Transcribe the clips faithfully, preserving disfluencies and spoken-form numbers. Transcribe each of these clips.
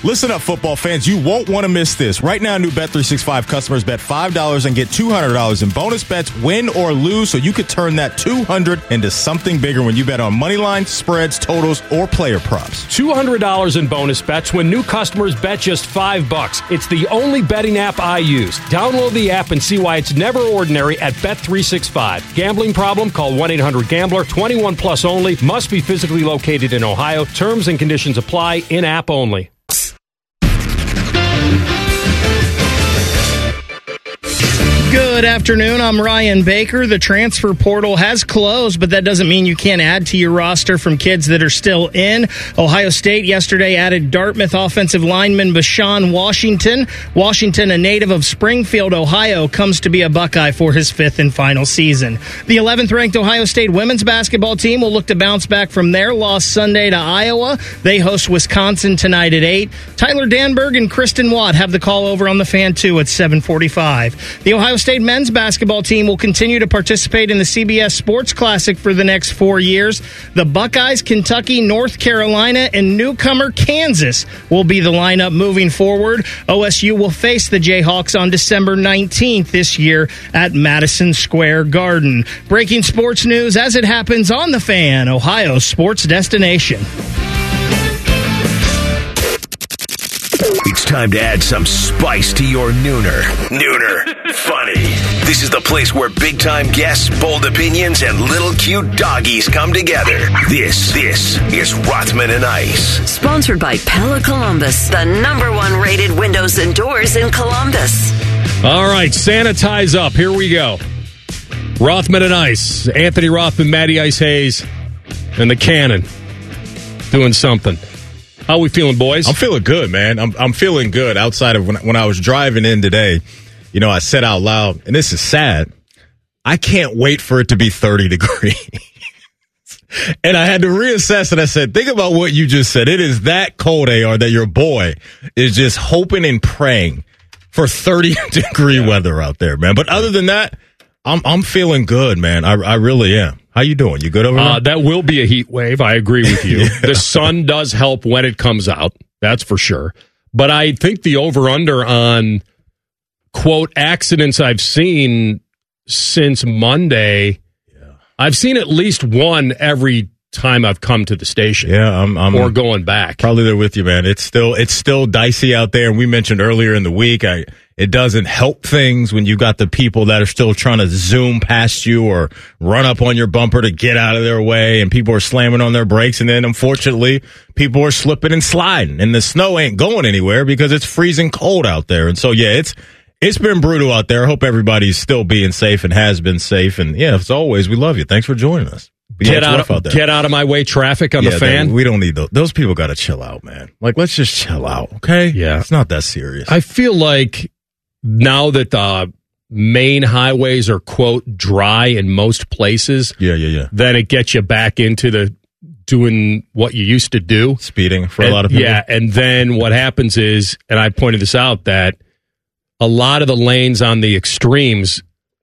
Listen up, football fans. You won't want to miss this. Right now, new Bet three sixty-five customers bet five dollars and get two hundred dollars in bonus bets, win or lose, so you could turn that two hundred dollars into something bigger when you bet on money lines, spreads, totals, or player props. two hundred dollars in bonus bets when new customers bet just five bucks. It's the only betting app I use. Download the app and see why it's never ordinary at Bet three sixty-five. Gambling problem? Call one eight hundred gambler. twenty-one plus only. Must be physically located in Ohio. Terms and conditions apply. In-app only. Good afternoon. I'm Ryan Baker. The transfer portal has closed, but that doesn't mean you can't add to your roster from kids that are still in. Ohio State yesterday added Dartmouth offensive lineman Bashawn Washington. Washington, a native of Springfield, Ohio, comes to be a Buckeye for his fifth and final season. The eleventh ranked Ohio State women's basketball team will look to bounce back from their loss Sunday to Iowa. They host Wisconsin tonight at eight. Tyler Danberg and Kristen Watt have the call over on the Fan two at seven forty-five. The Ohio State men's basketball team will continue to participate in the C B S Sports Classic for the next four years. The Buckeyes, Kentucky, North Carolina, and newcomer Kansas will be the lineup moving forward. O S U will face the Jayhawks on December nineteenth this year at Madison Square Garden. Breaking sports news as it happens on The Fan, Ohio's sports destination. It's time to add some spice to your nooner. Nooner funny. This is the place where big-time guests, bold opinions, and little cute doggies come together. This, this is Rothman and Ice. Sponsored by Pella Columbus, the number one rated windows and doors in Columbus. All right, sanitize up. Here we go. Rothman and Ice. Anthony Rothman, Matty Ice Hayes, and the Cannon doing something. How we feeling, boys? I'm feeling good, man. I'm I'm feeling good outside of when, when I was driving in today. You know, I said out loud, and this is sad, I can't wait for it to be thirty degrees. And I had to reassess, and I said, think about what you just said. It is that cold, A R, that your boy is just hoping and praying for thirty degree yeah. weather out there, man. But other than that, I'm I'm feeling good, man. I I really am. How you doing? You good over there? Uh, that will be a heat wave. I agree with you. yeah. The sun does help when it comes out. That's for sure. But I think the over-under on, quote, accidents I've seen since Monday, yeah. I've seen at least one every time I've come to the station. Yeah, I'm, I'm or going back. Probably there with you, man. It's still it's still dicey out there. And we mentioned earlier in the week, I it doesn't help things when you got the people that are still trying to zoom past you or run up on your bumper to get out of their way, and people are slamming on their brakes, and then unfortunately people are slipping and sliding, and the snow ain't going anywhere because it's freezing cold out there. And so yeah, it's it's been brutal out there. I hope everybody's still being safe and has been safe. And yeah, as always, we love you. Thanks for joining us. Yeah, get out, of, out get out of my way traffic on yeah, the Fan. They, we don't need those. Those people got to chill out, man. Like, let's just chill out, okay? Yeah. It's not that serious. I feel like now that the main highways are, quote, dry in most places, yeah, yeah, yeah. then it gets you back into the doing what you used to do. Speeding for and, a lot of people. Yeah, and then what happens is, and I pointed this out, that a lot of the lanes on the extremes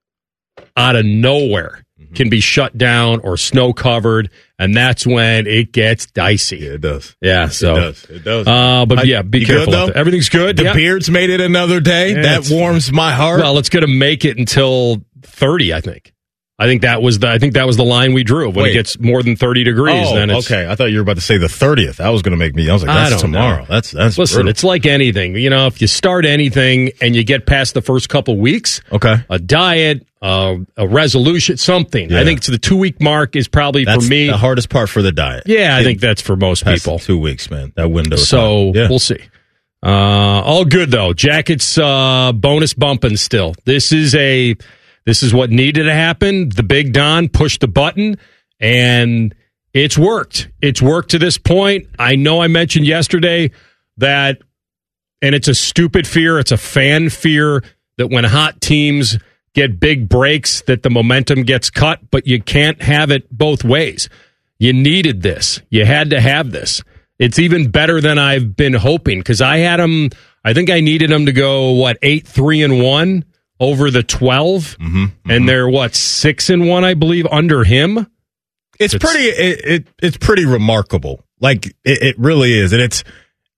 out of nowhere can be shut down or snow covered, and that's when it gets dicey. Yeah, it does. Yeah, so it does. It does. Uh, but yeah, be you careful. Good, Everything's good. The yeah. Beards made it another day. Yeah, that warms my heart. Well, it's going to make it until thirty. I think. I think that was the. I think that was the line we drew. When Wait. it gets more than thirty degrees, oh, then it's okay. I thought you were about to say the thirtieth. That was going to make me. I was like, that's tomorrow. Know. That's that's. Listen, brutal. It's like anything. You know, if you start anything and you get past the first couple weeks, okay, a diet. Uh, a resolution, something. Yeah. I think it's the two week mark is probably that's for me the hardest part for the diet. Yeah, I it, think that's for most people. Two weeks, man. That window. So yeah. we'll see. Uh, all good though. Jackets uh, bonus bumping still. This is a this is what needed to happen. The Big Don pushed the button, and it's worked. It's worked to this point. I know I mentioned yesterday that, and it's a stupid fear. It's a fan fear that when hot teams get big breaks that the momentum gets cut, but you can't have it both ways. You needed this. You had to have this. It's even better than I've been hoping because I had them, I think I needed them to go, what, eight, three, and one over the twelve, mm-hmm, mm-hmm. and they're, what, six and one, I believe, under him? It's, it's pretty, it, it, it's pretty remarkable. Like, it, it really is. And it's,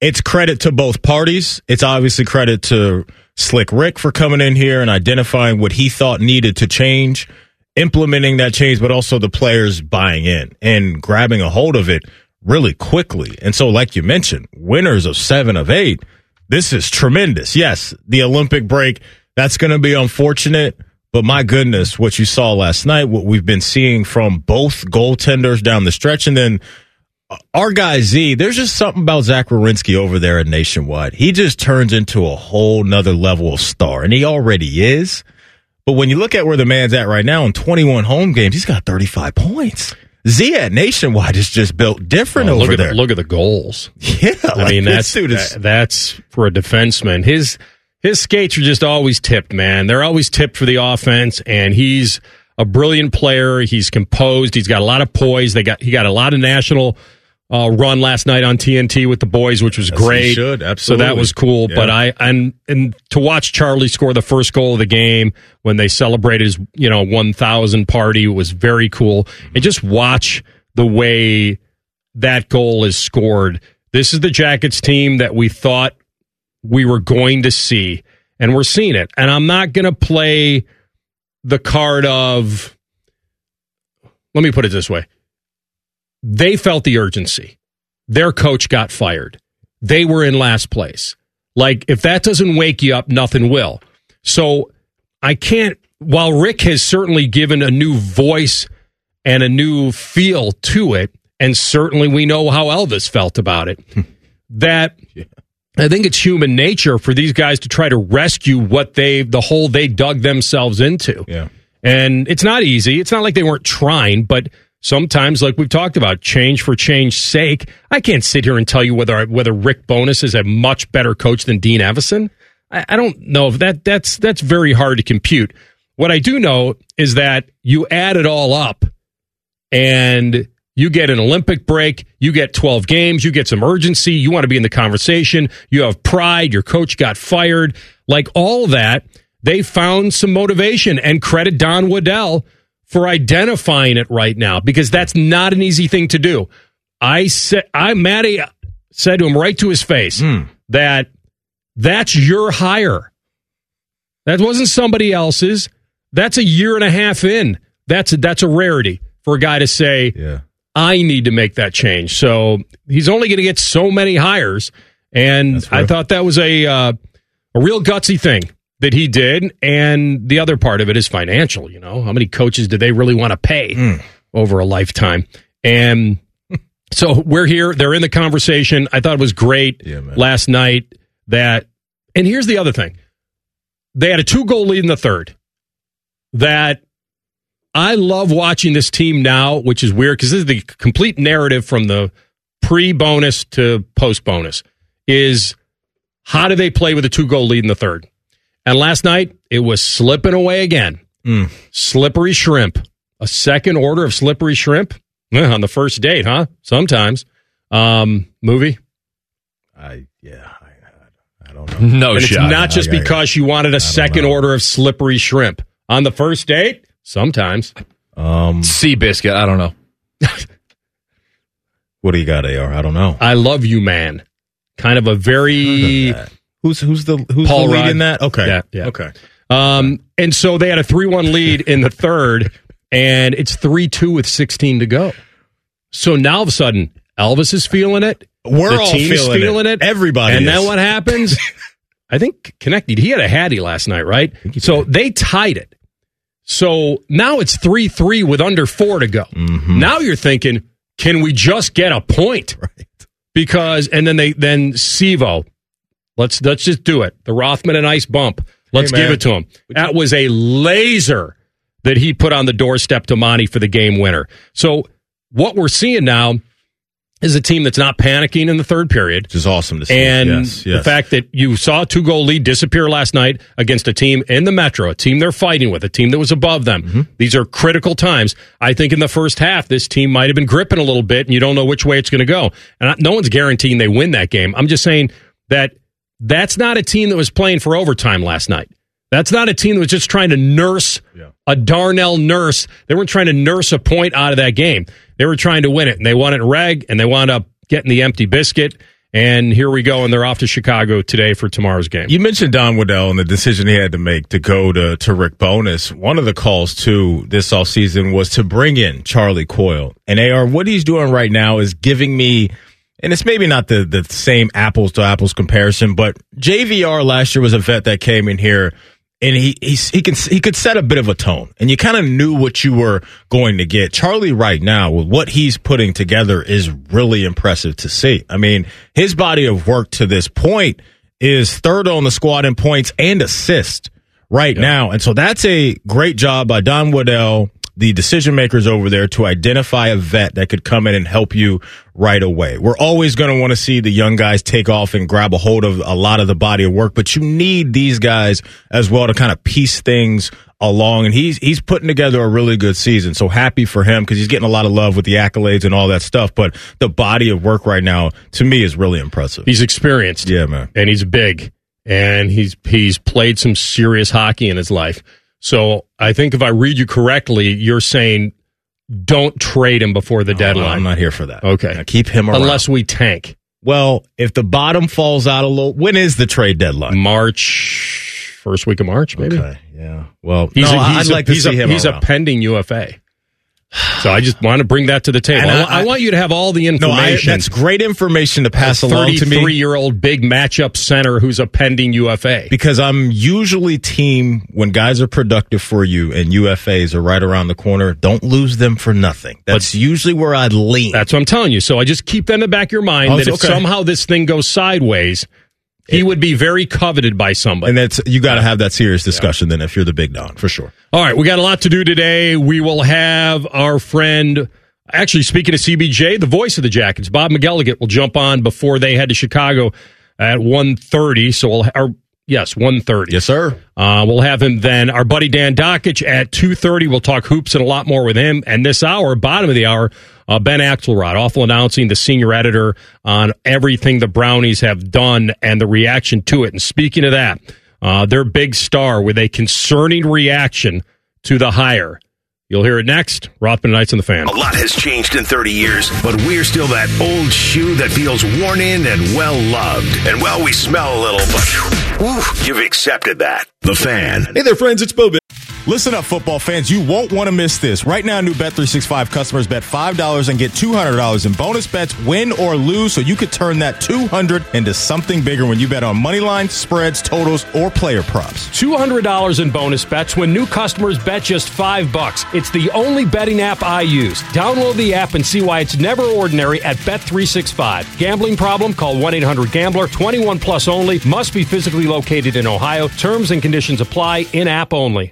it's credit to both parties. It's obviously credit to Slick Rick for coming in here and identifying what he thought needed to change, implementing that change, but also the players buying in and grabbing a hold of it really quickly. And so, like you mentioned, winners of seven of eight, this is tremendous. Yes, the Olympic break, that's going to be unfortunate, but my goodness, what you saw last night, what we've been seeing from both goaltenders down the stretch, and then our guy Z, there's just something about Zach Werenski over there at Nationwide. He just turns into a whole nother level of star, and he already is. But when you look at where the man's at right now in twenty-one home games, he's got thirty-five points. Z at Nationwide is just built different oh, over look at there. The, look at the goals. Yeah, I like mean that's dude is, that, that's for a defenseman. His his skates are just always tipped, man. They're always tipped for the offense, and he's a brilliant player. He's composed. He's got a lot of poise. They got he got a lot of national uh, run last night on T N T with the boys, which was yes, great. He should, absolutely. So that was cool. Yeah. But I and and to watch Charlie score the first goal of the game when they celebrated his you know one thousand party was very cool. And just watch the way that goal is scored. This is the Jackets team that we thought we were going to see, and we're seeing it. And I'm not going to play the card of, let me put it this way. They felt the urgency. Their coach got fired. They were in last place. Like, if that doesn't wake you up, nothing will. So I can't, while Rick has certainly given a new voice and a new feel to it, and certainly we know how Elvis felt about it, that yeah. I think it's human nature for these guys to try to rescue what they, the hole they dug themselves into. Yeah. And it's not easy. It's not like they weren't trying, but sometimes, like we've talked about, change for change's sake. I can't sit here and tell you whether whether Rick Bowness is a much better coach than Dean Evison. I, I don't know if that that's that's very hard to compute. What I do know is that you add it all up, and you get an Olympic break, you get twelve games, you get some urgency, you want to be in the conversation, you have pride, your coach got fired. Like all that, they found some motivation, and credit Don Waddell for identifying it right now, because that's not an easy thing to do. I said, I Matty said to him right to his face mm. that that's your hire. That wasn't somebody else's. That's a year and a half in. That's a, that's a rarity for a guy to say, yeah. I need to make that change. So he's only going to get so many hires, and I thought that was a uh, a real gutsy thing that he did. And the other part of it is financial. You know, how many coaches do they really want to pay mm. over a lifetime? And so we're here. They're in the conversation. I thought it was great yeah, last night. That, and here's the other thing: they had a two-goal lead in the third. That. I love watching this team now, which is weird because this is the complete narrative from the pre-bonus to post-bonus, is how do they play with a two-goal lead in the third? And last night, it was slipping away again. Mm. Slippery shrimp. A second order of slippery shrimp? Eh, on the first date, huh? Sometimes. Um, movie? I Yeah, I, I don't know. No and shot. It's not just I, I, because you wanted a second know. order of slippery shrimp. On the first date? Sometimes. Um, Seabiscuit, I don't know. What do you got, A R? I don't know. I love you, man. Kind of a very... Who's who's the who's Paul the lead Rudd. in that? Okay. Yeah, yeah. Okay. Um, and so they had a three one lead in the third, and it's three two with sixteen to go. So now all of a sudden, Elvis is feeling it. We're the all team feeling, is feeling it. it. Everybody And is. then what happens? I think Connected, he had a Hattie last night, right? So did. they tied it. So now it's three three with under four to go. Mm-hmm. Now you're thinking, can we just get a point? Right. Because, and then they, then Sevo, let's, let's just do it. The Rothman and Ice bump. Let's hey, give it to him. That was a laser that he put on the doorstep to Monty for the game winner. So what we're seeing now is a team that's not panicking in the third period. Which is awesome to see. And yes, yes. the fact that you saw a two-goal lead disappear last night against a team in the Metro, a team they're fighting with, a team that was above them. Mm-hmm. These are critical times. I think in the first half, this team might have been gripping a little bit, and you don't know which way it's going to go. And no one's guaranteeing they win that game. I'm just saying that that's not a team that was playing for overtime last night. That's not a team that was just trying to nurse yeah. a Darnell nurse. They weren't trying to nurse a point out of that game. They were trying to win it, and they won it in reg, and they wound up getting the empty biscuit. And here we go, and they're off to Chicago today for tomorrow's game. You mentioned Don Waddell and the decision he had to make to go to, to Rick Bowness. One of the calls, too, this offseason was to bring in Charlie Coyle. And A R, what he's doing right now is giving me, and it's maybe not the, the same apples-to-apples comparison, but J V R last year was a vet that came in here, and he he's, he can he could set a bit of a tone, and you kind of knew what you were going to get. Charlie right now, with what he's putting together, is really impressive to see. I mean, his body of work to this point is third on the squad in points and assists right yeah. now, and so that's a great job by Don Waddell, the decision makers over there, to identify a vet that could come in and help you right away. We're always going to want to see the young guys take off and grab a hold of a lot of the body of work, but you need these guys as well to kind of piece things along. And he's he's putting together a really good season. So happy for him because he's getting a lot of love with the accolades and all that stuff. But the body of work right now, to me, is really impressive. He's experienced. Yeah, man. And he's big. And he's he's played some serious hockey in his life. So I think if I read you correctly, you're saying don't trade him before the no, deadline. I'm not here for that. Okay. Now keep him around. Unless we tank. Well, if the bottom falls out a little, when is the trade deadline? March, first week of March, maybe. Okay, yeah. Well, he's no, a, he's I'd a, like to he's see a, him He's around. a pending U F A. So I just want to bring that to the table. I, I, I want you to have all the information. No, I, that's great information to pass along to me. thirty-three-year-old big matchup center who's a pending U F A. Because I'm usually team when guys are productive for you and U F As are right around the corner, don't lose them for nothing. That's but, usually where I'd lean. That's what I'm telling you. So I just keep that in the back of your mind oh, that if okay. somehow this thing goes sideways, he would be very coveted by somebody. And that's you got to have that serious discussion yeah. then if you're the big Don, for sure. All right, we got a lot to do today. We will have our friend, actually speaking of C B J, the voice of the Jackets, Bob McElligott, will jump on before they head to Chicago at one thirty. So we'll, or, yes, one thirty. Yes, sir. Uh, we'll have him then. Our buddy Dan Dockich at two thirty. We'll talk hoops and a lot more with him. And this hour, bottom of the hour, Uh, Ben Axelrod, awful announcing, the senior editor on everything the Brownies have done and the reaction to it. And speaking of that, uh, their big star with a concerning reaction to the hire. You'll hear it next. Rothman and Knights on the Fan. A lot has changed in thirty years, but we're still that old shoe that feels worn in and well loved. And well, we smell a little, but whew, you've accepted that. The Fan. Hey there, friends. It's Bo. Listen up, football fans. You won't want to miss this. Right now, new Bet three sixty-five customers bet five dollars and get two hundred dollars in bonus bets, win or lose, so you could turn that two hundred dollars into something bigger when you bet on money line, spreads, totals, or player props. two hundred dollars in bonus bets when new customers bet just five bucks. It's the only betting app I use. Download the app and see why it's never ordinary at Bet three sixty-five. Gambling problem? Call one eight hundred gambler. twenty-one plus only. Must be physically located in Ohio. Terms and conditions apply. In-app only.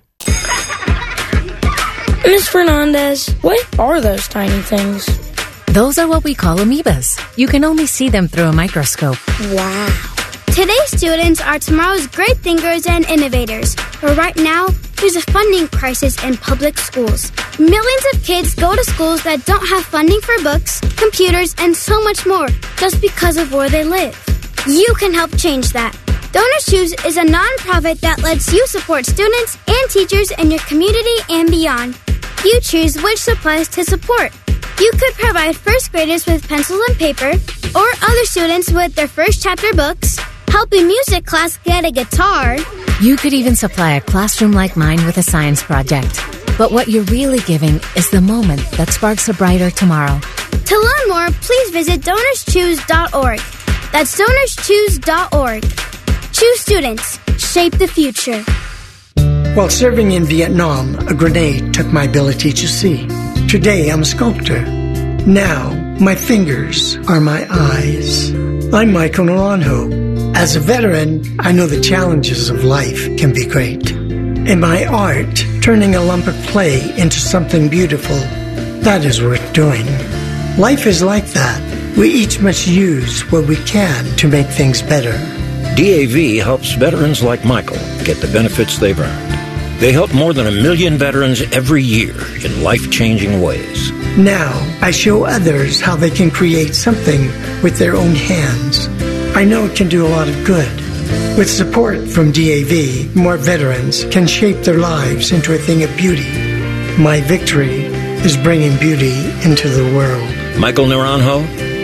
Miss Fernandez, what are those tiny things? Those are what we call amoebas. You can only see them through a microscope. Wow. Today's students are tomorrow's great thinkers and innovators. But right now, there's a funding crisis in public schools. Millions of kids go to schools that don't have funding for books, computers, and so much more just because of where they live. You can help change that. Donors Choose is a nonprofit that lets you support students and teachers in your community and beyond. You choose which supplies to support. You could provide first graders with pencils and paper, or other students with their first chapter books, help a music class get a guitar. You could even supply a classroom like mine with a science project. But what you're really giving is the moment that sparks a brighter tomorrow. To learn more, please visit donors choose dot org. That's donors choose dot org. Choose students. Shape the future. While serving in Vietnam, a grenade took my ability to see. Today, I'm a sculptor. Now, my fingers are my eyes. I'm Michael Naranjo. As a veteran, I know the challenges of life can be great. In my art, turning a lump of clay into something beautiful, that is worth doing. Life is like that. We each must use what we can to make things better. D A V helps veterans like Michael get the benefits they've earned. They help more than a million veterans every year in life-changing ways. Now, I show others how they can create something with their own hands. I know it can do a lot of good. With support from D A V, more veterans can shape their lives into a thing of beauty. My victory is bringing beauty into the world. Michael Naranjo,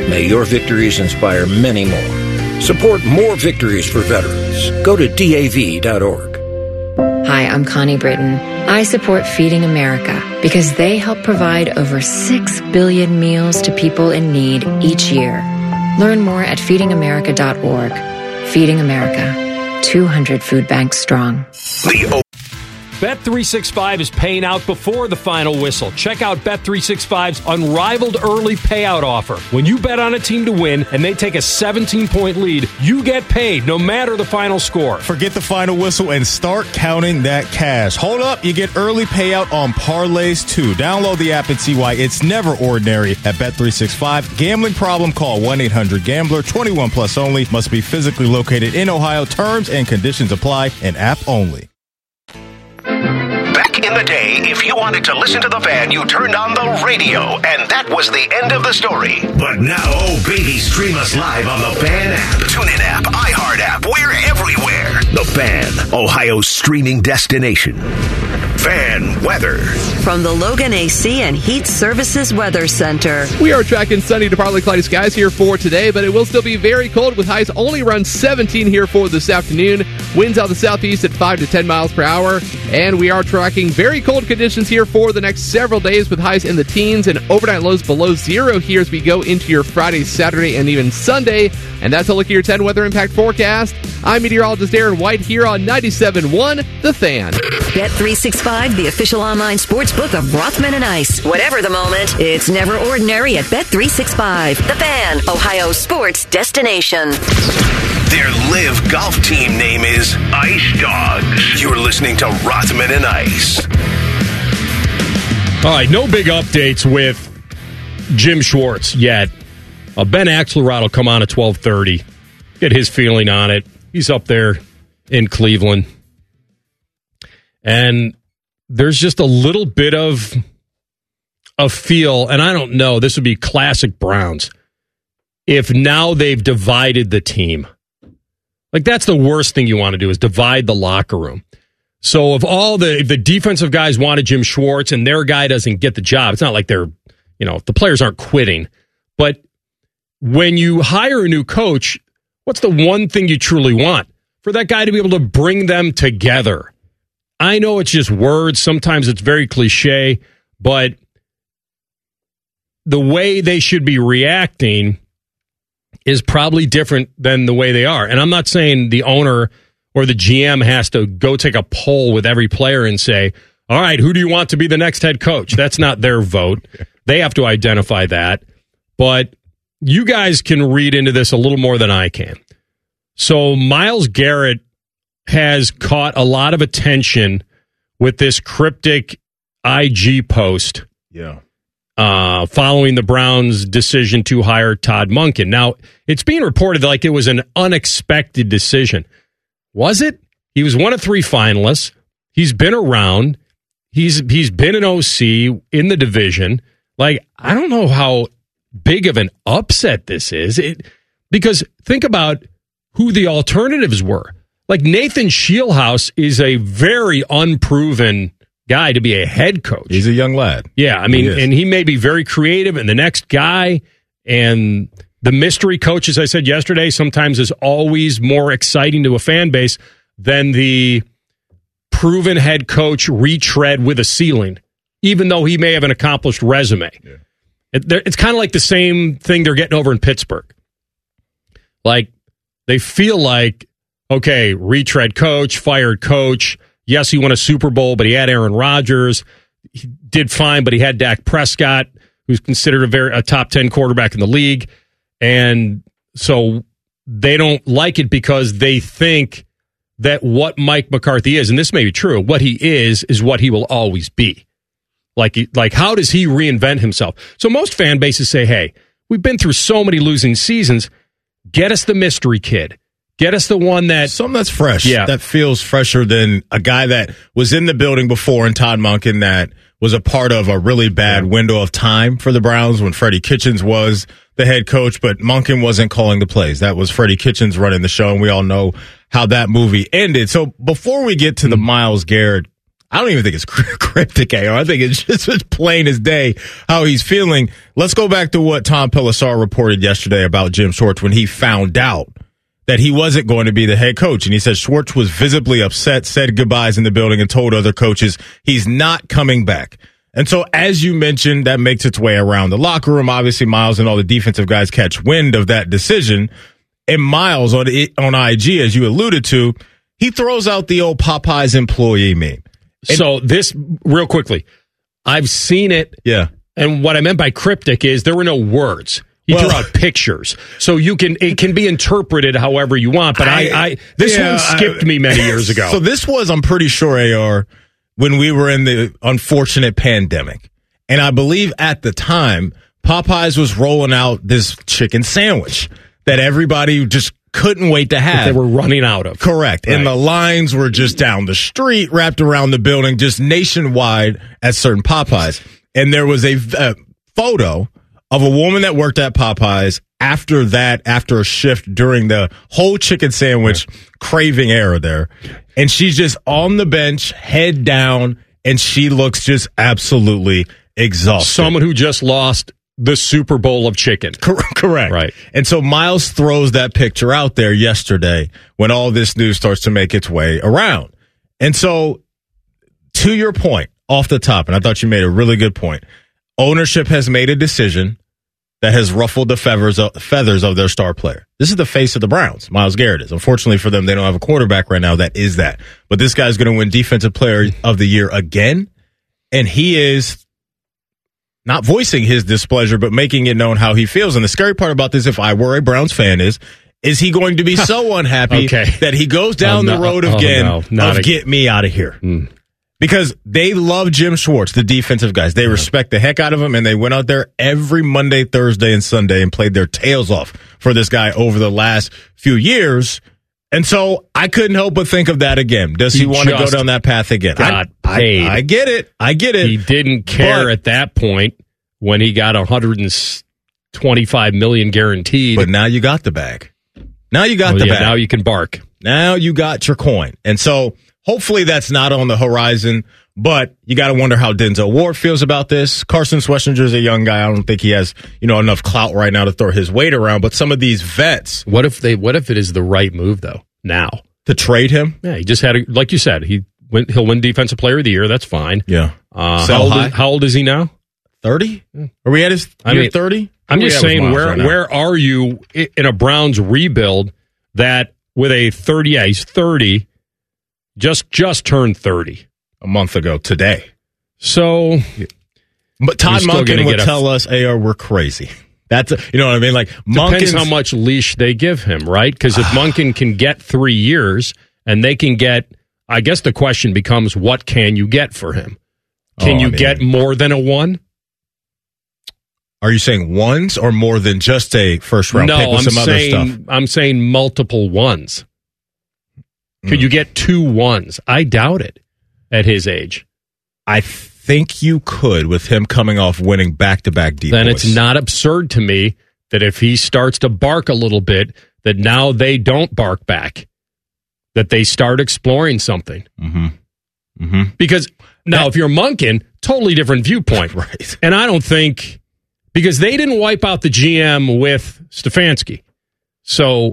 May your victories inspire many more. Support more victories for veterans. Go to D A V dot org. Hi, I'm Connie Britton. I support Feeding America because they help provide over six billion meals to people in need each year. Learn more at feeding america dot org. Feeding America, two hundred food banks strong. The Bet three sixty-five is paying out before the final whistle. Check out Bet three sixty-five's unrivaled early payout offer. When you bet on a team to win and they take a seventeen-point lead, you get paid no matter the final score. Forget the final whistle and start counting that cash. Hold up, you get early payout on parlays too. Download the app and see why it's never ordinary at Bet three sixty-five. Gambling problem? Call one eight hundred gambler. twenty-one plus only. Must be physically located in Ohio. Terms and conditions apply. An app only. Back in the day, if you wanted to listen to the Fan, you turned on the radio, and that was the end of the story. But now, oh baby, stream us live on the Fan app, TuneIn app, iHeart app, we're everywhere. The Fan, Ohio's streaming destination. Fan weather. From the Logan A C and Heat Services Weather Center. We are tracking sunny to partly cloudy skies here for today, but it will still be very cold with highs only around seventeen here for this afternoon. Winds out the southeast at five to ten miles per hour. And we are tracking very cold conditions here for the next several days with highs in the teens and overnight lows below zero here as we go into your Friday, Saturday, and even Sunday. And that's a look at your ten weather impact forecast. I'm meteorologist Aaron White here on ninety-seven point one The Fan. Bet three sixty-five, the official online sports book of Rothman and Ice. Whatever the moment, it's never ordinary at Bet three sixty-five. The Fan, Ohio's sports destination. Their live golf team name is Ice Dogs. You're listening to Rothman and Ice. All right, no big updates with Jim Schwartz yet. Uh, Ben Axelrod will come on at twelve thirty. Get his feeling on it. He's up there in Cleveland. And there's just a little bit of a feel, and I don't know, this would be classic Browns, if now they've divided the team. Like, that's the worst thing you want to do, is divide the locker room. So if all the, if the defensive guys wanted Jim Schwartz and their guy doesn't get the job, it's not like they're, you know, the players aren't quitting. But when you hire a new coach, what's the one thing you truly want? For that guy to be able to bring them together. I know it's just words. Sometimes it's very cliche, but the way they should be reacting is probably different than the way they are. And I'm not saying the owner or the G M has to go take a poll with every player and say, all right, who do you want to be the next head coach? That's not their vote. They have to identify that. But you guys can read into this a little more than I can. So Myles Garrett has caught a lot of attention with this cryptic I G post. Yeah. Uh, following the Browns' decision to hire Todd Monken. Now, it's being reported like it was an unexpected decision. Was it? He was one of three finalists. He's been around. He's he's been an O C in the division. Like, I don't know how big of an upset this is. It, because think about who the alternatives were. Like, Nathan Scheelhaus is a very unproven guy to be a head coach. He's a young lad. Yeah, I mean, he and he may be very creative, and the next guy, and the mystery coach, as I said yesterday, sometimes is always more exciting to a fan base than the proven head coach retread with a ceiling, even though he may have an accomplished resume. Yeah. It, it's kind of like the same thing they're getting over in Pittsburgh. Like, they feel like, okay, retread coach, fired coach. Yes, he won a Super Bowl, but he had Aaron Rodgers. He did fine, but he had Dak Prescott, who's considered a very a top ten quarterback in the league. And so they don't like it because they think that what Mike McCarthy is, and this may be true, what he is, is what he will always be. Like, like how does he reinvent himself? So most fan bases say, hey, we've been through so many losing seasons. Get us the mystery kid. Get us the one that... Something that's fresh. Yeah. That feels fresher than a guy that was in the building before in Todd Monken that was a part of a really bad yeah. window of time for the Browns when Freddie Kitchens was the head coach, but Monken wasn't calling the plays. That was Freddie Kitchens running the show, and we all know how that movie ended. So before we get to the Myles Garrett I don't even think it's cryptic, A R. I think it's just as plain as day how he's feeling. Let's go back to what Tom Pelissar reported yesterday about Jim Schwartz when he found out that he wasn't going to be the head coach. And he said Schwartz was visibly upset, said goodbyes in the building, and told other coaches he's not coming back. And so, as you mentioned, that makes its way around the locker room. Obviously, Miles and all the defensive guys catch wind of that decision. And Miles on on I G, as you alluded to, he throws out the old Popeyes employee meme. And so this, real quickly, I've seen it. Yeah. And what I meant by cryptic is there were no words. He well, drew out pictures, so you can it can be interpreted however you want. But I, I, I this yeah, one skipped I, me many years ago. So this was, I'm pretty sure, A R, when we were in the unfortunate pandemic, and I believe at the time Popeyes was rolling out this chicken sandwich that everybody just couldn't wait to have. That they were running out of. Correct, right. And the lines were just down the street, wrapped around the building, just nationwide at certain Popeyes. And there was a, a photo of a woman that worked at Popeyes after that, after a shift during the whole chicken sandwich yeah. craving era there. And she's just on the bench, head down, and she looks just absolutely exhausted. Someone who just lost the Super Bowl of chicken. Correct. Right. And so Miles throws that picture out there yesterday when all this news starts to make its way around. And so, to your point, off the top, and I thought you made a really good point, ownership has made a decision that has ruffled the feathers of, feathers of their star player. This is the face of the Browns. Myles Garrett is. Unfortunately for them, they don't have a quarterback right now that is that. But this guy's going to win Defensive Player of the Year again, and he is not voicing his displeasure, but making it known how he feels. And the scary part about this, if I were a Browns fan, is is he going to be so unhappy okay. that he goes down oh, the road no, again oh, no, of a, get me out of here? Mm. Because they love Jim Schwartz, the defensive guys. They respect the heck out of him, and they went out there every Monday, Thursday, and Sunday and played their tails off for this guy over the last few years. And so I couldn't help but think of that again. Does he, he want to go down that path again? Got I, paid. I, I get it. I get it. He didn't care but, at that point when he got one hundred twenty-five million dollars guaranteed. But now you got the bag. Now you got well, the yeah, bag. Now you can bark. Now you got your coin. And so hopefully that's not on the horizon. But you got to wonder how Denzel Ward feels about this. Carson Schwarzenegger's a young guy. I don't think he has, you know, enough clout right now to throw his weight around. But some of these vets, what if they? What if it is the right move though? Now to trade him? Yeah, he just had, a, like you said, he went, he'll win Defensive Player of the Year. That's fine. Yeah. Uh, how, old is, how old is he now? Thirty? Are we at his I mean, thirty? I'm just saying, where right where are you in a Browns rebuild that with a thirty? Yeah, he's thirty. Just just turned thirty. A month ago today. So, but Todd Monken would tell us, A R, we're crazy. That's, you know what I mean? Like, depends how much leash they give him, right? Because if Monken can get three years and they can get, I guess the question becomes, what can you get for him? Can oh, you I mean, get more than a one? Are you saying ones or more than just a first round no, pick with I'm some saying, other stuff? I'm saying multiple ones. Could mm. you get two ones? I doubt it. At his age, I think you could with him coming off winning back-to-back deep Then boys. It's not absurd to me that if he starts to bark a little bit, that now they don't bark back, that they start exploring something. Mm-hmm. Mm-hmm. Because now, that, if you're Monken, totally different viewpoint, right? And I don't think because they didn't wipe out the G M with Stefanski, so.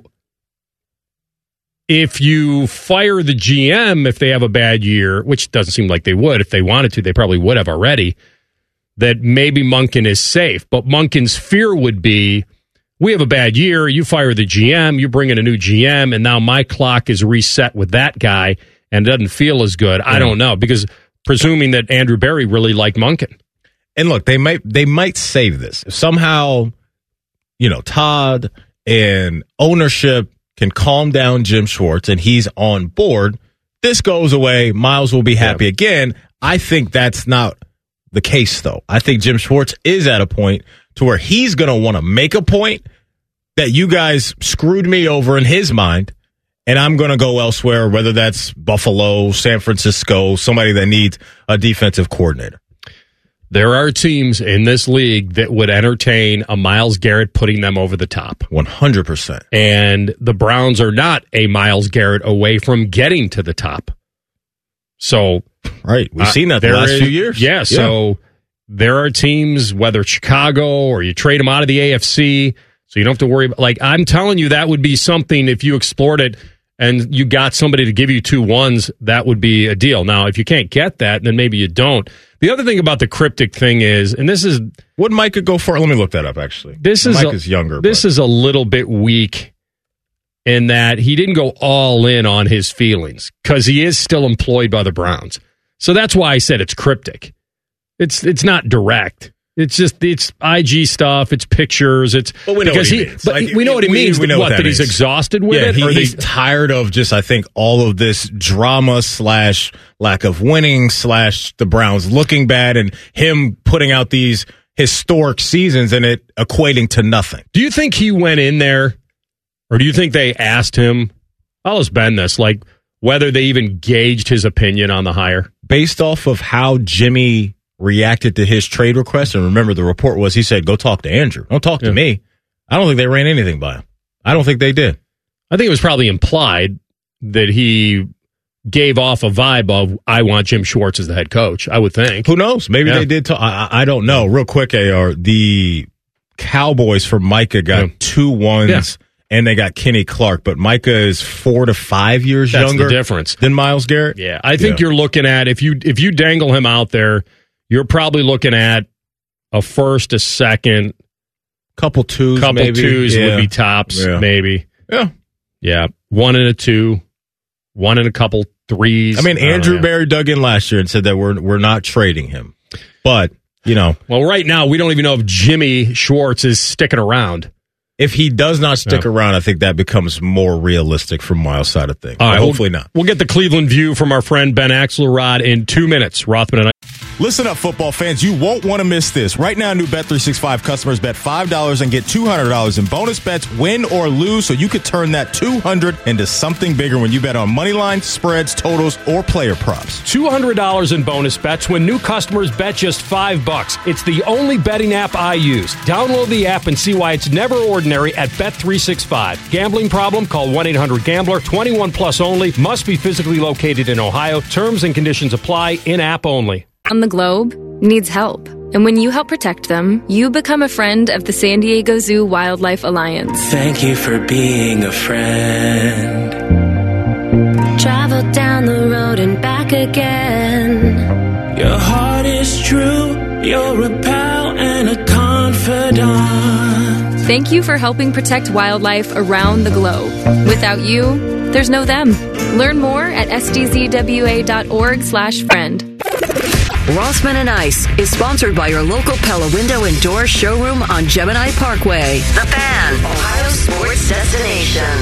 If you fire the G M, if they have a bad year, which doesn't seem like they would, if they wanted to, they probably would have already, that maybe Monken is safe. But Monken's fear would be, we have a bad year, you fire the G M, you bring in a new G M, and now my clock is reset with that guy, and it doesn't feel as good. Yeah. I don't know, because presuming that Andrew Berry really liked Monken. And look, they might they might save this. If somehow, you know, Todd and ownership can calm down Jim Schwartz and he's on board, this goes away. Miles will be happy yeah. again. I think that's not the case, though. I think Jim Schwartz is at a point to where he's going to want to make a point that you guys screwed me over in his mind, and I'm going to go elsewhere, whether that's Buffalo, San Francisco, somebody that needs a defensive coordinator. There are teams in this league that would entertain a Myles Garrett putting them over the top. one hundred percent. And the Browns are not a Myles Garrett away from getting to the top. So Right. We've Uh, seen that the there last is- few years. Yeah, so there are teams, whether it's Chicago or you trade them out of the A F C, so you don't have to worry about, like, I'm telling you, that would be something if you explored it and you got somebody to give you two ones, that would be a deal. Now, if you can't get that, then maybe you don't. The other thing about the cryptic thing is, and this is... What Micah go for? Let me look that up, actually. This is Micah's a, younger. This but. is a little bit weak in that he didn't go all in on his feelings because he is still employed by the Browns. So that's why I said it's cryptic. It's it's not direct. It's just it's I G stuff. It's pictures. It's But we know because what he he, means. But Like, we know what he we- means. we know what what that that he's means. exhausted with Yeah, it. he, or he's they, tired of just, I think, all of this drama slash lack of winning slash the Browns looking bad and him putting out these historic seasons and it equating to nothing. do you think he went in there, or do you think they asked him? I'll just bend this, like whether they even gauged his opinion on the hire Based off of how Jimmy reacted to his trade request, and remember the report was he said, go talk to Andrew. Don't talk to Yeah. me. I don't think they ran anything by him. I don't think they did. I think it was probably implied that he gave off a vibe of, I want Jim Schwartz as the head coach. I would think. Who knows? Maybe Yeah. they did. Talk. I, I don't know. Real quick, A R, the Cowboys for Micah got Yeah. two ones, Yeah. and they got Kenny Clark, but Micah is four to five years That's younger the difference than Myles Garrett. Yeah, I think Yeah. you're looking at, if you if you dangle him out there, you're probably looking at a first, a second, couple twos, couple maybe. twos Yeah. would be tops, Yeah. maybe. Yeah. Yeah, one and a two, one and a couple threes. I mean, don't Andrew know. Berry dug in last year and said that we're we're not trading him, but you know, Well, right now we don't even know if Jimmy Schwartz is sticking around. if he does not stick Yeah. around, I think that becomes more realistic from Miles' side of things. All But right, hopefully we'll, not. We'll get the Cleveland view from our friend Ben Axelrod in two minutes. Rothman and I. Listen up, football fans. You won't want to miss this. Right now, new Bet three sixty-five customers bet five dollars and get two hundred dollars in bonus bets, win or lose, so you could turn that two hundred dollars into something bigger when you bet on money line, spreads, totals, or player props. two hundred dollars in bonus bets when new customers bet just five bucks. It's the only betting app I use. Download the app and see why it's never ordinary at Bet three sixty-five. Gambling problem? Call one eight hundred gambler. twenty-one plus only. Must be physically located in Ohio. Terms and conditions apply. In-app only. On the globe needs help. And when you help protect them, you become a friend of the San Diego Zoo Wildlife Alliance. Thank you for being a friend. Travel down the road and back again. Your heart is true. You're a pal and a confidant. Thank you for helping protect wildlife around the globe. Without you, there's no them. Learn more at s d z w a dot org slash friend. Rossman and Ice is sponsored by your local Pella Window and Door showroom on Gemini Parkway. The Fan, Ohio sports destination.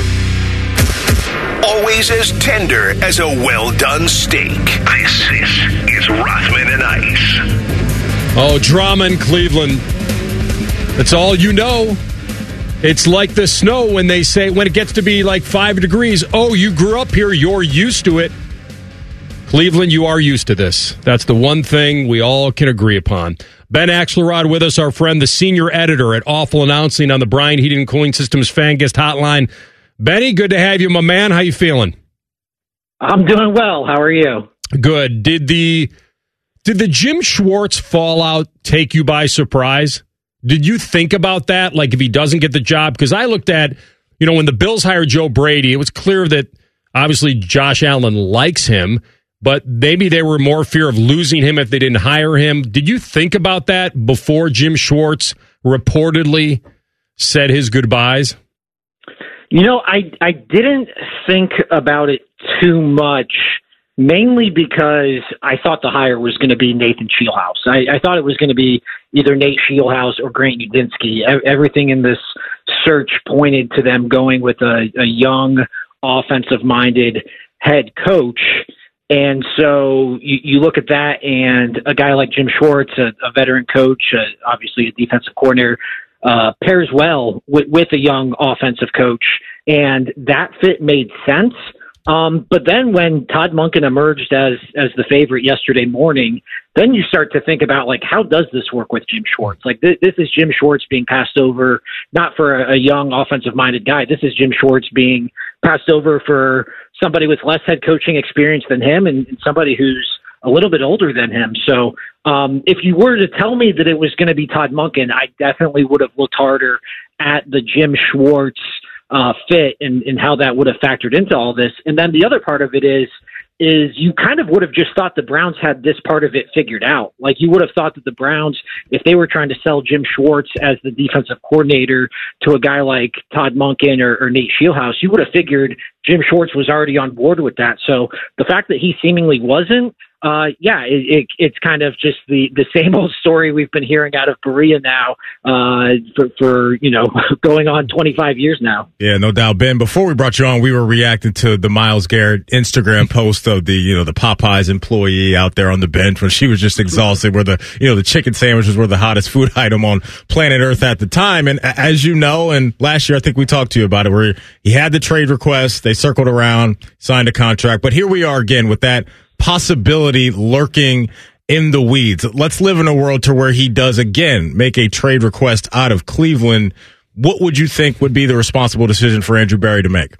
Always as tender as a well-done steak. This is Rothman and Ice. Oh, drama in Cleveland. That's all you know. It's like the snow when they say, when it gets to be like five degrees, oh, you grew up here, you're used to it. Cleveland, you are used to this. That's the one thing we all can agree upon. Ben Axelrod with us, our friend, the senior editor at Awful Announcing on the Bryant Heating and Cooling Systems Fan Guest Hotline. Benny, good to have you, my man. How you feeling? I'm doing well. How are you? Good. Did the did the Jim Schwartz fallout take you by surprise? Did you think about that? Like if he doesn't get the job? Because I looked at, you know, when the Bills hired Joe Brady, it was clear that obviously Josh Allen likes him, but maybe they were more fear of losing him if they didn't hire him. Did you think about that before Jim Schwartz reportedly said his goodbyes? You know, I I didn't think about it too much, mainly because I thought the hire was going to be Nathan Scheelhaus. I, I thought it was going to be either Nate Scheelhaus or Grant Udinski. Everything in this search pointed to them going with a, a young, offensive-minded head coach. And so you, you look at that, and a guy like Jim Schwartz, a, a veteran coach, uh, obviously a defensive coordinator, uh, pairs well with, with a young offensive coach, and that fit made sense. Um, but then when Todd Monken emerged as as the favorite yesterday morning, then you start to think about, like, how does this work with Jim Schwartz? Like, th- this is Jim Schwartz being passed over, not for a, a young offensive-minded guy. This is Jim Schwartz being passed over for somebody with less head coaching experience than him and, and somebody who's a little bit older than him. So um, if you were to tell me that it was going to be Todd Monken, I definitely would have looked harder at the Jim Schwartz uh, fit and, and how that would have factored into all this. And then the other part of it is, is you kind of would have just thought the Browns had this part of it figured out. Like you would have thought that the Browns, if they were trying to sell Jim Schwartz as the defensive coordinator to a guy like Todd Monken or, or Nate Scheelhaase, you would have figured Jim Schwartz was already on board with that. So the fact that he seemingly wasn't, uh, yeah, it, it, it's kind of just the, the same old story we've been hearing out of Berea now uh, for, for, you know, going on twenty-five years now. Yeah, no doubt. Ben, before we brought you on, we were reacting to the Myles Garrett Instagram post of the, you know, the Popeyes employee out there on the bench when she was just exhausted, where the, you know, the chicken sandwiches were the hottest food item on planet Earth at the time. And as you know, and last year I think we talked to you about it, where he had the trade request, they circled around, signed a contract. But here we are again with that possibility lurking in the weeds. Let's live in a world to where he does again make a trade request out of Cleveland. What would you think would be the responsible decision for Andrew Berry to make?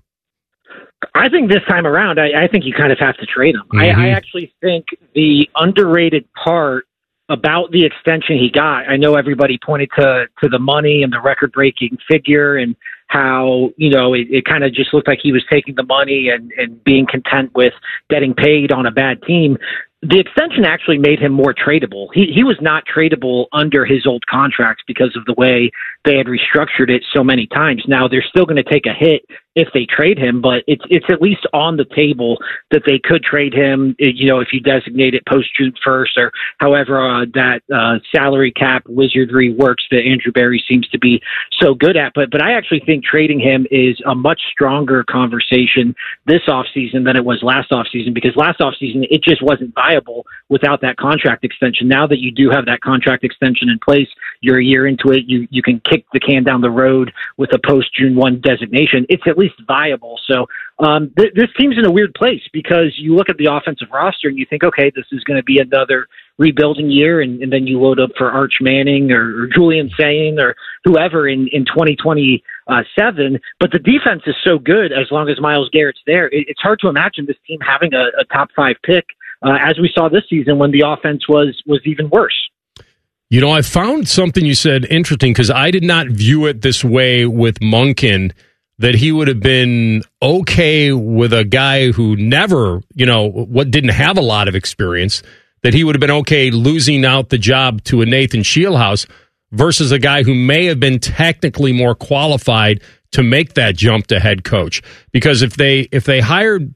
I think this time around, I, I think you kind of have to trade him. Mm-hmm. I, I actually think the underrated part about the extension he got, I know everybody pointed to, to the money and the record-breaking figure and how, you know, it, it kind of just looked like he was taking the money and, and being content with getting paid on a bad team. The extension actually made him more tradable. He he was not tradable under his old contracts because of the way they had restructured it so many times. Now they're still going to take a hit if they trade him, but it's it's at least on the table that they could trade him. You know, if you designate it post June first or however uh, that uh, salary cap wizardry works that Andrew Berry seems to be so good at. But but I actually think trading him is a much stronger conversation this offseason than it was last offseason, because last offseason it just wasn't viable without that contract extension. Now that you do have that contract extension in place, you're a year into it, you you can kick the can down the road with a post June first designation. It's at least viable. So um, th- this team's in a weird place because you look at the offensive roster and you think, okay, this is going to be another rebuilding year, and, and then you load up for Arch Manning or, or Julian Sayin or whoever in, in twenty twenty-seven. But the defense is so good as long as Myles Garrett's there. It, it's hard to imagine this team having a, a top five pick, uh, as we saw this season when the offense was was even worse. You know, I found something you said interesting because I did not view it this way with Monken, that he would have been okay with a guy who never, you know, what didn't have a lot of experience, that he would have been okay losing out the job to a Nathan Scheelhaase versus a guy who may have been technically more qualified to make that jump to head coach. Because if they if they hired,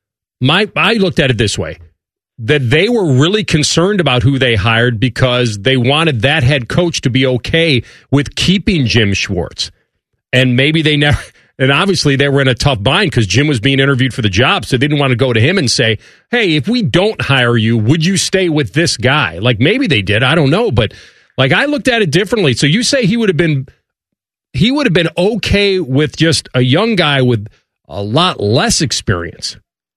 my I looked at it this way, that they were really concerned about who they hired because they wanted that head coach to be okay with keeping Jim Schwartz. And maybe they never, and obviously they were in a tough bind because Jim was being interviewed for the job, so they didn't want to go to him and say, hey, if we don't hire you, would you stay with this guy? Like maybe they did, I don't know, but like I looked at it differently. So you say he would have been, he would have been okay with just a young guy with a lot less experience.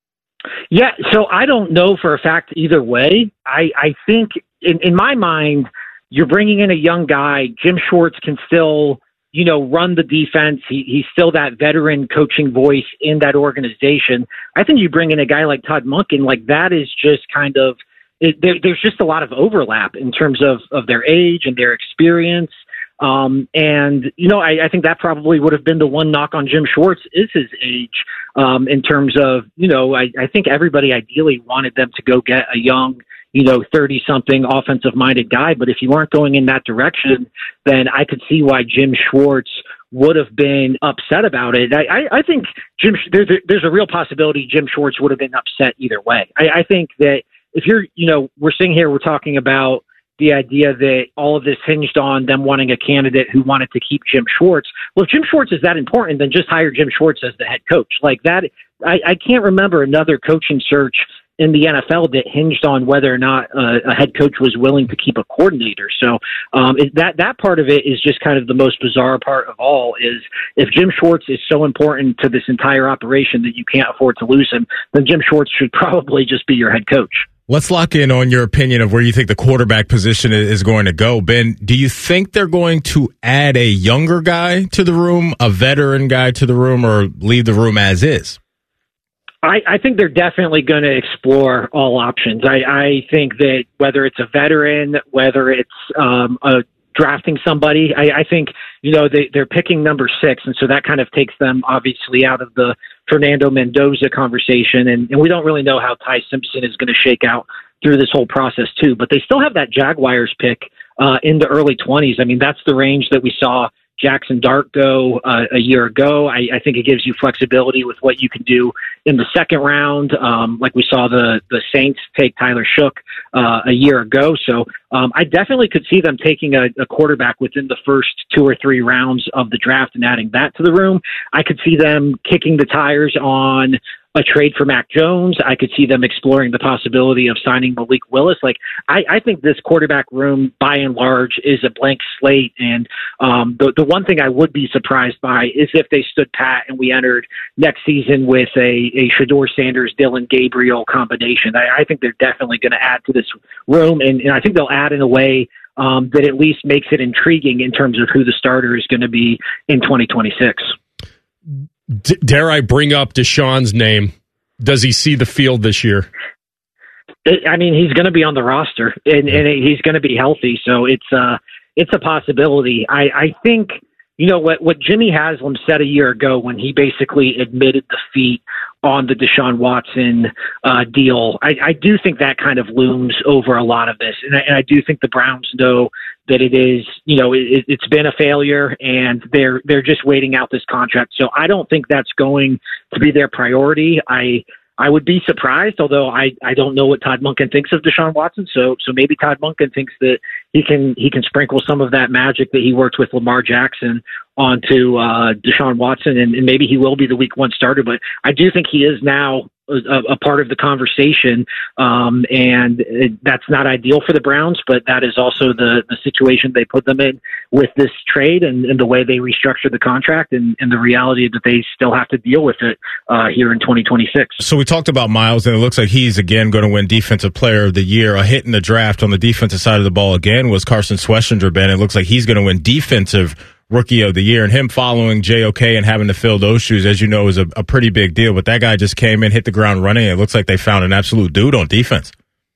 Yeah, so I don't know for a fact either way. I, I think in, in my mind, you're bringing in a young guy. Jim Schwartz can still, you know, run the defense. He, he's still that veteran coaching voice in that organization. I think you bring in a guy like Todd Monken, like that is just kind of, it, there, there's just a lot of overlap in terms of, of their age and their experience. Um, and, you know, I, I think that probably would have been the one knock on Jim Schwartz is his age, um, in terms of, you know, I, I think everybody ideally wanted them to go get a young, you know, thirty something offensive minded guy. But if you weren't going in that direction, then I could see why Jim Schwartz would have been upset about it. I, I, I think Jim, there, there's a real possibility Jim Schwartz would have been upset either way. I, I think that if you're, you know, we're sitting here, we're talking about the idea that all of this hinged on them wanting a candidate who wanted to keep Jim Schwartz. Well, if Jim Schwartz is that important, then just hire Jim Schwartz as the head coach. Like that, I, I can't remember another coaching search in the N F L that hinged on whether or not uh, a head coach was willing to keep a coordinator. So um, it, that that part of it is just kind of the most bizarre part of all. Is if Jim Schwartz is so important to this entire operation that you can't afford to lose him, then Jim Schwartz should probably just be your head coach. Let's lock in on your opinion of where you think the quarterback position is going to go. Ben, do you think they're going to add a younger guy to the room, a veteran guy to the room, or leave the room as is? I, I think they're definitely going to explore all options. I, I think that whether it's a veteran, whether it's um, a drafting somebody, I, I think, you know, they, they're picking number six. And so that kind of takes them obviously out of the Fernando Mendoza conversation. And, and we don't really know how Ty Simpson is going to shake out through this whole process too, but they still have that Jaguars pick uh, in the early twenties. I mean, that's the range that we saw Jackson Dart go uh, a year ago. I, I think it gives you flexibility with what you can do in the second round. Um, like we saw the, the Saints take Tyler Shook uh, a year ago. So um, I definitely could see them taking a, a quarterback within the first two or three rounds of the draft and adding that to the room. I could see them kicking the tires on a trade for Mac Jones. I could see them exploring the possibility of signing Malik Willis. Like, I, I think this quarterback room, by and large, is a blank slate. And um, the, the one thing I would be surprised by is if they stood pat and we entered next season with a, a Shedeur Sanders, Dylan Gabriel combination. I, I think they're definitely going to add to this room, and, and I think they'll add in a way um, that at least makes it intriguing in terms of who the starter is going to be in twenty twenty-six. D- dare I bring up Deshaun's name? Does he see the field this year? I mean, he's going to be on the roster, and, and he's going to be healthy, so it's uh, it's a possibility. I, I think, you know, what, what Jimmy Haslam said a year ago when he basically admitted defeat on the Deshaun Watson uh, deal, I, I do think that kind of looms over a lot of this, and I, and I do think the Browns know that it is, you know, it, it's been a failure, and they're they're just waiting out this contract. So I don't think that's going to be their priority. I I would be surprised, although I, I don't know what Todd Monken thinks of Deshaun Watson. So so maybe Todd Monken thinks that he can he can sprinkle some of that magic that he worked with Lamar Jackson onto uh, Deshaun Watson, and, and maybe he will be the week one starter. But I do think he is now a, a part of the conversation, um, and it, that's not ideal for the Browns, but that is also the, the situation they put them in with this trade and, and the way they restructured the contract, and, and the reality that they still have to deal with it uh, here in twenty twenty-six. So we talked about Miles, and it looks like he's again going to win Defensive Player of the Year. A hit in the draft on the defensive side of the ball again was Carson Schwarzenegger, Ben. It looks like he's going to win Defensive Rookie of the Year, and him following J O K and having to fill those shoes, as you know, is a, a pretty big deal. But that guy just came in, hit the ground running, and it looks like they found an absolute dude on defense.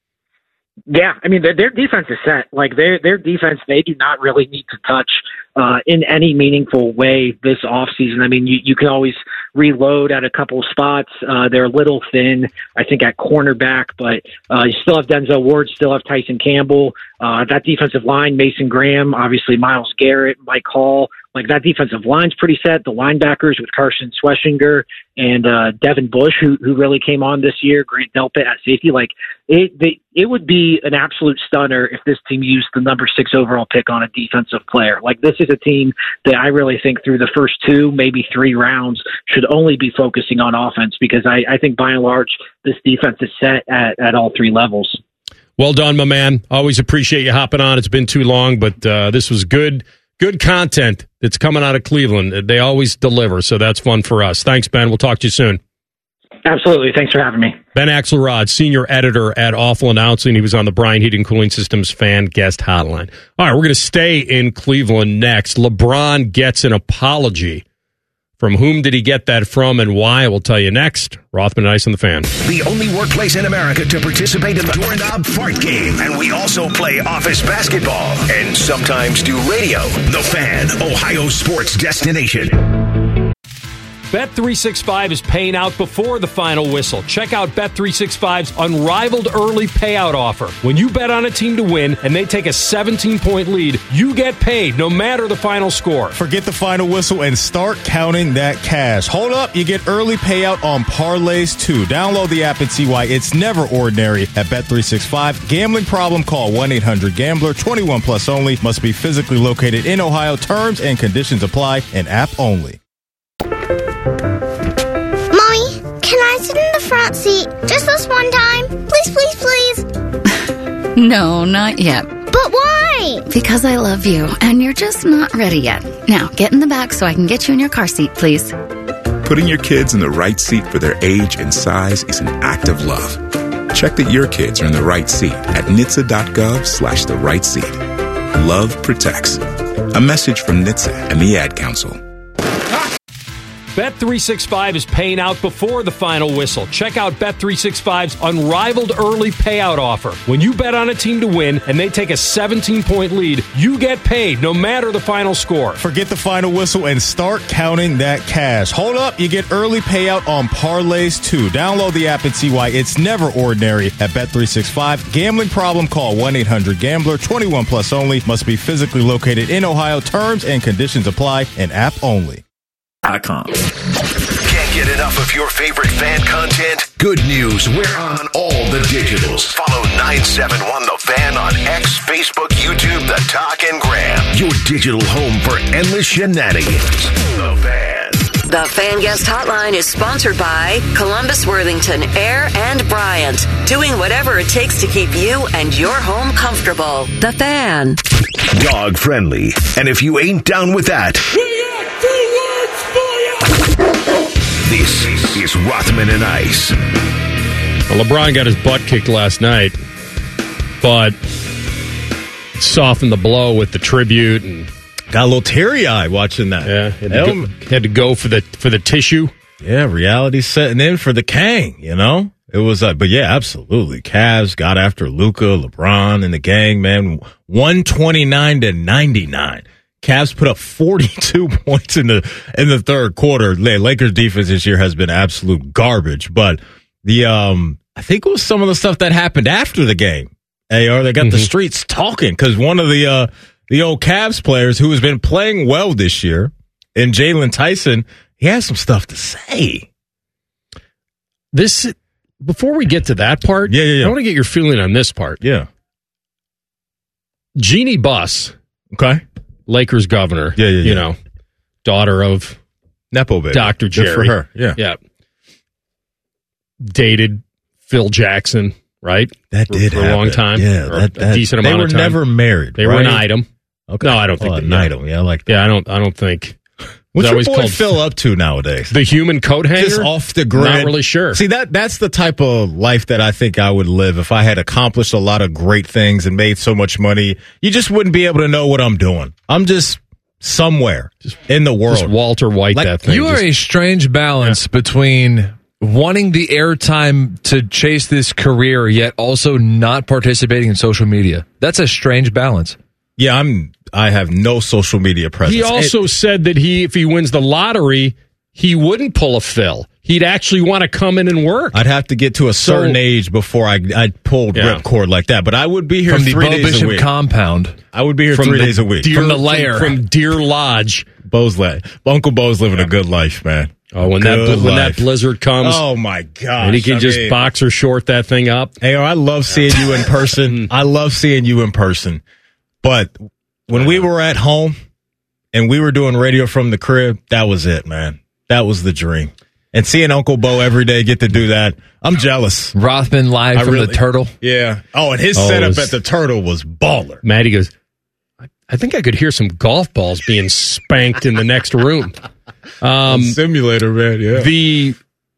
Yeah, I mean, their, their defense is set. Like, their their defense, they do not really need to touch uh, in any meaningful way this offseason. I mean, you, you can always reload at a couple of spots. Uh, they're a little thin, I think, at cornerback, but uh, you still have Denzel Ward, still have Tyson Campbell. Uh, that defensive line, Mason Graham, obviously Myles Garrett, Mike Hall. Like, that defensive line's pretty set. The linebackers with Carson Schwarzenegger and uh, Devin Bush, who who really came on this year, Grant Delpit at safety. Like, it they, it would be an absolute stunner if this team used the number six overall pick on a defensive player. Like, this is a team that I really think through the first two, maybe three rounds should only be focusing on offense, because I, I think by and large this defense is set at, at all three levels. Well done, my man. Always appreciate you hopping on. It's been too long, but uh, this was good. Good content that's coming out of Cleveland. They always deliver, so that's fun for us. Thanks, Ben. We'll talk to you soon. Absolutely. Thanks for having me. Ben Axelrod, senior editor at Awful Announcing. He was on the Bryan Heating Cooling Systems fan guest hotline. All right, we're going to stay in Cleveland next. LeBron gets an apology. From whom did he get that from and why? We'll tell you next. Rothman and Ice on the Fan. The only workplace in America to participate in the Doorknob Fart Game. And we also play office basketball and sometimes do radio. The Fan, Ohio sports destination. Bet three sixty-five is paying out before the final whistle. Check out Bet three sixty-five's unrivaled early payout offer. When you bet on a team to win and they take a seventeen-point lead, you get paid no matter the final score. Forget the final whistle and start counting that cash. Hold up, you get early payout on parlays too. Download the app and see why it's never ordinary at Bet three sixty-five. Gambling problem? Call one eight hundred gambler. twenty-one plus only. Must be physically located in Ohio. Terms and conditions apply. An app only. Mommy, can I sit in the front seat just this one time? Please, please, please. No, not yet. But why? Because I love you, and you're just not ready yet. Now, get in the back so I can get you in your car seat, please. Putting your kids in the right seat for their age and size is an act of love. Check that your kids are in the right seat at N H T S A dot gov slash the right seat. Love protects. A message from N H T S A and the Ad Council. Bet three sixty-five is paying out before the final whistle. Check out Bet three sixty-five's unrivaled early payout offer. When you bet on a team to win and they take a seventeen-point lead, you get paid no matter the final score. Forget the final whistle and start counting that cash. Hold up, you get early payout on parlays too. Download the app and see why it's never ordinary at Bet three sixty-five. Gambling problem? Call one eight hundred gambler. twenty-one plus only. Must be physically located in Ohio. Terms and conditions apply. And app only. Com. Can't get enough of your favorite fan content? Good news, we're on all the digitals. Follow nine seven one The Fan on X, Facebook, YouTube, The Talk, and Gram. Your digital home for endless shenanigans. The Fan. The Fan Guest Hotline is sponsored by Columbus, Worthington, Air, and Bryant. Doing whatever it takes to keep you and your home comfortable. The Fan. Dog friendly. And if you ain't down with that, this is Rothman and Ice. Well, LeBron got his butt kicked last night, but softened the blow with the tribute and got a little teary-eyed watching that. Yeah, had to, go, had to go for the for the tissue. Yeah, reality setting in for the Kang, you know? It was, uh, but yeah, absolutely. Cavs got after Luka, LeBron, and the gang, man. one twenty-nine to ninety-nine. Cavs put up forty-two points in the in the third quarter. Lakers defense this year has been absolute garbage, but the um I think it was some of the stuff that happened after the game. A R, they got mm-hmm. the streets talking because one of the uh the old Cavs players who has been playing well this year, and Jalen Tyson, he has some stuff to say. This before we get to that part, yeah, yeah, yeah. I want to get your feeling on this part. Yeah, Jeannie Buss, okay. Lakers governor, yeah, yeah, yeah. you know, daughter of Nepo baby. Doctor Jerry. Good for her, yeah. Yeah. Dated Phil Jackson, right? That for, did For a long time. Yeah, or that, that, a decent amount of time. They were never married, They right? were an item. Okay. No, I don't think oh, they, an yeah. item. Yeah, I like that. Yeah, I don't, I don't think. What's your boy called Phil up to nowadays? The human coat hanger? Just off the grid. Not really sure. See, that that's the type of life that I think I would live if I had accomplished a lot of great things and made so much money. You just wouldn't be able to know what I'm doing. I'm just somewhere just, in the world. Just Walter White like, that thing. You are just, a strange balance yeah. between wanting the airtime to chase this career, yet also not participating in social media. That's a strange balance. Yeah, I'm. I have no social media presence. He also it, said that he, if he wins the lottery, he wouldn't pull a Phil. He'd actually want to come in and work. I'd have to get to a certain so, age before I I'd pull yeah. ripcord like that. But I would be here from three the Bo days Bishop a week. Compound. I would be here from three the days a week Deer, from the lair from, from Deer Lodge. Bo's la- Uncle Bo's living yeah. a good life, man. Oh, when good that when that blizzard comes, oh my gosh, and he can I just mean, boxer short that thing up. Hey, I love seeing you in person. I love seeing you in person. But when we were at home and we were doing radio from the crib, that was it, man. That was the dream. And seeing Uncle Bo every day get to do that, I'm jealous. Rothman live I from really, the Turtle. Yeah. Oh, and his oh, setup was, at the Turtle was baller. Maddie goes, I think I could hear some golf balls being spanked in the next room. Um, simulator, man, yeah. The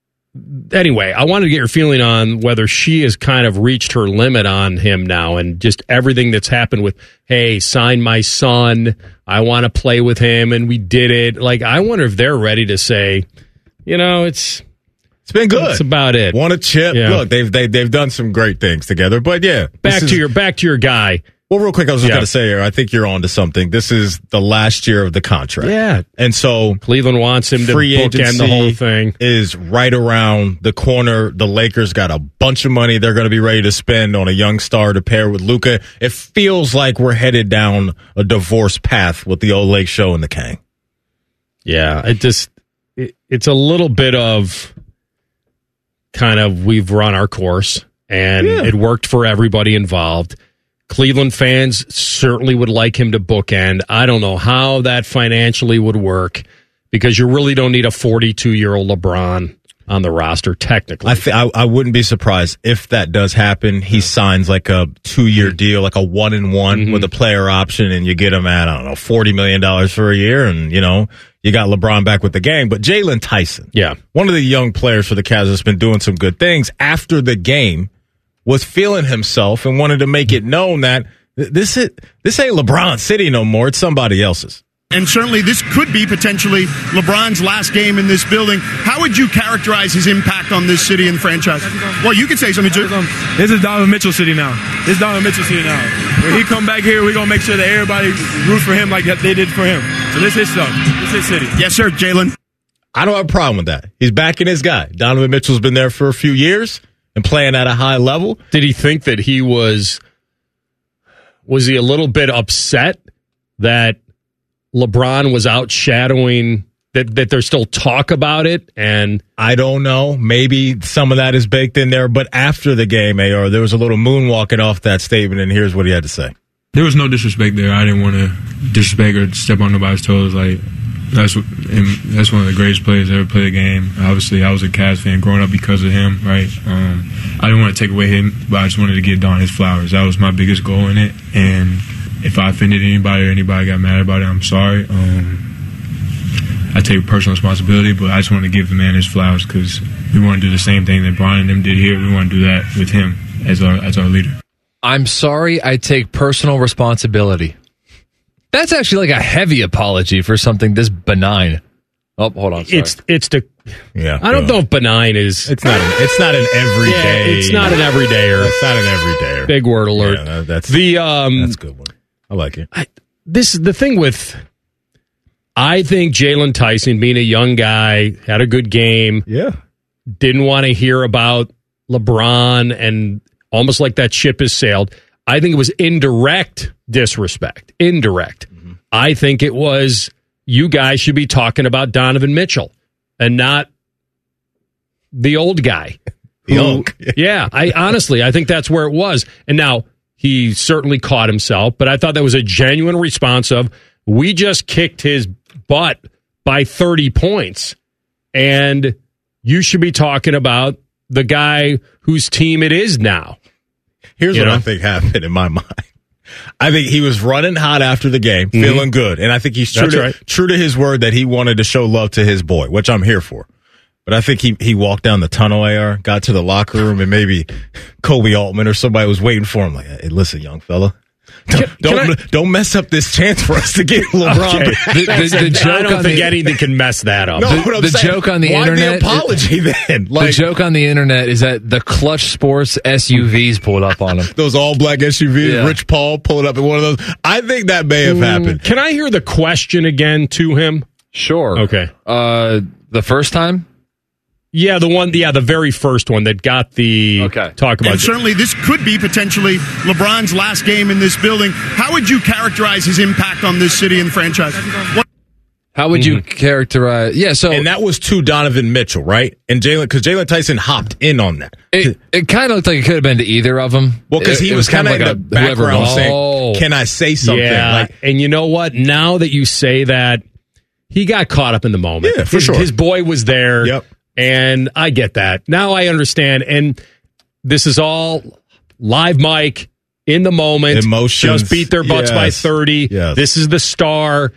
Anyway, I wanted to get your feeling on whether she has kind of reached her limit on him now and just everything that's happened with, hey, sign my son, I want to play with him, and we did it. Like, I wonder if they're ready to say, you know, it's it's been good. That's about it. Want a chip? Yeah. Look, they've they, they've done some great things together, but yeah. Back to is, your back to your guy. Well, real quick, I was just yeah. going to say here, I think you're on to something. This is the last year of the contract. Yeah. And so Cleveland wants him to free bookend the whole thing. Is right around the corner. The Lakers got a bunch of money they're going to be ready to spend on a young star to pair with Luka. It feels like we're headed down a divorce path with the old Lake Show and the Kang. Yeah, it just it, it's a little bit of kind of we've run our course and yeah. it worked for everybody involved. Cleveland fans certainly would like him to bookend. I don't know how that financially would work because you really don't need a forty-two-year-old LeBron on the roster, technically. I, th- I I wouldn't be surprised if that does happen. He signs like a two-year deal, like a one-and-one mm-hmm. with a player option, and you get him at, I don't know, forty million dollars for a year, and, you know, you got LeBron back with the gang. But Jalen Tyson, yeah, one of the young players for the Cavs that's been doing some good things after the game, was feeling himself and wanted to make it known that this is, this ain't LeBron City no more. It's somebody else's. And certainly this could be potentially LeBron's last game in this building. How would you characterize his impact on this city and franchise? Well, you could say something too. This is Donovan Mitchell City now. This is Donovan Mitchell City now. When he come back here, we're going to make sure that everybody roots for him like they did for him. So this is stuff. This is city. Yes, sir, Jalen. I don't have a problem with that. He's backing his guy. Donovan Mitchell's been there for a few years and playing at a high level. Did he think that he was, was he a little bit upset that LeBron was outshadowing, that, that there's still talk about it? And I don't know. Maybe some of that is baked in there. But after the game, A R, there was a little moonwalking off that statement, and here's what he had to say. There was no disrespect there. I didn't want to disrespect or step on nobody's toes. Like, that's what, that's one of the greatest players that ever played the game. Obviously, I was a Cavs fan growing up because of him, right? Um, I didn't want to take away him, but I just wanted to give Don his flowers. That was my biggest goal in it. And if I offended anybody or anybody got mad about it, I'm sorry. Um, I take personal responsibility, but I just want to give the man his flowers because we want to do the same thing that Brian and them did here. We want to do that with him as our as our leader. I'm sorry, I take personal responsibility. That's actually like a heavy apology for something this benign. Oh, hold on. Sorry. It's it's the yeah. I don't know if benign is. It's not. An, it's not an everyday. Yeah, it's not an everydayer. It's not an everydayer. Big word alert. Yeah, that's the um. That's a good one. I like it. I, this is the thing with. I think Jalen Tyson, being a young guy, had a good game. Yeah. Didn't want to hear about LeBron and almost like that ship has sailed. I think it was indirect disrespect. Indirect. Mm-hmm. I think it was you guys should be talking about Donovan Mitchell and not the old guy. The old. Yeah, I honestly, I think that's where it was. And now he certainly caught himself, but I thought that was a genuine response of, we just kicked his butt by thirty points, and you should be talking about the guy whose team it is now. Here's you what know? I think happened in my mind. I think he was running hot after the game, Mm-hmm. feeling good, and I think he's true That's to, right. true to his word that he wanted to show love to his boy, which I'm here for. But I think he, he walked down the tunnel, A R, got to the locker room, and maybe Kobe Altman or somebody was waiting for him. Like, hey, listen, young fella, don't Can- don't, can I- don't mess up this chance for us to get LeBron. Okay. The- the- the joke I don't on think the- anything can mess that up. No, The, what I'm the saying, joke on the why internet. the apology then? The Like joke on the internet is that the Clutch Sports S U Vs pulled up on him. those all black S U Vs, Yeah. Rich Paul pulled up in one of those. I think that may have happened. Can I hear the question again to him? Sure. Okay. Uh, the first time? Yeah, the one, yeah, the very first one that got the Okay. talk about. And certainly this could be potentially LeBron's last game in this building. How would you characterize his impact on this city and franchise? What- How would you characterize? Yeah, so And that was to Donovan Mitchell, right? And Jalen, because Jalen Tyson hopped in on that. it, it kind of looked like it could have been to either of them. Well, because It- he it was kind of kinda in the like a- whoever background was- saying, Oh. "Can I say something?" Yeah, Like, and you know what? Now that you say that, he got caught up in the moment. Yeah, for his, sure. His boy was there. Yep. And I get that. Now I understand. And this is all live mic in the moment. Emotions. Just beat their butts by Yes. thirty. Yes. This is the star.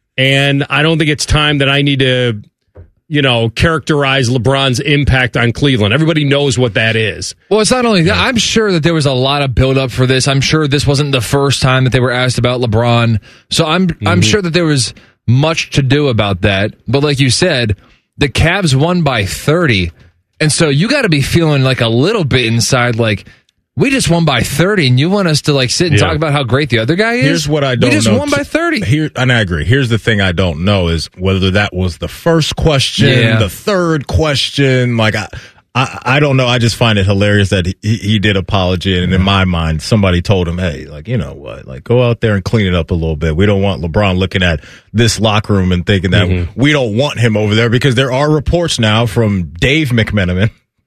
And I don't think it's time that I need to, you know, characterize LeBron's impact on Cleveland. Everybody knows what that is. Well, it's not only that. I'm sure that there was a lot of buildup for this. I'm sure this wasn't the first time that they were asked about LeBron. So I'm I'm sure that there was much to do about that. But like you said, the Cavs won by thirty. And so you got to be feeling like a little bit inside, like, we just won by thirty, and you want us to like sit and Yeah. talk about how great the other guy is? Here's what I don't We just know. won by thirty. Here, and I agree. Here's the thing I don't know is whether that was the first question, Yeah. the third question. Like I, I, I don't know. I just find it hilarious that he, he did apology, and in my mind, somebody told him, "Hey, like you know what? Like go out there and clean it up a little bit. We don't want LeBron looking at this locker room and thinking that Mm-hmm. we don't want him over there because there are reports now from Dave McMenamin."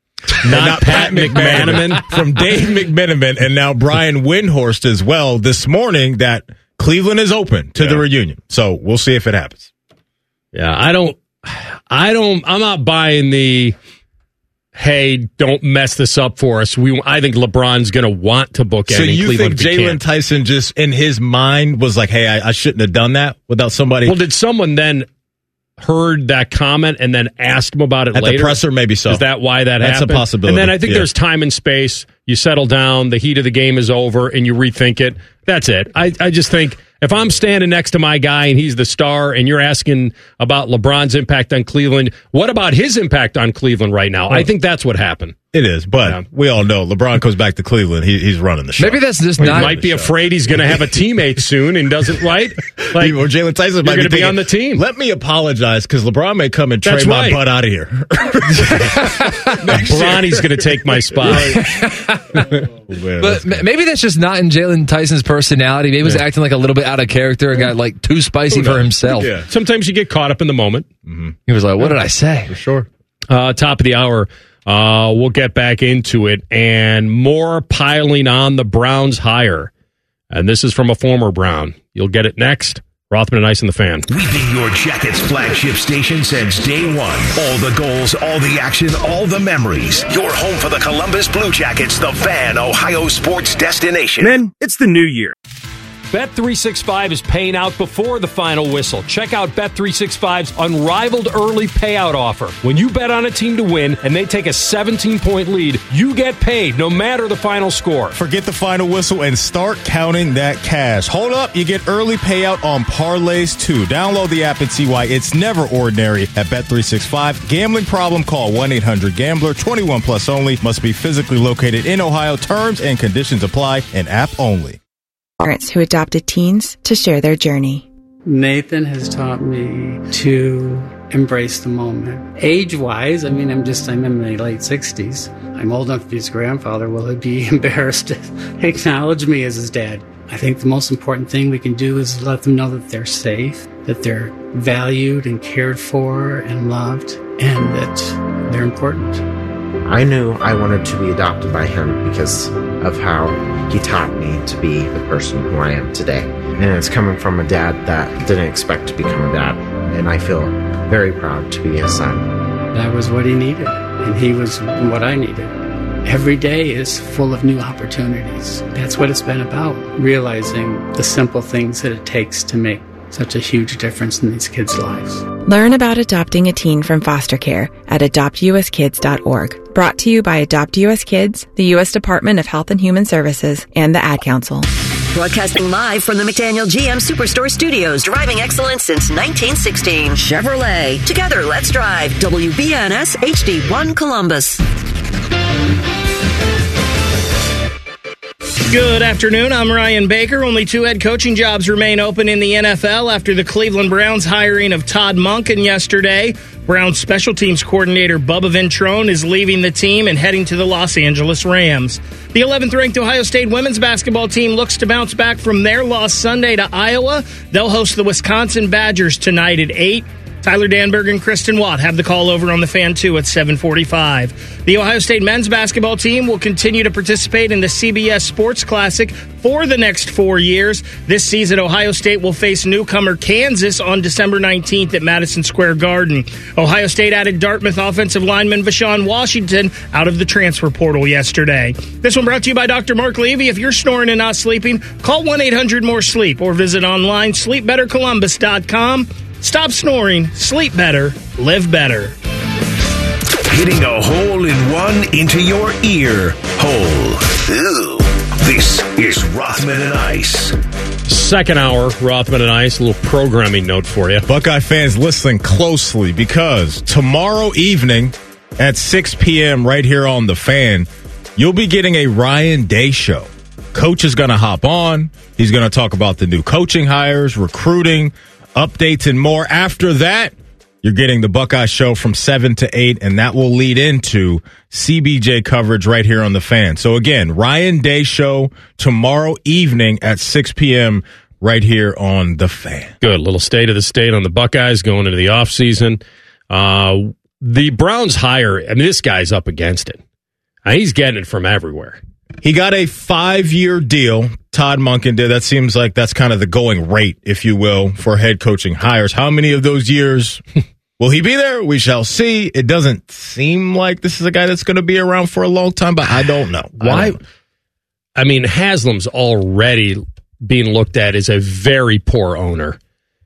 Not, Pat McManaman. from Dave McMenamin and now Brian Windhorst as well this morning that Cleveland is open to the reunion. So we'll see if it happens. Yeah, I don't, I don't, I'm not buying the, hey, don't mess this up for us. We, I think LeBron's going to want to book So it in you Cleveland. think if he Jalen can't. Tyson just in his mind was like, hey, I, I shouldn't have done that without somebody Well, did someone then heard that comment and then asked him about it at later? the presser? Maybe so. Is that why that That's happened? a possibility. And then I think Yeah. there's time and space. You settle down. The heat of the game is over, and you rethink it. That's it. I, I just think If I'm standing next to my guy and he's the star and you're asking about LeBron's impact on Cleveland, what about his impact on Cleveland right now? Well, I think that's what happened. It is, but yeah. we all know LeBron goes back to Cleveland. He, he's running the show. Maybe that's just well, not. He might be afraid he's going to have a teammate soon and doesn't, right? Like, or Jalen Tyson might be, be, be on the team. Let me apologize because LeBron may come and trade that's my right. butt out of here. Bronny's going to take my spot. Man, but maybe that's just not in Jalen Tyson's personality. Maybe he was yeah. acting like a little bit out of character and got like too spicy for himself. Yeah. Sometimes you get caught up in the moment. Mm-hmm. He was like, what did I say? For sure. Uh, top of the hour. Uh, we'll get back into it and more piling on the Browns hire. And this is from a former Brown. You'll get it next. Rothman and Ice and the Fan. We've been your Jackets flagship station since day one. All the goals, all the action, all the memories. Your home for the Columbus Blue Jackets, the Fan, Ohio sports destination. Men, it's the new year. Bet three sixty-five is paying out before the final whistle. Check out Bet three sixty-five's unrivaled early payout offer. When you bet on a team to win and they take a seventeen-point lead, you get paid no matter the final score. Forget the final whistle and start counting that cash. Hold up, you get early payout on parlays too. Download the app and see why it's never ordinary at Bet three sixty-five. Gambling problem? Call one eight hundred gambler. twenty-one plus only. Must be physically located in Ohio. Terms and conditions apply. An app only. Parents who adopted teens to share their journey. Nathan has taught me to embrace the moment. Age-wise, I mean, I'm just, I'm in my late sixties. I'm old enough to be his grandfather. Will he be embarrassed to acknowledge me as his dad? I think the most important thing we can do is let them know that they're safe, that they're valued and cared for and loved, and that they're important. I knew I wanted to be adopted by him because of how he taught me to be the person who I am today. And it's coming from a dad that didn't expect to become a dad. And I feel very proud to be his son. That was what he needed, and he was what I needed. Every day is full of new opportunities. That's what it's been about, realizing the simple things that it takes to make such a huge difference in these kids' lives. Learn about adopting a teen from foster care at adopt u s kids dot org. Brought to you by Adopt U S Kids, the U S Department of Health and Human Services, and the Ad Council. Broadcasting live from the McDaniel G M Superstore Studios, driving excellence since nineteen sixteen. Chevrolet. Together, let's drive. W B N S H D one Columbus. Good afternoon. I'm Ryan Baker. Only two head coaching jobs remain open in the N F L after the Cleveland Browns hiring of Todd Monken yesterday. Browns special teams coordinator Bubba Ventrone is leaving the team and heading to the Los Angeles Rams. The eleventh ranked Ohio State women's basketball team looks to bounce back from their loss Sunday to Iowa. They'll host the Wisconsin Badgers tonight at eight. Tyler Danberg and Kristen Watt have the call over on the Fan two at seven forty-five. The Ohio State men's basketball team will continue to participate in the C B S Sports Classic for the next four years. This season, Ohio State will face newcomer Kansas on December nineteenth at Madison Square Garden. Ohio State added Dartmouth offensive lineman Vashawn Washington out of the transfer portal yesterday. This one brought to you by Doctor Mark Levy. If you're snoring and not sleeping, call one eight hundred more sleep or visit online sleep better columbus dot com. Stop snoring, sleep better, live better. Hitting a hole in one into your ear hole. Ew. This is Rothman and Ice. Second hour, Rothman and Ice. A little programming note for you. Buckeye fans, listen closely because tomorrow evening at six p.m. right here on The Fan, you'll be getting a Ryan Day show. Coach is going to hop on. He's going to talk about the new coaching hires, recruiting, updates, and more. After that, you're getting the Buckeye Show from seven to eight, and that will lead into C B J coverage right here on The Fan. So again, Ryan Day Show tomorrow evening at six p.m. right here on The Fan. Good. Little state of the state on the Buckeyes going into the offseason. Uh, the Browns hire, I mean, this guy's up against it. Uh, he's getting it from everywhere. He got a five-year deal. Todd Monken did. That seems like that's kind of the going rate, if you will, for head coaching hires. How many of those years will he be there? We shall see. It doesn't seem like this is a guy that's going to be around for a long time, but I don't know. Why? I, don't. I mean, Haslam's already being looked at as a very poor owner.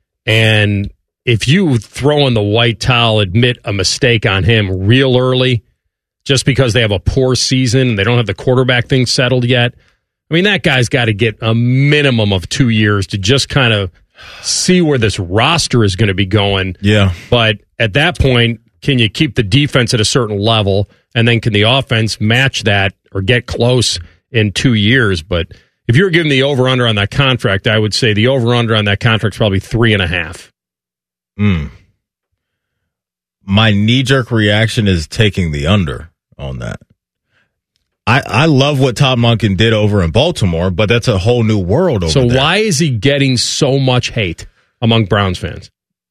And if you throw in the white towel, admit a mistake on him real early, just because they have a poor season and they don't have the quarterback thing settled yet, I mean, that guy's got to get a minimum of two years to just kind of see where this roster is going to be going. Yeah. But at that point, can you keep the defense at a certain level, and then can the offense match that or get close in two years? But if you were giving the over-under on that contract, I would say the over-under on that contract is probably three and a half. Mm. My knee-jerk reaction is taking the under on that. I, I love what Todd Monken did over in Baltimore, but that's a whole new world over so there. So why is he getting so much hate among Browns fans?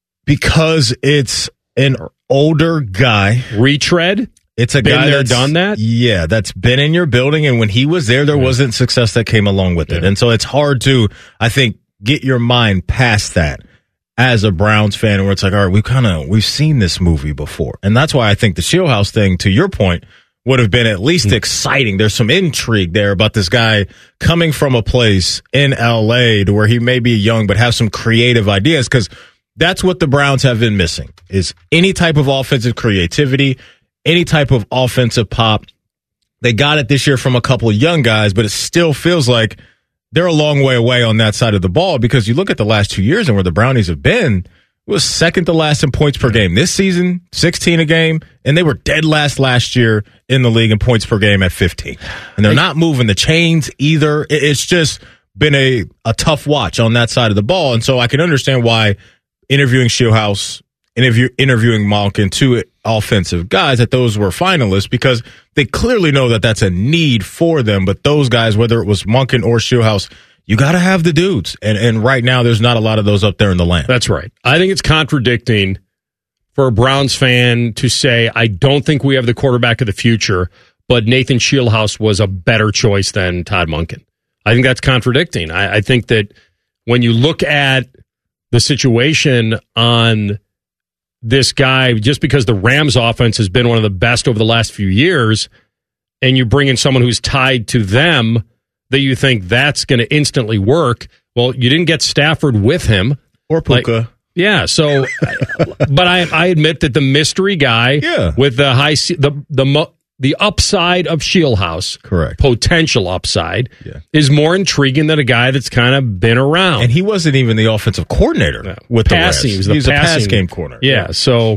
Because it's an older guy. Retread? It's a been guy there, that's done that? Yeah, that's been in your building, and when he was there, there yeah. wasn't success that came along with it. Yeah. And so it's hard to, I think, get your mind past that as a Browns fan, where it's like, all right, we've kind of, we've seen this movie before. And that's why I think the Shieldhouse thing, to your point, would have been at least mm. exciting. There's some intrigue there about this guy coming from a place in L A to where he may be young but have some creative ideas, because that's what the Browns have been missing, is any type of offensive creativity, any type of offensive pop. They got it this year from a couple of young guys, but it still feels like they're a long way away on that side of the ball, because you look at the last two years and where the Brownies have been. It was second to last in points per game this season, sixteen a game, and they were dead last last year in the league in points per game at fifteen. And they're not moving the chains either. It's just been a, a tough watch on that side of the ball. And so I can understand why interviewing Shieldhouse, interview, interviewing Monken, two offensive guys, that those were finalists, because they clearly know that that's a need for them. But those guys, whether it was Monken or Shieldhouse, you got to have the dudes. And and right now, there's not a lot of those up there in the land. That's right. I think it's contradicting for a Browns fan to say, I don't think we have the quarterback of the future, but Nathan Shieldhouse was a better choice than Todd Monken. I think that's contradicting. I, I think that when you look at the situation on this guy, just because the Rams offense has been one of the best over the last few years, and you bring in someone who's tied to them, that you think that's going to instantly work. Well, you didn't get Stafford with him. Or Puka. Like, yeah, so, but I, I admit that the mystery guy yeah. with the high, the the the upside of Shieldhouse, correct, potential upside, yeah. is more intriguing than a guy that's kind of been around. And he wasn't even the offensive coordinator no. with passing. the Rams. He was, he the was passing, a pass game corner. Yeah, yeah, so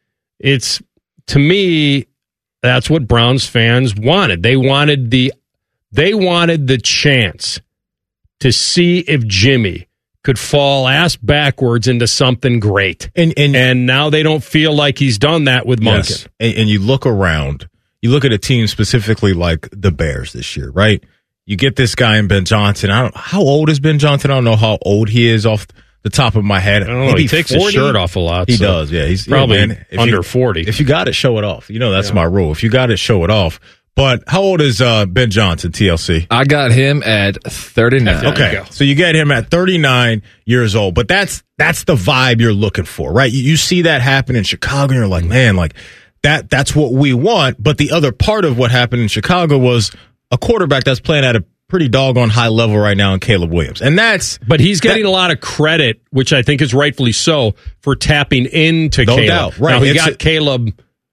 it's, to me, that's what Browns fans wanted. They wanted the They wanted the chance to see if Jimmy could fall ass backwards into something great. And and, and now they don't feel like he's done that with Monken. Yes. And, and you look around, you look at a team specifically like the Bears this year, right? You get this guy in Ben Johnson. I don't how old is Ben Johnson? I don't know how old he is off the top of my head. I don't know. He takes forty? His shirt off a lot. He so does, yeah. He's probably yeah, man, under you, forty. If you got it, show it off. You know, that's yeah. my rule. If you got it, show it off. But how old is uh, Ben Johnson, T L C? I got him at thirty-nine. Okay, so you get him at thirty-nine years old. But that's that's the vibe you're looking for, right? You, you see that happen in Chicago, and you're like, man, like that. That's what we want. But the other part of what happened in Chicago was a quarterback that's playing at a pretty doggone high level right now in Caleb Williams. And that's... But he's getting that, a lot of credit, which I think is rightfully so, for tapping into no Caleb. Doubt. Right. Now, he it's got a, Caleb...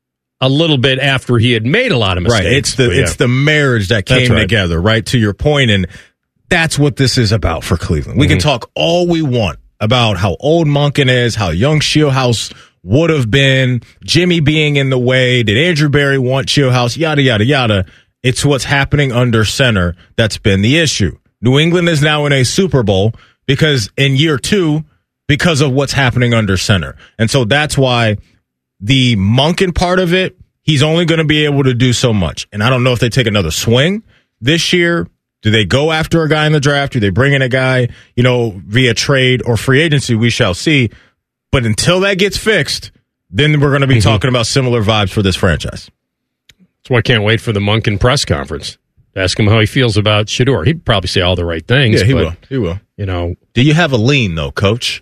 a little bit after he had made a lot of mistakes. Right. It's the yeah. it's the marriage that came right. together, right, to your point, and that's what this is about for Cleveland. We mm-hmm. can talk all we want about how old Monken is, how young Shieldhouse would have been, Jimmy being in the way, did Andrew Berry want Shieldhouse, yada, yada, yada. It's what's happening under center that's been the issue. New England is now in a Super Bowl because in year two, because of what's happening under center. And so that's why the Monken part of it, he's only going to be able to do so much. And I don't know if they take another swing this year. Do they go after a guy in the draft? Do they bring in a guy, you know, via trade or free agency? We shall see. But until that gets fixed, then we're going to be mm-hmm. talking about similar vibes for this franchise. That's why I can't wait for the Monken press conference. Ask him how he feels about Shedeur. He'd probably say all the right things. Yeah, he but, will. He will. You know, do you have a lean though, Coach?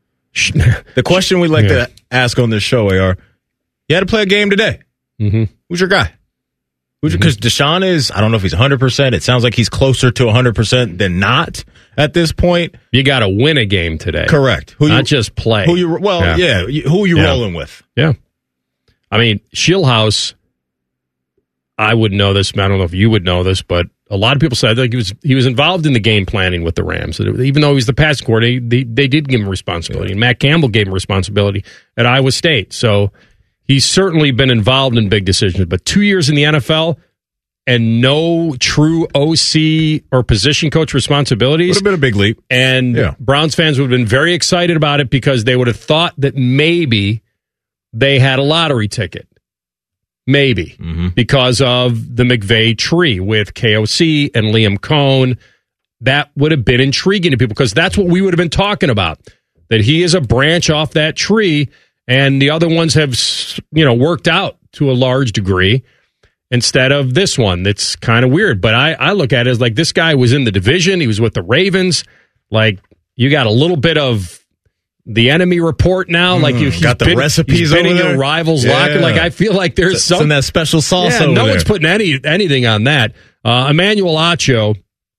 The question we like yeah. to ask on this show, A R, you had to play a game today. Mm-hmm. Who's your guy? Who's because mm-hmm. Deshaun is, I don't know if he's one hundred percent. It sounds like he's closer to one hundred percent than not at this point. You got to win a game today. Correct. Who Not you, just play. Who you? Well, yeah. yeah who are you yeah. rolling with? Yeah. I mean, Shieldhouse, I would know this. I don't know if you would know this, but a lot of people said like he was he was involved in the game planning with the Rams. Even though he was the pass coordinator, they, they did give him responsibility. Yeah. And Matt Campbell gave him responsibility at Iowa State. So he's certainly been involved in big decisions. But two years in the N F L and no true O C or position coach responsibilities. Would have been a big leap. And yeah. Browns fans would have been very excited about it because they would have thought that maybe they had a lottery ticket. Maybe. Mm-hmm. Because of the McVay tree with K O C and Liam Cohn. That would have been intriguing to people because that's what we would have been talking about. That he is a branch off that tree and the other ones have, you know, worked out to a large degree instead of this one. That's kind of weird. But I, I look at it as like this guy was in the division. He was with the Ravens. Like you got a little bit of the enemy report now, mm, like you got the been, recipes he's been over in there? your rival's Yeah. locker. Like I feel like there's It's some in that special sauce yeah, over no there. one's putting any anything on that. Uh, Emmanuel Acho,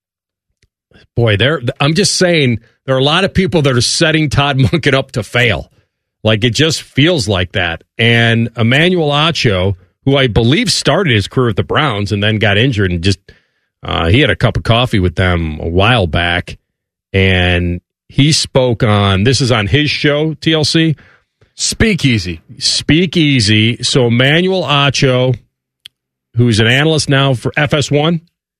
boy, there. I'm just saying there are a lot of people that are setting Todd Monken up to fail. Like it just feels like that. And Emmanuel Acho, who I believe started his career with the Browns and then got injured and just uh, he had a cup of coffee with them a while back, and he spoke on, this is on his show, T L C. Speakeasy. Speakeasy. So Emmanuel Acho, who's an analyst now for F S one,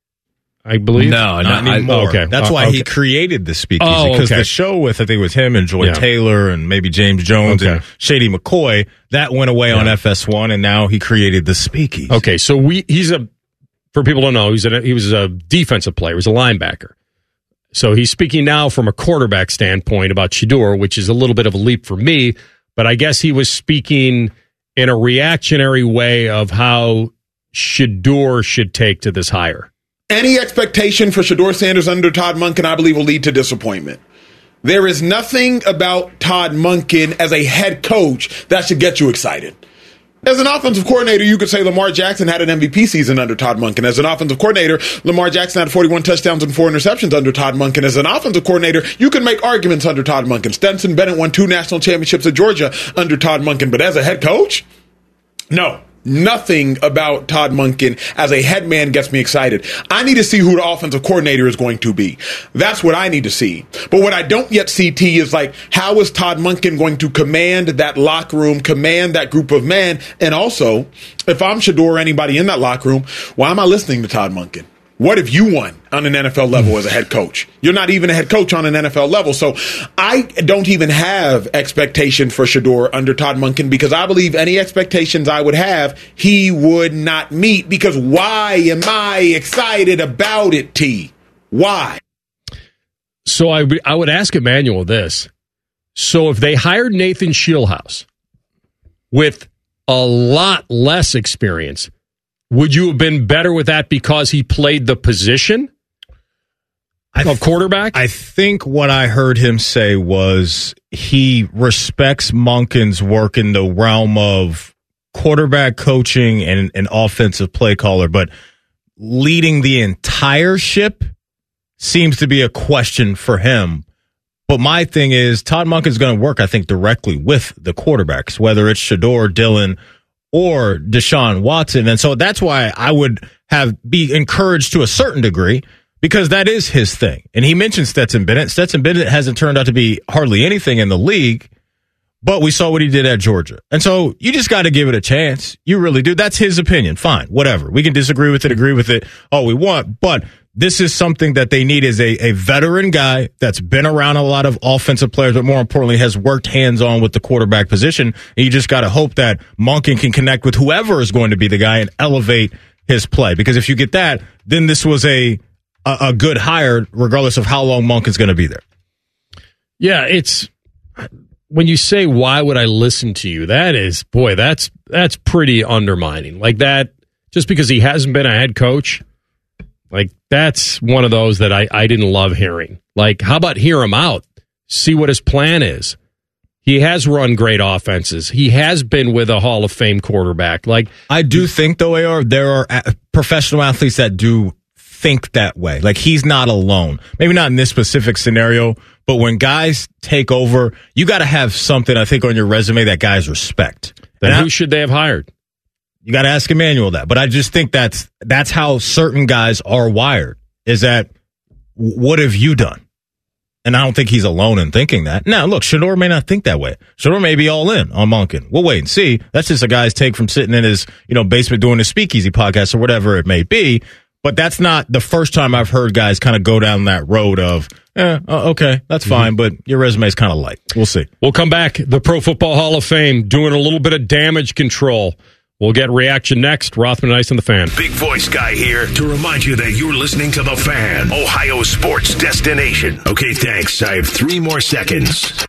I believe. No, not, I, anymore. okay. That's uh, why okay. he created the Speakeasy. Oh, Because okay. the show with, I think it was him and Joy Yeah. Taylor and maybe James Jones Okay. and Shady McCoy, that went away Yeah. on F S one, and now he created the Speakeasy. Okay, so we he's a, for people who don't know, he's a, he was a defensive player. He was a linebacker. So he's speaking now from a quarterback standpoint about Shedeur, which is a little bit of a leap for me, but I guess he was speaking in a reactionary way of how Shedeur should take to this hire. Any expectation for Shedeur Sanders under Todd Monken, I believe, will lead to disappointment. There is nothing about Todd Monken as a head coach that should get you excited. As an offensive coordinator, you could say Lamar Jackson had an M V P season under Todd Monken. As an offensive coordinator, Lamar Jackson had forty-one touchdowns and four interceptions under Todd Monken. As an offensive coordinator, you can make arguments under Todd Monken. Stetson Bennett won two national championships at Georgia under Todd Monken. But as a head coach, no. Nothing about Todd Monken as a head man gets me excited. I need to see who the offensive coordinator is going to be. That's what I need to see. But what I don't yet see, T, is like, how is Todd Monken going to command that locker room, command that group of men? And also, if I'm Shedeur or anybody in that locker room, why am I listening to Todd Monken? What have you won on an N F L level as a head coach? You're not even a head coach on an N F L level. So I don't even have expectation for Shedeur under Todd Monken because I believe any expectations I would have, he would not meet. Because why am I excited about it, T? Why? So I, I would ask Emmanuel this. So if they hired Nathan Shieldhouse with a lot less experience, would you have been better with that because he played the position I th- of quarterback? I think what I heard him say was he respects Monken's work in the realm of quarterback coaching and an offensive play caller, but leading the entire ship seems to be a question for him. But my thing is, Todd Monken's going to work, I think, directly with the quarterbacks, whether it's Shedeur, Dillon, or Deshaun Watson. And so that's why I would have be encouraged to a certain degree because that is his thing. And he mentioned Stetson Bennett. Stetson Bennett hasn't turned out to be hardly anything in the league, but we saw what he did at Georgia. And so you just got to give it a chance. You really do. That's his opinion. Fine, whatever. We can disagree with it, agree with it, all we want. But this is something that they need is a, a veteran guy that's been around a lot of offensive players, but more importantly, has worked hands-on with the quarterback position. And you just got to hope that Monken can connect with whoever is going to be the guy and elevate his play. Because if you get that, then this was a a, a good hire, regardless of how long Monken's going to be there. Yeah, it's when you say, why would I listen to you? That is, boy, that's that's pretty undermining. Like that, just because he hasn't been a head coach. Like, that's one of those that I, I didn't love hearing. Like, how about hear him out? See what his plan is. He has run great offenses. He has been with a Hall of Fame quarterback. Like, I do think, though, A R, there are a- professional athletes that do think that way. Like, he's not alone. Maybe not in this specific scenario, but when guys take over, you got to have something, I think, on your resume that guys respect. Then And who I, should they have hired? You got to ask Emmanuel that. But I just think that's that's how certain guys are wired, is that what have you done? And I don't think he's alone in thinking that. Now, look, Shedeur may not think that way. Shedeur may be all in on Monken. We'll wait and see. That's just a guy's take from sitting in his, you know, basement doing his speakeasy podcast or whatever it may be. But that's not the first time I've heard guys kind of go down that road of, eh, uh, okay, that's fine, but your resume is kind of light. We'll see. We'll come back. The Pro Football Hall of Fame doing a little bit of damage control. We'll get reaction next. Rothman and Ice on the Fan. Big voice guy here to remind you that you're listening to the Fan, Ohio sports destination. Okay, thanks. I have three more seconds.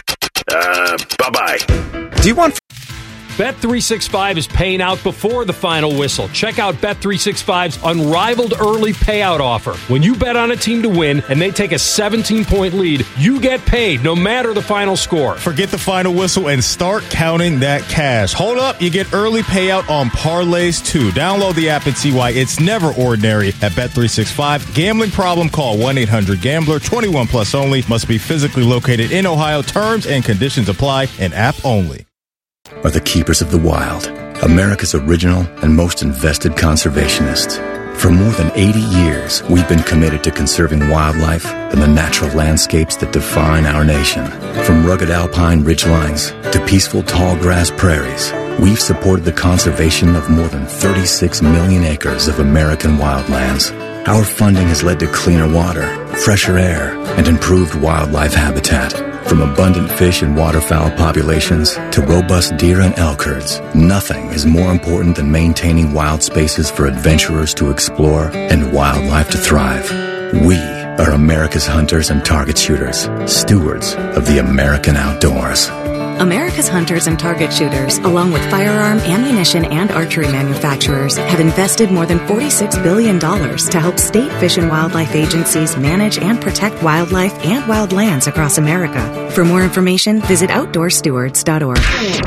Uh, bye-bye. Do you want... Bet three sixty-five is paying out before the final whistle. Check out Bet three sixty-five's unrivaled early payout offer. When you bet on a team to win and they take a seventeen-point lead, you get paid no matter the final score. Forget the final whistle and start counting that cash. Hold up, you get early payout on parlays too. Download the app and see why it's never ordinary at Bet three sixty-five. Gambling problem? Call one eight hundred gambler. twenty-one plus only. Must be physically located in Ohio. Terms and conditions apply. And app only. Are the keepers of the wild, America's original and most invested conservationists. For more than eighty years, we've been committed to conserving wildlife and the natural landscapes that define our nation. From rugged alpine ridgelines to peaceful tall grass prairies, we've supported the conservation of more than thirty-six million acres of American wildlands. Our funding has led to cleaner water, fresher air, and improved wildlife habitat. From abundant fish and waterfowl populations to robust deer and elk herds, nothing is more important than maintaining wild spaces for adventurers to explore and wildlife to thrive. We are America's hunters and target shooters, stewards of the American outdoors. America's hunters and target shooters, along with firearm, ammunition, and archery manufacturers, have invested more than forty-six billion dollars to help state fish and wildlife agencies manage and protect wildlife and wildlands across America. For more information, visit outdoor stewards dot org.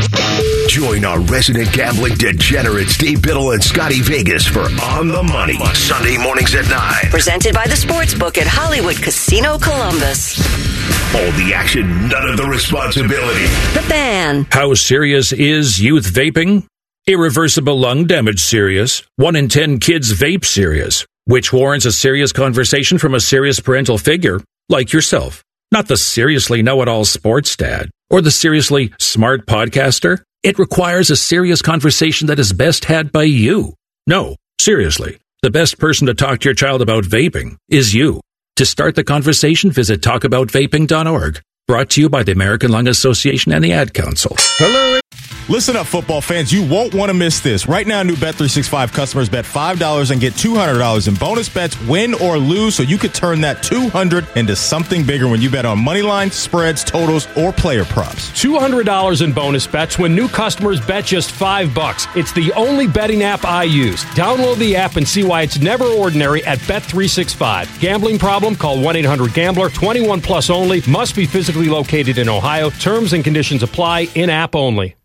Join our resident gambling degenerates, Dave Biddle and Scotty Vegas for On the Money, Sunday mornings at nine. Presented by the Sportsbook at Hollywood Casino Columbus. All the action, none of the responsibility. The Fan. How serious is youth vaping? Irreversible lung damage serious. One in ten kids vape serious, which warrants a serious conversation from a serious parental figure like yourself. Not the seriously know-it-all sports dad or the seriously smart podcaster. It requires a serious conversation that is best had by you. No, seriously, the best person to talk to your child about vaping is you. To start the conversation, visit talk about vaping dot org. Brought to you by the American Lung Association and the Ad Council. Hello. Listen up, football fans. You won't want to miss this. Right now, new Bet three sixty-five customers bet five dollars and get two hundred dollars in bonus bets, win or lose, so you could turn that two hundred dollars into something bigger when you bet on money lines, spreads, totals, or player props. two hundred dollars in bonus bets when new customers bet just five bucks. It's the only betting app I use. Download the app and see why it's never ordinary at Bet three sixty-five. Gambling problem? Call one eight hundred gambler. twenty-one plus only. Must be physically located in Ohio. Terms and conditions apply. In-app only.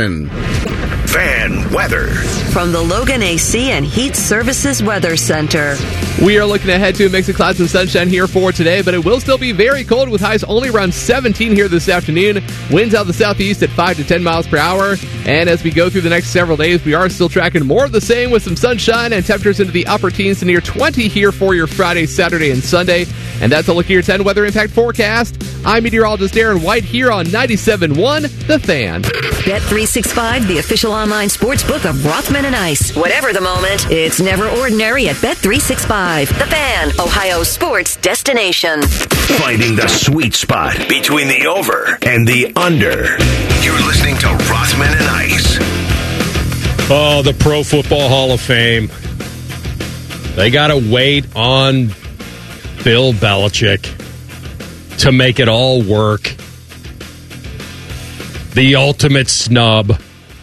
Fan weather. From the Logan A C and Heat Services Weather Center. We are looking ahead to a mix of clouds and sunshine here for today, but it will still be very cold with highs only around seventeen here this afternoon. Winds out of the southeast at five to ten miles per hour. And as we go through the next several days, we are still tracking more of the same with some sunshine and temperatures into the upper teens to near twenty here for your Friday, Saturday, and Sunday. And that's a look at your ten weather impact forecast. I'm meteorologist Aaron White here on ninety-seven point one The Fan. Bet three sixty-five, the official online sports book of Rothman and Ice. Whatever the moment, it's never ordinary at Bet three sixty-five. The Fan, Ohio sports destination. Finding the sweet spot between the over and the under. You're listening to Rothman and Ice. Oh, the Pro Football Hall of Fame. They got to wait on Bill Belichick to make it all work. The ultimate snub.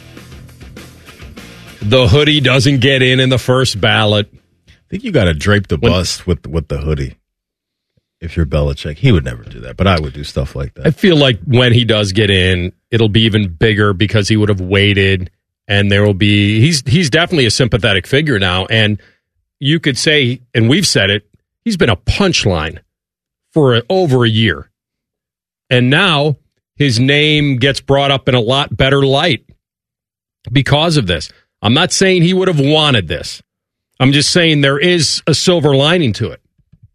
The hoodie doesn't get in in the first ballot. I think you got to drape the bust with with the hoodie. If you're Belichick, he would never do that, but I would do stuff like that. I feel like when he does get in, it'll be even bigger because he would have waited, and there will be. He's he's definitely a sympathetic figure now, and you could say, and we've said it, he's been a punchline for a, over a year, and now his name gets brought up in a lot better light because of this. I'm not saying he would have wanted this. I'm just saying there is a silver lining to it.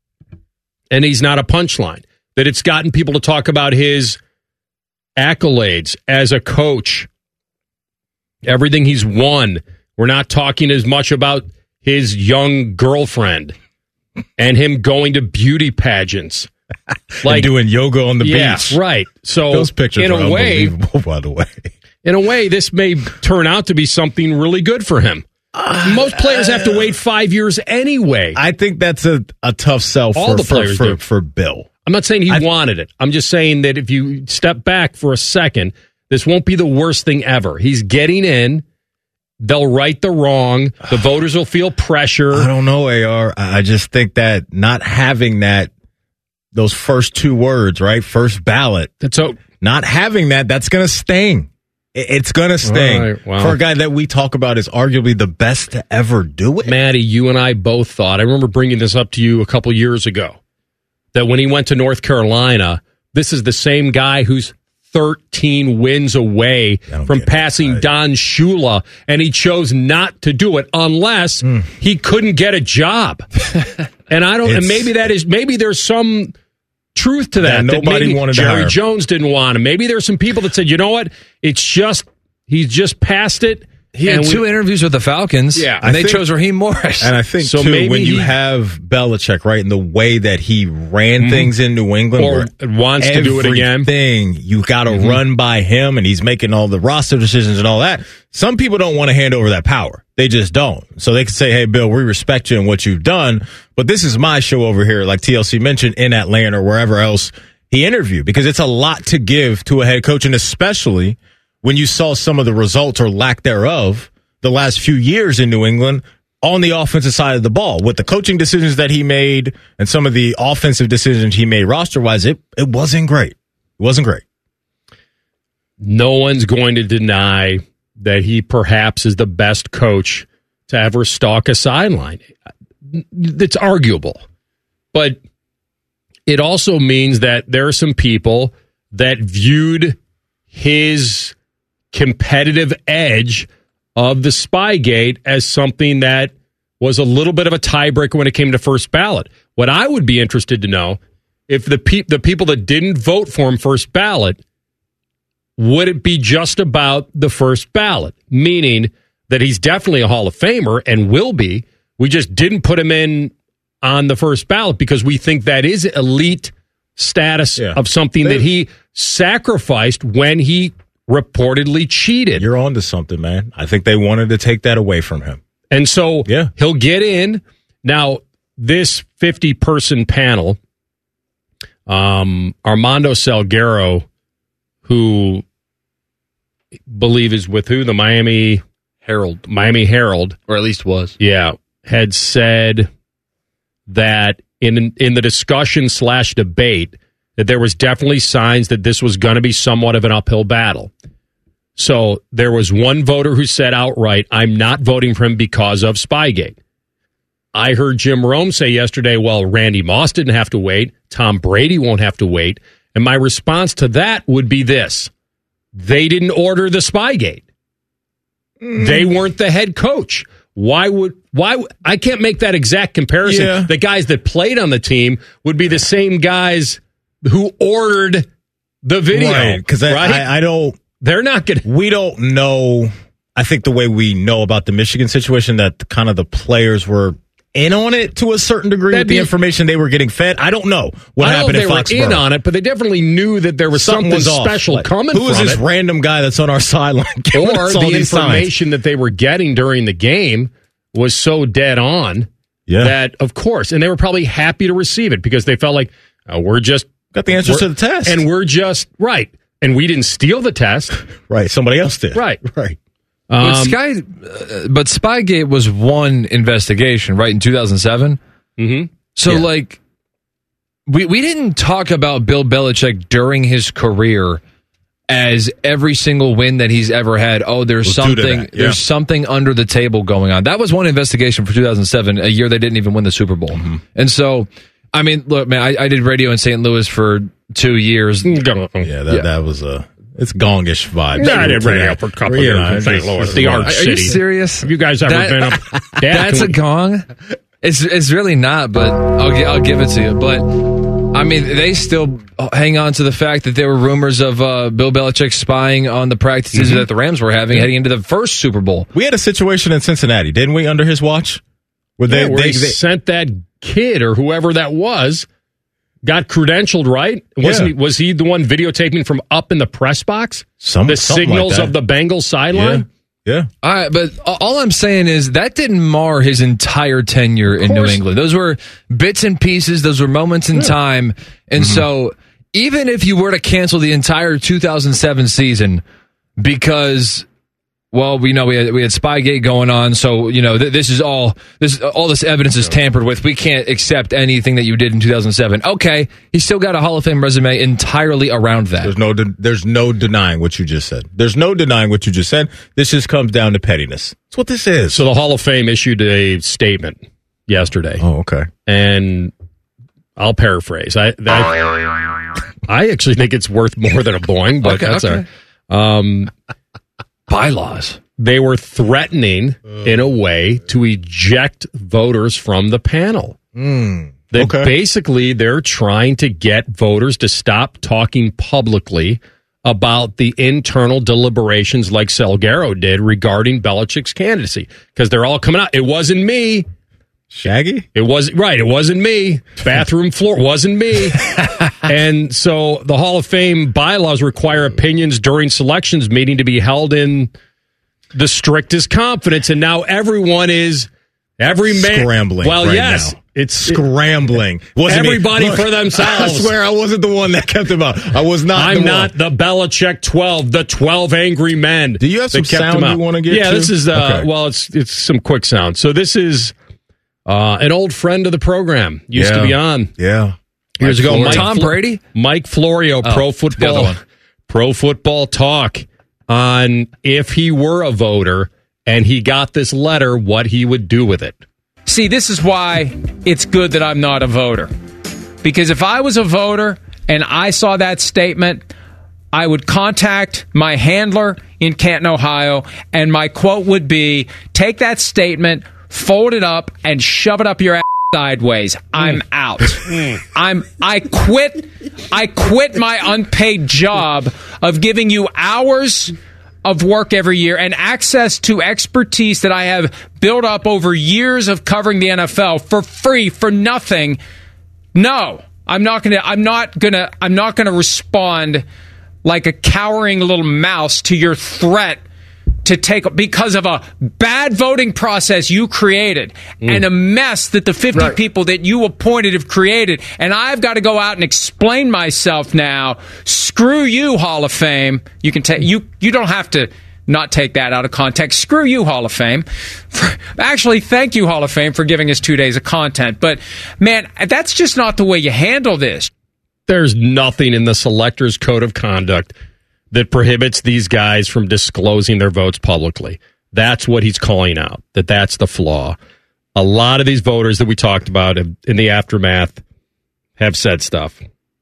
And he's not a punchline. That it's gotten people to talk about his accolades as a coach, everything he's won. We're not talking as much about his young girlfriend and him going to beauty pageants. Like and doing yoga on the yeah, beach. Right. So those pictures in are a way, unbelievable, by the way. In a way, this may turn out to be something really good for him. Uh, Most players have to wait five years anyway. I think that's a, a tough sell All for, the players for, do. for, for Bill. I'm not saying he I, wanted it. I'm just saying that if you step back for a second, this won't be the worst thing ever. He's getting in. They'll right the wrong. The voters will feel pressure. I don't know, A R. I just think that not having that, those first two words, right? First ballot. That's so, not having that, that's going to sting. It's going to sting right, well. for a guy that we talk about is arguably the best to ever do it. Maddie, you and I both thought, I remember bringing this up to you a couple years ago, that when he went to North Carolina, this is the same guy who's thirteen wins away from passing right. Don Shula, and he chose not to do it unless mm. he couldn't get a job. And I don't, it's, and maybe that is, maybe there's some truth to that. Yeah, that nobody maybe wanted Jerry to hire. Jones didn't want him. Maybe there's some people that said, you know what, it's just, he's just passed it. He had two we, interviews with the Falcons, yeah, and I they think, chose Raheem Morris. And I think, so too, maybe when you he, have Belichick, right, and the way that he ran mm-hmm. things in New England, or wants to do it again, everything you got to mm-hmm. run by him, and he's making all the roster decisions and all that. Some people don't want to hand over that power. They just don't. So they can say, hey, Bill, we respect you and what you've done, but this is my show over here, like T L C mentioned, in Atlanta or wherever else he interviewed, because it's a lot to give to a head coach, and especially when you saw some of the results or lack thereof the last few years in New England on the offensive side of the ball. With the coaching decisions that he made and some of the offensive decisions he made roster-wise, it, it wasn't great. It wasn't great. No one's going to deny that he perhaps is the best coach to ever stalk a sideline. It's arguable. But it also means that there are some people that viewed his competitive edge of the Spygate as something that was a little bit of a tiebreaker when it came to first ballot. What I would be interested to know, if the pe- the people that didn't vote for him first ballot, would it be just about the first ballot? Meaning that he's definitely a Hall of Famer and will be. We just didn't put him in on the first ballot because we think that is elite status yeah. of something they, that he sacrificed when he reportedly cheated. You're on to something, man. I think they wanted to take that away from him. And so yeah. he'll get in. Now, this fifty-person panel, um, Armando Salguero, who believe is with who? The Miami Herald. Miami Herald. Or at least was. Yeah. Had said that in in the discussion slash debate that there was definitely signs that this was going to be somewhat of an uphill battle. So there was one voter who said outright, I'm not voting for him because of Spygate. I heard Jim Rome say yesterday, well, Randy Moss didn't have to wait. Tom Brady won't have to wait. And my response to that would be this. They didn't order the Spygate. Mm. They weren't the head coach. Why would why I can't make that exact comparison. Yeah. The guys that played on the team would be the same guys who ordered the video. Right, because I, right? I, I don't. They're not going to. We don't know. I think the way we know about the Michigan situation, that kind of the players were in on it to a certain degree That'd with the be, information they were getting fed. I don't know what I happened don't know in if they Foxborough. were in on it, but they definitely knew that there was something, something was special like, coming who from is this it. random guy that's on our sideline? Or the information signs. that they were getting during the game was so dead on yeah. that, of course, and they were probably happy to receive it because they felt like, oh, we're just... Got the answers to the test. And we're just... Right. And we didn't steal the test. Right. Somebody else did. Right. Right. Um, but, Sky, uh, but Spygate was one investigation, right, in two thousand seven? Mm-hmm. So, yeah. like, we, we didn't talk about Bill Belichick during his career as every single win that he's ever had, oh, there's We'll something yeah. there's something under the table going on. That was one investigation for two thousand seven, a year they didn't even win the Super Bowl. Mm-hmm. And so, I mean, look, man, I, I did radio in Saint Louis for two years. Yeah, that, yeah. that was a... It's gongish vibes. No, I didn't bring it up for a couple of years in Saint Louis, the art Are city. you serious? Have you guys ever That- been up? Dad, That's can a we- gong. It's it's really not, but I'll gi- I'll give it to you. But I mean, they still hang on to the fact that there were rumors of uh, Bill Belichick spying on the practices Mm-hmm. that the Rams were having heading into the first Super Bowl. We had a situation in Cincinnati, didn't we, under his watch? Where Yeah, they, where they, he they sent that kid or whoever that was, got credentialed, right? Wasn't Yeah. he, was he the one videotaping from up in the press box? Some- the something like signals that. of the Bengals sideline? Yeah. All right, but all I'm saying is that didn't mar his entire tenure in New England. Those were bits and pieces. Those were moments in time. And Mm-hmm. so even if you were to cancel the entire two thousand seven season because, well, we know we had, we had Spygate going on. So, you know, th- this is all this all this evidence is tampered with. We can't accept anything that you did in two thousand seven. Okay, he's still got a Hall of Fame resume entirely around that. There's no de- there's no denying what you just said. There's no denying what you just said. This just comes down to pettiness. That's what this is. So the Hall of Fame issued a statement yesterday. Oh, okay. And I'll paraphrase. I that, I actually think it's worth more than a boing, but Okay, that's okay. all right. Um, bylaws. They were threatening, in a way, to eject voters from the panel. Mm, That okay. basically they're trying to get voters to stop talking publicly about the internal deliberations like Salguero did regarding Belichick's candidacy. Because they're all coming out. It wasn't me. Shaggy? It was right. It wasn't me. Bathroom floor wasn't me. And so the Hall of Fame bylaws require opinions during selections meeting to be held in the strictest confidence. And now everyone is every man Scrambling Well, right yes, now. it's Scrambling. Wasn't me. everybody Look, for themselves. I swear I wasn't the one that kept him out. I was not I'm the not one. the Belichick twelve, the twelve angry men. Do you have some that kept sound him out. you wanna get Yeah, to? this is uh, Okay. well, it's it's some quick sound. So this is uh, an old friend of the program. Used Yeah. to be on Yeah. years ago. Florio. Mike Tom Flo- Brady? Mike Florio, Oh, Pro the Football, other one. Pro Football Talk on if he were a voter and he got this letter, what he would do with it. See, this is why it's good that I'm not a voter. Because if I was a voter and I saw that statement, I would contact my handler in Canton, Ohio, and my quote would be, take that statement, fold it up, and shove it up your ass sideways. I'm out. I'm I quit I quit my unpaid job of giving you hours of work every year and access to expertise that I have built up over years of covering the N F L for free, for nothing. No, I'm not going to I'm not going to I'm not going to respond like a cowering little mouse to your threat to take because of a bad voting process you created Mm. and a mess that the fifty Right. people that you appointed have created. And I've got to go out and explain myself now. Screw you, Hall of Fame. You can take you. You don't have to not take that out of context. Screw you, Hall of Fame. For, actually, thank you, Hall of Fame, for giving us two days of content. But man, that's just not the way you handle this. There's nothing in the selector's code of conduct that prohibits these guys from disclosing their votes publicly. That's what he's calling out, that that's the flaw. A lot of these voters that we talked about in the aftermath have said stuff.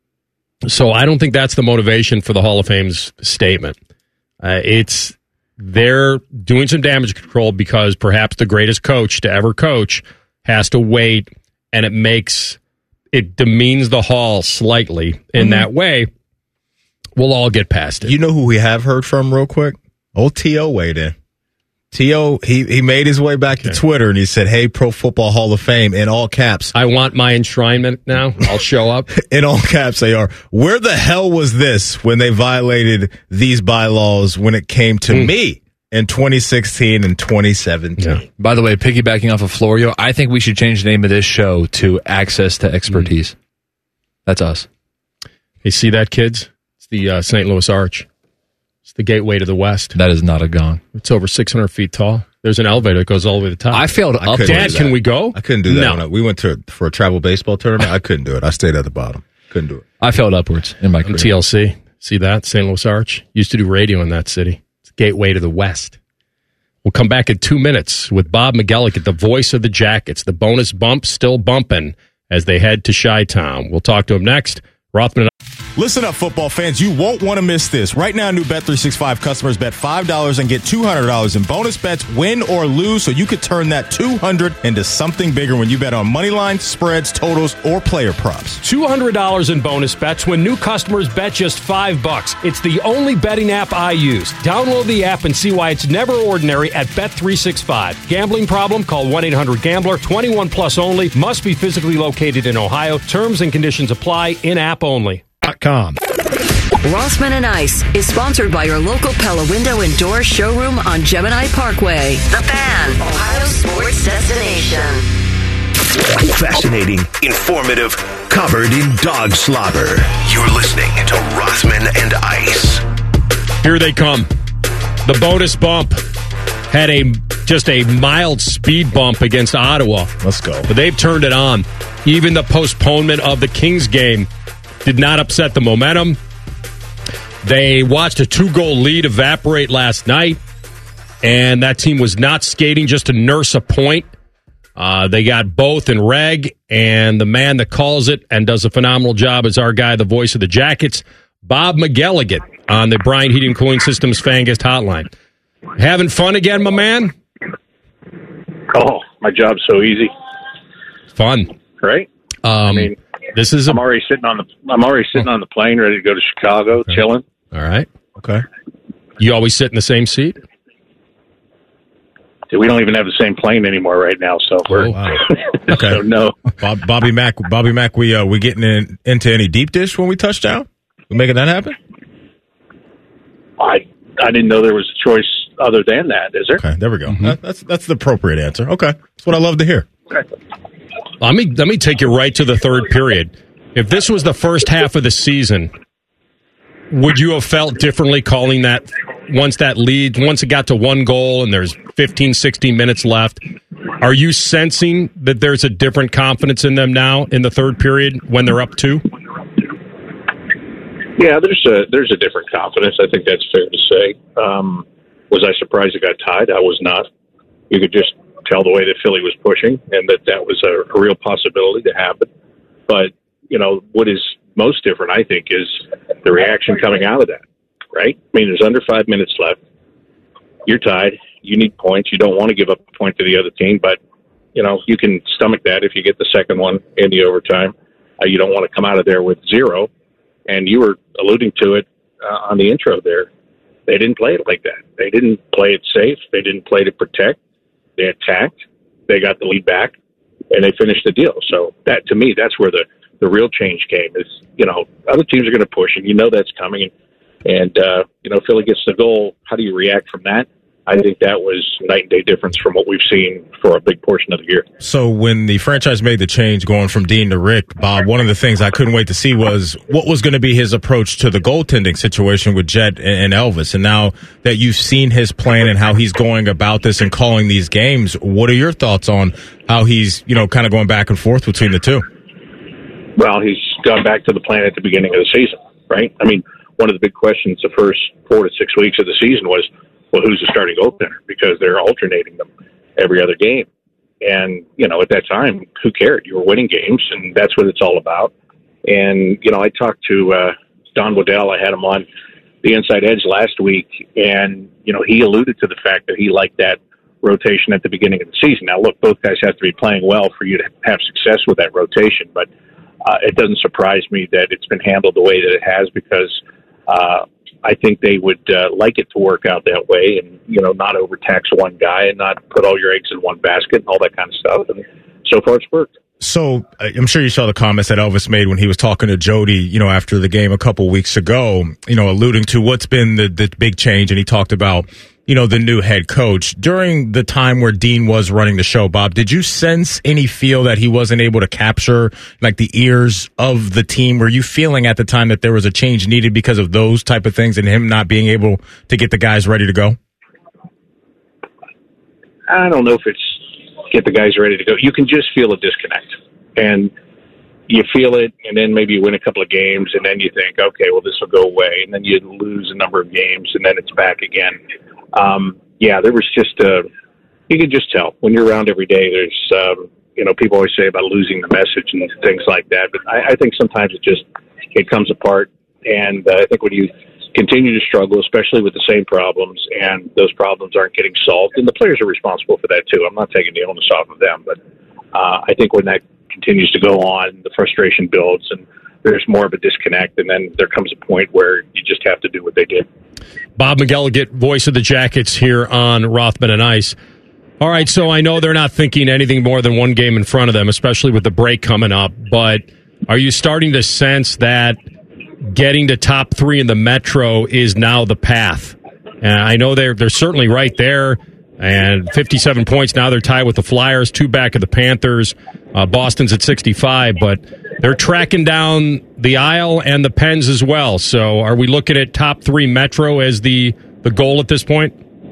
So I don't think that's the motivation for the Hall of Fame's statement. Uh, it's they're doing some damage control because perhaps the greatest coach to ever coach has to wait, and it makes it demeans the Hall slightly in Mm-hmm. that way. We'll all get past it. You know who we have heard from real quick? Old T O weighed in. T O, he, he made his way back to Twitter and he said, hey, Pro Football Hall of Fame, in all caps. I want my enshrinement now. I'll show up. In all caps, they are. Where the hell was this when they violated these bylaws when it came to Mm. me in twenty sixteen and twenty seventeen? By the way, piggybacking off of Florio, I think we should change the name of this show to Access to Expertise. Mm. That's us. You see that, kids? It's the uh, Saint Louis Arch. It's the gateway to the west. That is not a gong. It's over six hundred feet tall. There's an elevator that goes all the way to the top. I failed up. couldn't Dad, do can that. we go? I couldn't do that. No. When I- we went to for a travel baseball tournament. I couldn't do it. I stayed at the bottom. Couldn't do it. I failed upwards in my career. T L C. See that? Saint Louis Arch. Used to do radio in that city. It's the gateway to the west. We'll come back in two minutes with Bob McGillick at the voice of the Jackets. The bonus bump still bumping as they head to Chi-Town. We'll talk to him next. Rothman and Listen up, football fans. You won't want to miss this. Right now, new Bet three sixty-five customers bet five dollars and get two hundred dollars in bonus bets, win or lose, so you could turn that two hundred dollars into something bigger when you bet on money line, spreads, totals, or player props. two hundred dollars in bonus bets when new customers bet just five bucks. It's the only betting app I use. Download the app and see why it's never ordinary at Bet three sixty-five. Gambling problem? Call one eight hundred gambler. twenty-one plus only. Must be physically located in Ohio. Terms and conditions apply. In-app only. Com. Rossman and Ice is sponsored by your local Pella Window and Door showroom on Gemini Parkway. The Fan, Ohio sports destination. Fascinating, informative, covered in dog slobber. You're listening to Rossman and Ice. Here they come. The bonus bump had a just a mild speed bump against Ottawa. Let's go. But they've turned it on. Even the postponement of the Kings game did not upset the momentum. They watched a two-goal lead evaporate last night, and that team was not skating just to nurse a point. Uh, they got both in reg, and the man that calls it and does a phenomenal job is our guy, the voice of the Jackets, Bob McElligott, on the Bryant Heating and Cooling Systems Fan Guest Hotline. Having fun again, my man? Oh, my job's so easy. Fun. Right? Um, I mean, this is. A, I'm already sitting on the. I'm already sitting on the plane, ready to go to Chicago, okay. chilling. All right. Okay. You always sit in the same seat? We don't even have the same plane anymore right now, so we're. Oh, wow. Okay. So no. Bob, Bobby Mack. Bobby Mack. We uh, we getting in, into any deep dish when we touch down? We making that happen? I I didn't know there was a choice other than that. Is there? Okay. There we go. Mm-hmm. That, that's that's the appropriate answer. Okay. That's what I love to hear. Okay. Let me let me take you right to the third period. If this was the first half of the season, would you have felt differently calling that once that lead, once it got to one goal and there's fifteen, sixteen minutes left? Are you sensing that there's a different confidence in them now in the third period when they're up two? Yeah, there's a there's a different confidence. I think that's fair to say. Um, was I surprised it got tied? I was not. You could just tell the way that Philly was pushing and that that was a, a real possibility to happen. But, you know, what is most different, I think, is the reaction coming out of that, right? I mean, there's under five minutes left. You're tied. You need points. You don't want to give up a point to the other team, but, you know, you can stomach that if you get the second one in the overtime. Uh, you don't want to come out of there with zero. And you were alluding to it uh, on the intro there. They didn't play it like that. They didn't play it safe. They didn't play to protect. They attacked. They got the lead back, and they finished the deal. So that, to me, that's where the, the real change came. Is, you know, other teams are going to push, and you know that's coming. And, and uh, you know, Philly gets the goal. How do you react from that? I think that was night and day difference from what we've seen for a big portion of the year. So when the franchise made the change going from Dean to Rick, Bob, one of the things I couldn't wait to see was what was going to be his approach to the goaltending situation with Jet and Elvis. And now that you've seen his plan and how he's going about this and calling these games, what are your thoughts on how he's, you know, kind of going back and forth between the two? Well, he's gone back to the plan at the beginning of the season, right? I mean, one of the big questions the first four to six weeks of the season was, well, who's the starting goaltender? Because they're alternating them every other game. And, you know, at that time, who cared? You were winning games, and that's what it's all about. And, you know, I talked to uh, Don Waddell. I had him on the Inside Edge last week, and, you know, he alluded to the fact that he liked that rotation at the beginning of the season. Now, look, both guys have to be playing well for you to have success with that rotation, but uh, it doesn't surprise me that it's been handled the way that it has because uh, I think they would uh, like it to work out that way and, you know, not overtax one guy and not put all your eggs in one basket and all that kind of stuff. And so far it's worked. So I'm sure you saw the comments that Elvis made when he was talking to Jody, you know, after the game a couple weeks ago, you know, alluding to what's been the, the big change. And he talked about, you know, the new head coach. During the time where Dean was running the show, Bob, did you sense any feel that he wasn't able to capture like the ears of the team? Were you feeling at the time that there was a change needed because of those type of things and him not being able to get the guys ready to go? I don't know if it's get the guys ready to go. You can just feel a disconnect, and you feel it, and then maybe you win a couple of games, and then you think, okay, well, this will go away, and then you lose a number of games, and then it's back again. Um, yeah, there was just a, you could just tell when you're around every day. There's, um, you know, people always say about losing the message and things like that, but I, I think sometimes it just it comes apart And uh, I think when you continue to struggle, especially with the same problems, and those problems aren't getting solved, and the players are responsible for that too. I'm not taking the onus off of them, but uh, I think when that continues to go on, the frustration builds, and there's more of a disconnect, and then there comes a point where you just have to do what they did. Bob McElligott, voice of the Jackets here on Rothman and Ice. All right, so I know they're not thinking anything more than one game in front of them, especially with the break coming up, but are you starting to sense that getting to top three in the Metro is now the path? And I know they're they're certainly right there, and fifty-seven points now. They're tied with the Flyers, two back of the Panthers. Uh, Boston's at sixty-five, but they're tracking down the Isle and the Pens as well. So are we looking at top three Metro as the, the goal at this point?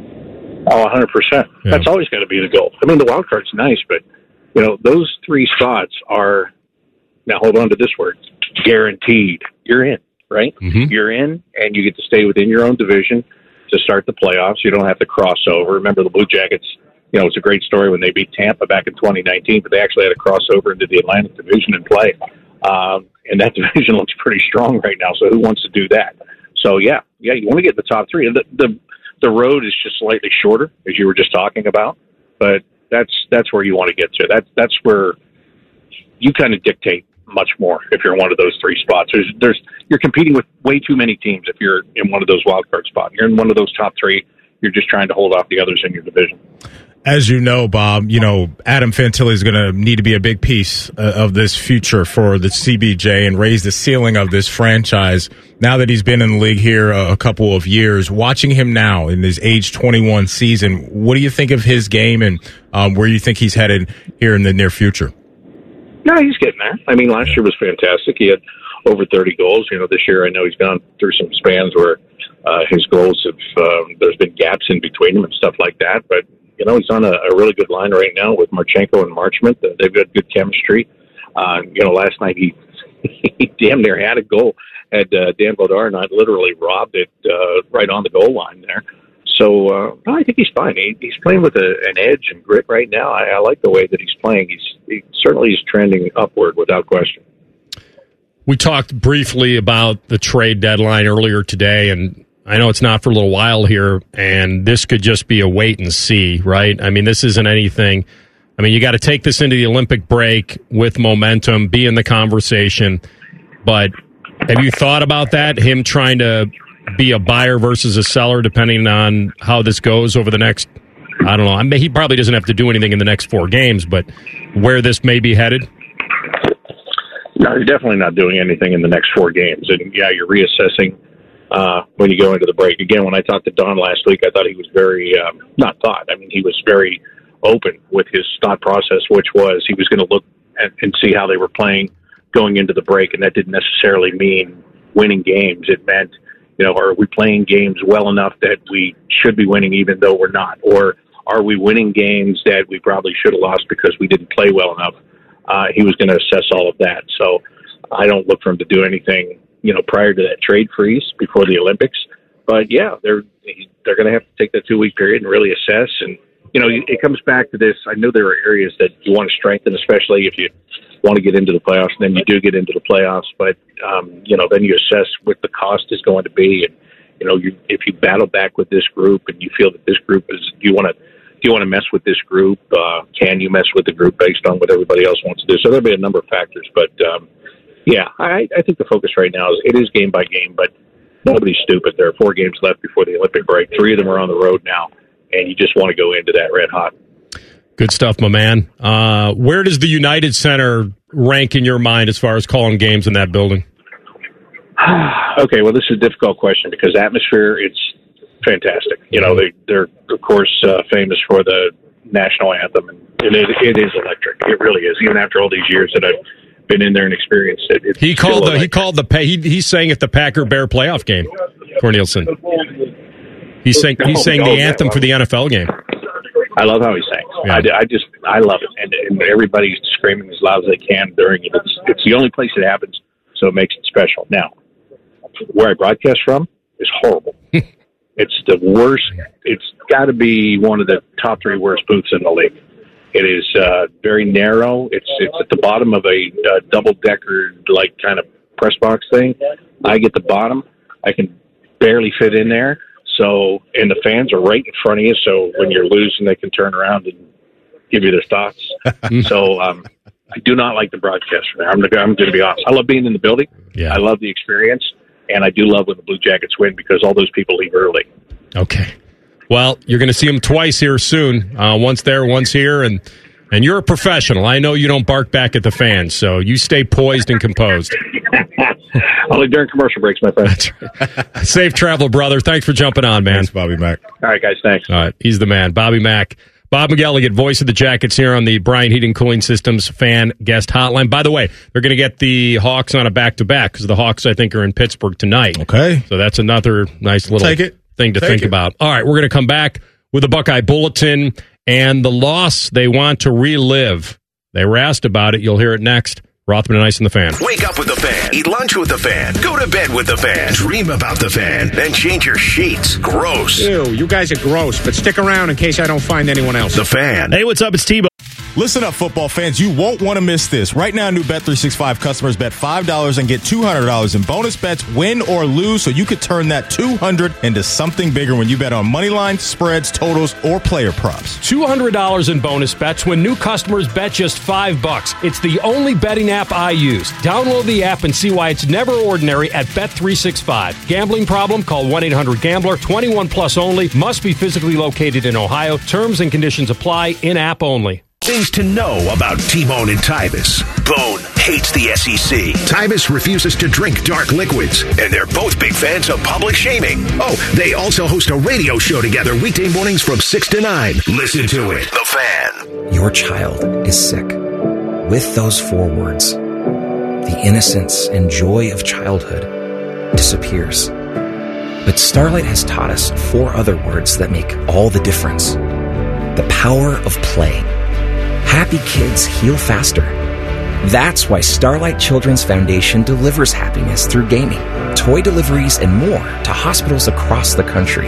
Oh, one hundred percent. Yeah. That's always got to be the goal. I mean, the wild card's nice, but, you know, those three spots are, now hold on to this word, guaranteed. You're in, right? Mm-hmm. You're in, and you get to stay within your own division to start the playoffs. You don't have to cross over. Remember, the Blue Jackets, you know, it's a great story when they beat Tampa back in twenty nineteen, but they actually had to cross over into the Atlantic Division and play. Um, and that division looks pretty strong right now, so who wants to do that? So, yeah, yeah, you want to get in the top three. The, the, the road is just slightly shorter, as you were just talking about, but that's that's where you want to get to. That's, that's where you kind of dictate much more if you're in one of those three spots. There's, there's, you're competing with way too many teams if you're in one of those wild card spots. You're in one of those top three. You're just trying to hold off the others in your division. As you know, Bob, you know, Adam Fantilli is going to need to be a big piece uh, of this future for the C B J and raise the ceiling of this franchise. Now that he's been in the league here a, a couple of years, watching him now in his age twenty-one season, what do you think of his game and um, where you think he's headed here in the near future? No, he's getting there. I mean, last year was fantastic. He had over thirty goals. You know, this year I know he's gone through some spans where uh, his goals have, um, there's been gaps in between them and stuff like that. But, you know, he's on a, a really good line right now with Marchenko and Marchment. They've got good chemistry. Uh, you know, last night he, he damn near had a goal. Had uh, Dan Vladar not literally robbed it uh, right on the goal line there. So uh, no, I think he's fine. He, he's playing with a, an edge and grit right now. I, I like the way that he's playing. He's he certainly is trending upward without question. We talked briefly about the trade deadline earlier today, and I know it's not for a little while here, and this could just be a wait and see, right? I mean, this isn't anything. I mean, you got to take this into the Olympic break with momentum, be in the conversation. But have you thought about that, him trying to be a buyer versus a seller, depending on how this goes over the next, I don't know, I mean, he probably doesn't have to do anything in the next four games, but where this may be headed? No, you're definitely not doing anything in the next four games. And, yeah, you're reassessing uh, when you go into the break. Again, when I talked to Don last week, I thought he was very, um, not thought, I mean, he was very open with his thought process, which was he was going to look at, and see how they were playing going into the break, and that didn't necessarily mean winning games. It meant, you know, are we playing games well enough that we should be winning even though we're not? Or are we winning games that we probably should have lost because we didn't play well enough? Uh, he was going to assess all of that. So I don't look for him to do anything, you know, prior to that trade freeze before the Olympics. But, yeah, they're they're going to have to take that two-week period and really assess. And, you know, it comes back to this. I know there are areas that you want to strengthen, especially if you want to get into the playoffs, and then you do get into the playoffs. But, um, you know, then you assess what the cost is going to be. And, you know, you, if you battle back with this group and you feel that this group is, do you want to, do you want to mess with this group? Uh, can you mess with the group based on what everybody else wants to do? So there'll be a number of factors. But, um, yeah, I, I think the focus right now is it is game by game, but nobody's stupid. There are four games left before the Olympic break. Three of them are on the road now, and you just want to go into that red hot. Good stuff, my man. Uh, where does the United Center rank in your mind as far as calling games in that building? Okay, well, this is a difficult question because atmosphere, it's fantastic. You know, they, they're, of course, uh, famous for the national anthem, and it, it is electric. It really is. Even after all these years that I've been in there and experienced it. It's he called the, he called the he he's saying at the Packer Bear playoff game. Cornelison. He's saying he's saying the anthem for the N F L game. I love how he sings. Yeah. I, I just I love it, and, and everybody's screaming as loud as they can during it. It's, it's the only place it happens, so it makes it special. Now, where I broadcast from is horrible. It's the worst. It's got to be one of the top three worst booths in the league. It is uh, very narrow. It's it's at the bottom of a uh, double decker like kind of press box thing. I get the bottom. I can barely fit in there. So, and the fans are right in front of you. So when you're losing, they can turn around and give you their thoughts. so um, I do not like the broadcast from there. I'm, I'm going to be honest. I love being in the building. Yeah. I love the experience. And I do love when the Blue Jackets win because all those people leave early. Okay. Well, you're going to see them twice here soon. Uh, once there, once here. And, and you're a professional. I know you don't bark back at the fans. So you stay poised and composed. Only during commercial breaks, my friend. Right. Safe travel, brother. Thanks for jumping on, man. Thanks, Bobby Mack. All right, guys. Thanks. All right. He's the man. Bobby Mack. Bob McElligott, voice of the Jackets here on the Bryant Heating Cooling Systems fan guest hotline. By the way, they're going to get the Hawks on a back-to-back because the Hawks, I think, are in Pittsburgh tonight. Okay. So that's another nice little Take it. thing to Take think it. about. All right, we're going to come back with a Buckeye Bulletin and the loss they want to relive. They were asked about it. You'll hear it next. Rothman and Ice and the Fan. Wake up with the Fan. Eat lunch with the Fan. Go to bed with the Fan. Dream about the Fan. Then change your sheets. Gross. Ew, you guys are gross, but stick around in case I don't find anyone else. The Fan. Hey, what's up? It's T-Bone. Listen up, football fans. You won't want to miss this. Right now, new Bet three sixty-five customers bet five dollars and get two hundred dollars in bonus bets, win or lose, so you could turn that two hundred dollars into something bigger when you bet on money lines, spreads, totals, or player props. two hundred dollars in bonus bets when new customers bet just five bucks. It's the only betting app I use. Download the app and see why it's never ordinary at Bet three sixty-five. Gambling problem? Call one eight hundred gambler. twenty-one plus only. Must be physically located in Ohio. Terms and conditions apply. In-app only. Things to know about T-Bone and Tyvis. Bone hates the S E C. Tyvis refuses to drink dark liquids. And they're both big fans of public shaming. Oh, they also host a radio show together weekday mornings from six to nine. Listen to it. The Fan. Your child is sick. With those four words, the innocence and joy of childhood disappears. But Starlight has taught us four other words that make all the difference. The power of play. Happy kids heal faster. That's why Starlight Children's Foundation delivers happiness through gaming, toy deliveries, and more to hospitals across the country.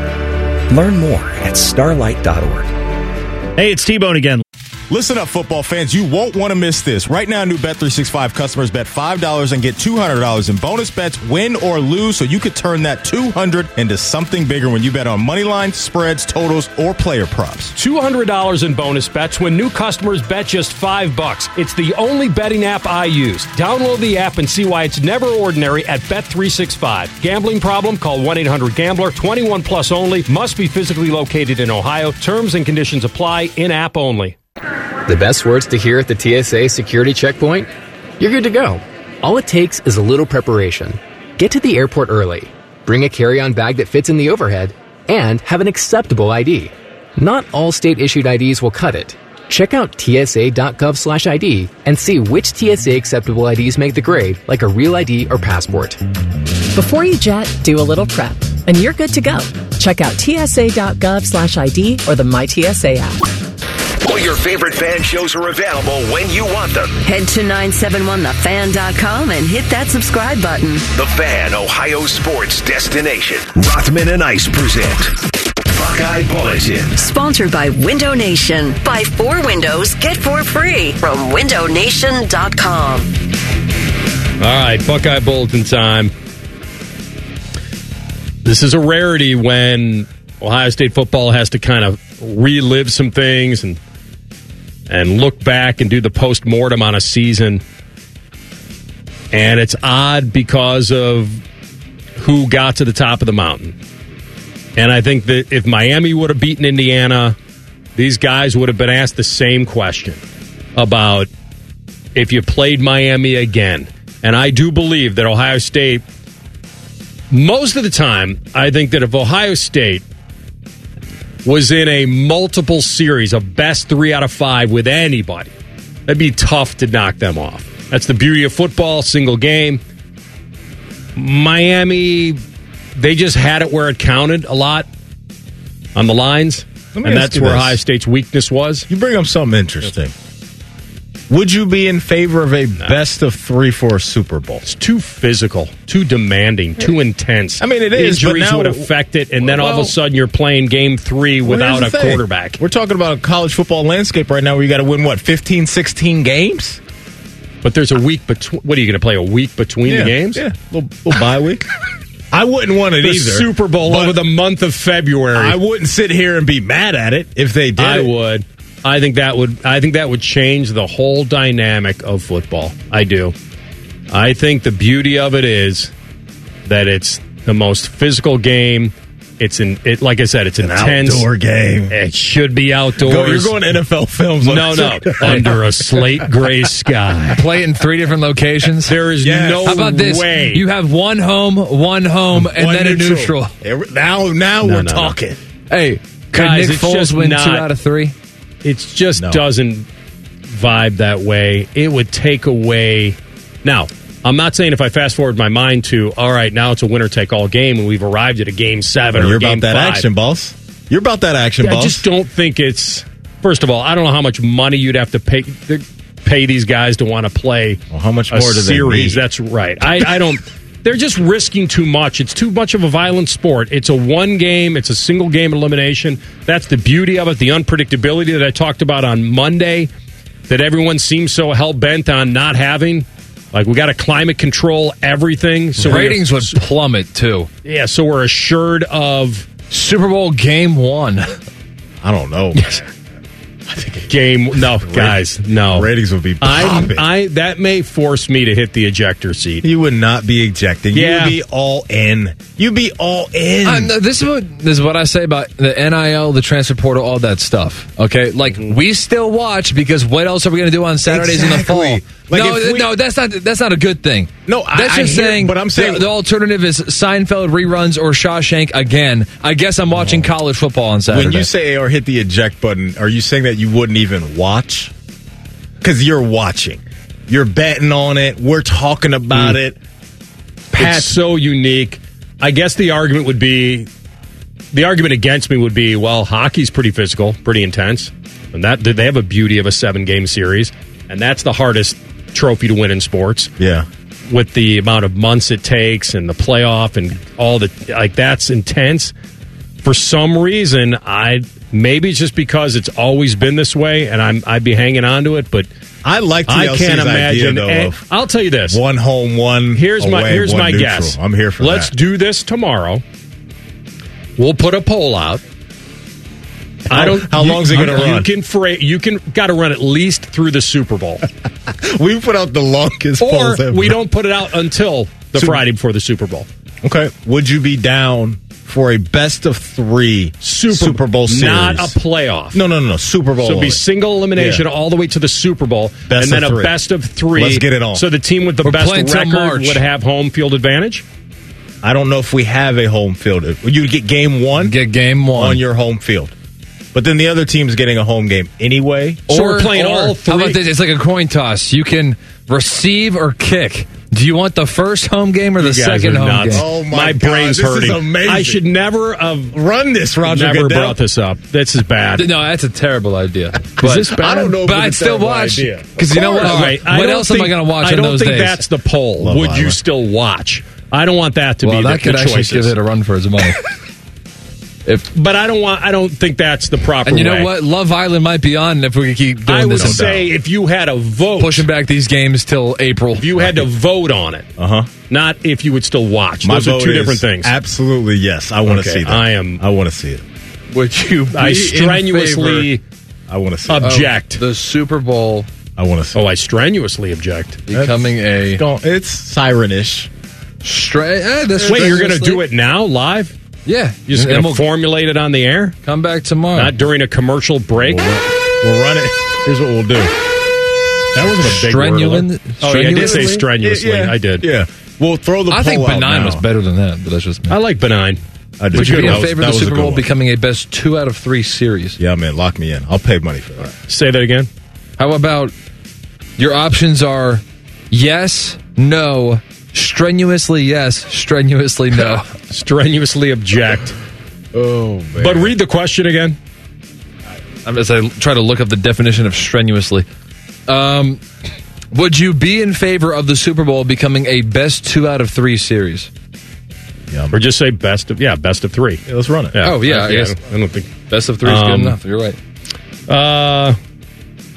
Learn more at starlight dot org. Hey, it's T-Bone again. Listen up, football fans. You won't want to miss this. Right now, new Bet three sixty-five customers bet five dollars and get two hundred dollars in bonus bets, win or lose, so you could turn that two hundred dollars into something bigger when you bet on money lines, spreads, totals, or player props. two hundred dollars in bonus bets when new customers bet just five bucks. It's the only betting app I use. Download the app and see why it's never ordinary at Bet three sixty-five. Gambling problem? Call one eight hundred gambler. twenty-one plus only. Must be physically located in Ohio. Terms and conditions apply. In-app only. The best words to hear at the T S A security checkpoint? You're good to go. All it takes is a little preparation. Get to the airport early. Bring a carry-on bag that fits in the overhead. And have an acceptable I D. Not all state-issued I Ds will cut it. Check out T S A dot gov slash I D and see which T S A acceptable I Ds make the grade, like a real I D or passport. Before you jet, do a little prep, and you're good to go. Check out T S A dot gov slash I D or the My T S A app. All your favorite fan shows are available when you want them. Head to nine seven one the fan dot com and hit that subscribe button. The Fan, Ohio sports destination. Rothman and Ice present Buckeye Bulletin. Sponsored by Window Nation. Buy four windows, get four free from window nation dot com. All right, Buckeye Bulletin time. This is a rarity when Ohio State football has to kind of relive some things and and look back and do the post-mortem on a season. And it's odd because of who got to the top of the mountain. And I think that if Miami would have beaten Indiana, these guys would have been asked the same question about if you played Miami again. And I do believe that Ohio State, most of the time, I think that if Ohio State was in a multiple series of best three out of five with anybody, that'd be tough to knock them off. That's the beauty of football, single game. Miami, they just had it where it counted a lot on the lines, and that's where Ohio State's weakness was. You bring up something interesting. Would you be in favor of a no. best of three for a Super Bowl? It's too physical, too demanding, too intense. I mean, it is. Injuries but now, would affect it, and then well, all of a sudden you're playing game three without a thing. quarterback. We're talking about a college football landscape right now where you got to win, what, fifteen, sixteen games? But there's a week between. What are you going to play? A week between yeah, the games? Yeah, little, little bye week. I wouldn't want it the either. Super Bowl over the month of February. I wouldn't sit here and be mad at it if they did. I it. would. I think that would. I think that would change the whole dynamic of football. I do. I think the beauty of it is that it's the most physical game. It's in it. Like I said, it's an intense. Outdoor game. It should be outdoors. Go, you're going to N F L films. No, no, under a slate gray sky. Play in three different locations. There is Yes. no How about this? way. You have one home, one home, and One then a neutral. Now, now No, we're no, no. talking. Hey, could Guys, Nick it's Foles just win not- two out of three? It just No. doesn't vibe that way. It would take away. Now, I'm not saying if I fast forward my mind to, all right, now it's a winner take all game and we've arrived at a game seven Well, or you're a game about that five. action, boss. You're about that action, Yeah, boss. I just don't think it's. First of all, I don't know how much money you'd have to pay pay these guys to want to play. Well, how much a more do they series? need? That's right. I, I don't. They're just risking too much. It's too much of a violent sport. It's a one game. It's a single game elimination. That's the beauty of it. The unpredictability that I talked about on Monday, that everyone seems so hell bent on not having. Like, we got to climate control everything. So Ratings we're- would plummet, too. Yeah, so we're assured of Super Bowl game one. I don't know. game. No, guys, no. Ratings would be I, popping. I that may force me to hit the ejector seat. You would not be ejecting. Yeah. You would be all in. You'd be all in. Uh, no, this is what this is what I say about the N I L, the transfer portal, all that stuff. Okay, like we still watch because what else are we going to do on Saturdays in the fall? Exactly. Like, no, if we- no, that's not that's not a good thing. No, I- that's I just hear- saying. but I'm saying- the, the alternative is Seinfeld reruns or Shawshank again. I guess I'm watching college football on Saturday. When you say or hit the eject button, are you saying that you wouldn't even watch? Because you're watching. You're betting on it. We're talking about Mm. it. It's so unique. I guess the argument would be, the argument against me would be, well, hockey's pretty physical, pretty intense, and that they have a beauty of a seven game series, and that's the hardest trophy to win in sports. Yeah. With the amount of months it takes and the playoff and all the like, that's intense. For some reason, I maybe it's just because it's always been this way, and I'm I'd be hanging on to it, but I like T L C's I can't imagine. idea, though, and of I'll tell you this: one home, one Here's my away, here's one my neutral. guess. I'm here for Let's that. do this tomorrow. We'll put a poll out. How- I don't. how you- long's it gonna you run? Can fra- you can got to run at least through the Super Bowl, We put out the longest or polls ever. we don't put it out until the So- Friday before the Super Bowl. Okay. Would you be down for a best of three Super, Super Bowl series? not a playoff. No, no, no, no. Super Bowl. So it'd be only. single elimination Yeah. all the way to the Super Bowl, Best and then of a three. best of three. Let's get it on. So the team with the We're best playing till record March. would have home field advantage. I don't know if we have a home field. You get game one. Get game one on your home field. But then the other team's getting a home game anyway. So we're playing all three. How about this? It's like a coin toss. You can receive or kick. Do you want the first home game or the You guys second are home nuts. game? Oh my, My God, brain's this hurting. Is amazing. I should never have run this, Roger never Goodell. brought this up. This is bad. No, that's a terrible idea. But, Is this bad? I don't know if But it's I'd a still terrible watch idea. because you know what? All right, I What don't else am I think- going to watch I on don't those think days? that's the poll. Love Would you Island. still watch? I don't want that to well, be that the, could the actually choices. give it a run for its money. If But I don't want. I don't think that's the proper. and you way. know what, Love Island might be on if we could keep doing I would this. say if you had a vote, pushing back these games till April. if you had to vote on it, Uh huh. not if you would still watch. My Those are vote two is different things. Absolutely, yes. I want to Okay, see that. I am- I want to see it. Would you? I be in strenuously favor I want to see of it. object. the Super Bowl I want to see Oh, it. I strenuously object. becoming a Don't, it's siren-ish. straight. Eh, this Wait, you're going to do it now, live? Yeah, You're just and going to we'll formulate it on the air, come back tomorrow. not during a commercial break. We'll, we'll run it. Here's what we'll do. That wasn't a big Strenuous- word. Oh, yeah, I did say strenuously? strenuously. Yeah, I did. Yeah. We'll throw the I poll think out benign now. was better than that, but that's just me. I like benign. I did. Would you be That in was- favor that of the was a Super good Bowl one. becoming a best two out of three series? Yeah, man, lock me in. I'll pay money for that. Say that again. How about your options are yes, no, strenuously yes, strenuously no. Strenuously object. Oh, man. But read the question again. I'm as I try to look up the definition of strenuously. Um, would you be in favor of the Super Bowl becoming a best two out of three series? Yeah, Or just say best of, yeah, best of three. yeah, let's run it. Yeah. Oh, yeah, I I, guess. don't, I don't think. Best of three is Um, good enough. You're right. Uh,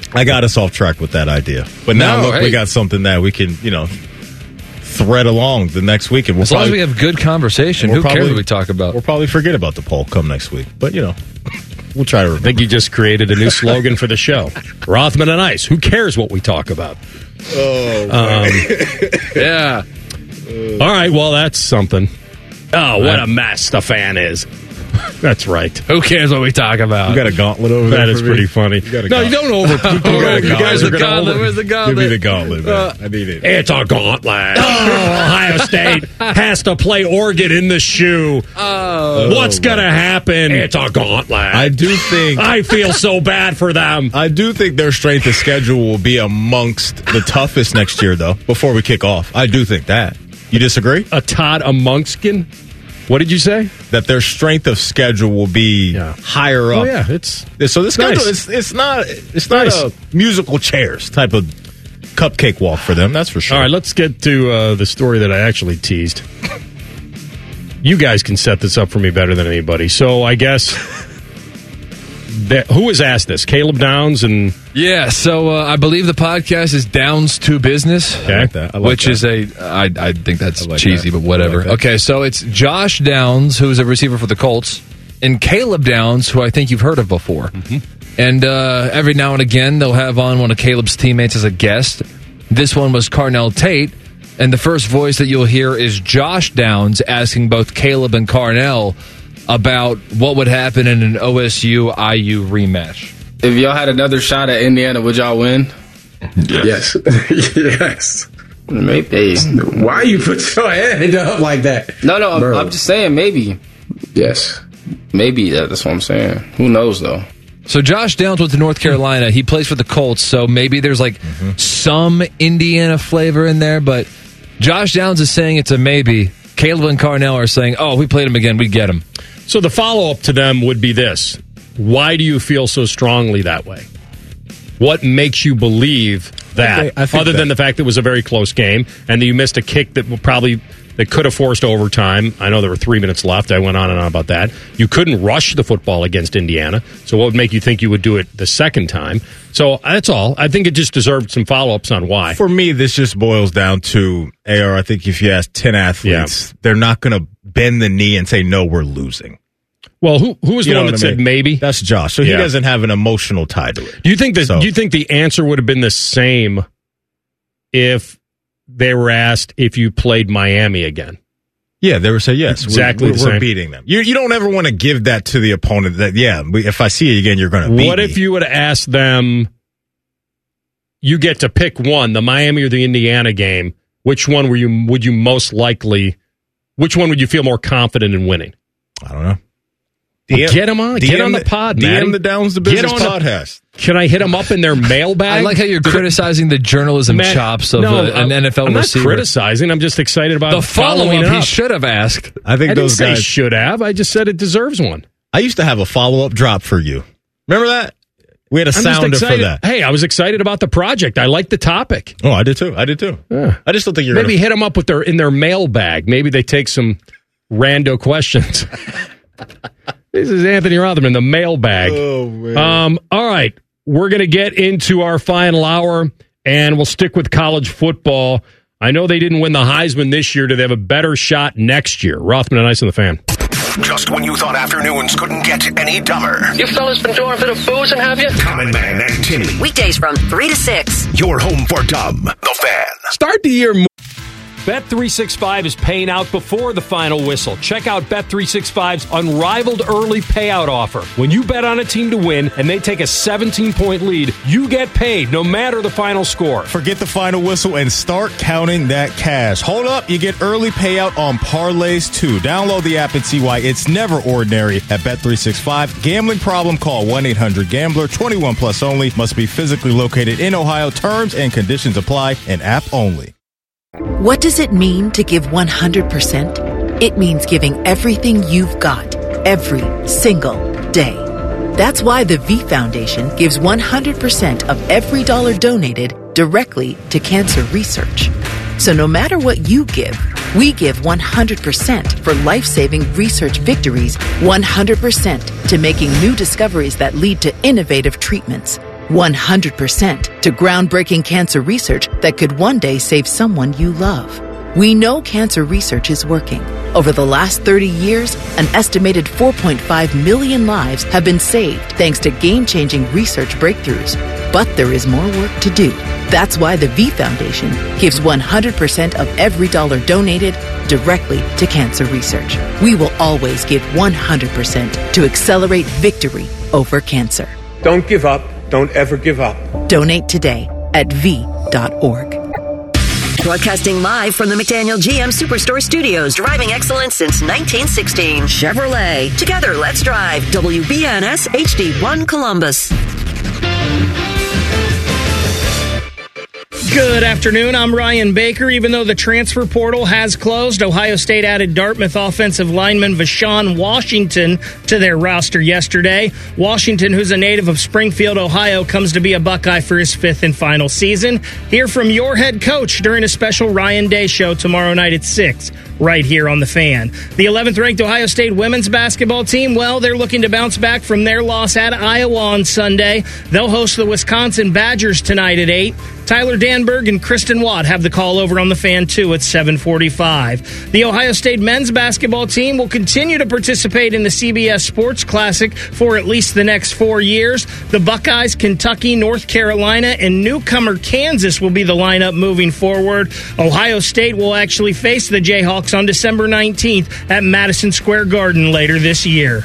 I got us off track with that idea. But now, No, look, hey. we got something that we can, you know, thread along the next week. And we'll As long as probably, we have good conversation, we'll who cares probably- what we talk about? We'll probably forget about the poll come next week. But, you know, we'll try to remember. I think you just created a new slogan for the show. Rothman and Ice. Who cares what we talk about? Oh, Um, yeah. all right, well, that's something. Oh, what Right. a mess the fan is. That's right. Who cares what we talk about? You got a gauntlet over there. That is for me? pretty funny. You got a No, you gauntlet. don't over. You, got a you guys are gauntlet. going to over. Where's the Give gauntlet? me the gauntlet, man. Uh, I need it. It's a gauntlet. Oh, Ohio State has to play Oregon in the shoe. Oh. What's going to happen? It's a gauntlet. I do think I feel so bad for them. I do think their strength of schedule will be amongst the toughest next year, though. Before we kick off, I do think that. You disagree? A Todd Amonkskin? What did you say? That their strength of schedule will be Yeah. higher up. Oh yeah, it's So the schedule nice. is it's not it's not Nice. a musical chairs type of cupcake walk for them. That's for sure. All right. Let's get to uh, the story that I actually teased. You guys can set this up for me better than anybody. So I guess that, who was asked this? Caleb Downs and Yeah, so uh, I believe the podcast is Downs to Business, Okay. like that. I like which that. is a I I think that's like cheesy, that. but whatever. I like that. Okay, so it's Josh Downs, who's a receiver for the Colts, and Caleb Downs, who I think you've heard of before. Mm-hmm. And uh, every now and again, they'll have on one of Caleb's teammates as a guest. This one was Carnell Tate, and the first voice that you'll hear is Josh Downs asking both Caleb and Carnell about what would happen in an O S U I U rematch. If y'all had another shot at Indiana, would y'all win? Yes. yes. Maybe. Why you put your head up like that? No, no, I'm, Bro. I'm just saying maybe. Yes. Maybe, that- that's what I'm saying. Who knows, though? So Josh Downs went to North Carolina. He plays for the Colts, so maybe there's like some Indiana flavor in there, but Josh Downs is saying it's a maybe. Caleb and Carnell are saying, oh, if we played him again, we'd get him. so the follow up to them would be this: why do you feel so strongly that way? What makes you believe that, Okay, I think other that- than the fact that it was a very close game and that you missed a kick that will probably that could have forced overtime? I know there were three minutes left. I went on and on about that. You couldn't rush the football against Indiana. So what would make you think you would do it the second time? So that's all. I think it just deserved some follow ups on why. For me, this just boils down to A R. I think if you ask ten athletes, they're not going to bend the knee and say, "No, we're losing." Well, who who was the You know one that what I said mean? maybe? That's Josh. So he Yeah. doesn't have an emotional tie to it. Do you think that? So- Do you think the answer would have been the same if they were asked if you played Miami again? Yeah, they would say yes. Exactly We're, the we're same. beating them. You you don't ever want to give that to the opponent. That yeah, we- if I see you again, you're going to beat What me. if you would have asked them? You get to pick one, the Miami or the Indiana game. Which one were you? Would you most likely? Which one would you feel more confident in winning? I don't know. Well, get him on. D M Get on the pod, D M Matty. the Downs the Get Business on the- podcast. Can I hit them up in their mailbag? I like how you're criticizing the journalism Matt, chops of no, uh, an I'm- N F L I'm receiver. not criticizing. I'm just excited about The following follow-up it he up. should have asked. I think I those didn't guys say should have. I just said it deserves one. I used to have a follow up drop for you. Remember that? We had a I'm just sounder for excited. that. Hey, I was excited about the project. I like the topic. Oh, I did too. I did too. Yeah. I just don't think you're Maybe gonna, hit them up with their in their mailbag. Maybe they take some rando questions. This is Anthony Rotherman, the mailbag. Oh, man. Um, all right, we're going to get into our final hour, and we'll stick with college football. I know they didn't win the Heisman this year. Do they have a better shot next year? Rothman and Ice on the Fan. Just when you thought afternoons couldn't get any dumber. You fellas been doing a bit of boozing, have you? Common Man and Timmy. Weekdays from three to six. Your home for dumb. The Fan. Start the year. Bet three sixty-five is paying out before the final whistle. Check out Bet three sixty-five's unrivaled early payout offer. When you bet on a team to win and they take a seventeen-point lead, you get paid no matter the final score. Forget the final whistle and start counting that cash. Hold up, you get early payout on parlays too. Download the app and see why it's never ordinary at Bet three sixty-five. Gambling problem? Call one eight hundred gambler. twenty-one plus only. Must be physically located in Ohio. Terms and conditions apply. And app only. What does it mean to give one hundred percent? It means giving everything you've got, every single day. That's why the V Foundation gives one hundred percent of every dollar donated directly to cancer research. So no matter what you give, we give one hundred percent for life-saving research victories, one hundred percent to making new discoveries that lead to innovative treatments, one hundred percent to groundbreaking cancer research that could one day save someone you love. We know cancer research is working. Over the last thirty years, an estimated four point five million lives have been saved thanks to game-changing research breakthroughs. But there is more work to do. That's why the V Foundation gives one hundred percent of every dollar donated directly to cancer research. We will always give one hundred percent to accelerate victory over cancer. Don't give up. Don't ever give up. Donate today at V dot org. Broadcasting live from the McDaniel G M Superstore Studios, driving excellence since nineteen sixteen. Chevrolet. Together, let's drive. W B N S H D one Columbus. Good afternoon. I'm Ryan Baker. Even though the transfer portal has closed, Ohio State added Dartmouth offensive lineman Vashawn Washington to their roster yesterday. Washington, who's a native of Springfield, Ohio, comes to be a Buckeye for his fifth and final season. Hear from your head coach during a special Ryan Day show tomorrow night at six, right here on The Fan. The eleventh-ranked Ohio State women's basketball team, well, they're looking to bounce back from their loss at Iowa on Sunday. They'll host the Wisconsin Badgers tonight at eight. Tyler Danberg and Kristen Watt have the call over on The Fan, too, at seven forty-five. The Ohio State men's basketball team will continue to participate in the C B S Sports Classic for at least the next four years. The Buckeyes, Kentucky, North Carolina, and newcomer Kansas will be the lineup moving forward. Ohio State will actually face the Jayhawks on December nineteenth at Madison Square Garden later this year.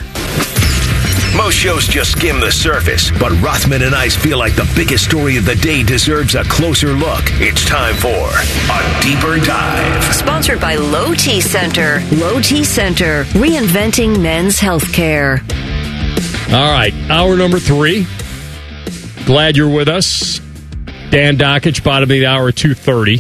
Most shows just skim the surface, but Rothman and I feel like the biggest story of the day deserves a closer look. It's time for A Deeper Dive. Sponsored by Low T Center. Low T Center, reinventing men's healthcare. All right, hour number three. Glad you're with us. Dan Dockich, bottom of the hour, two thirty.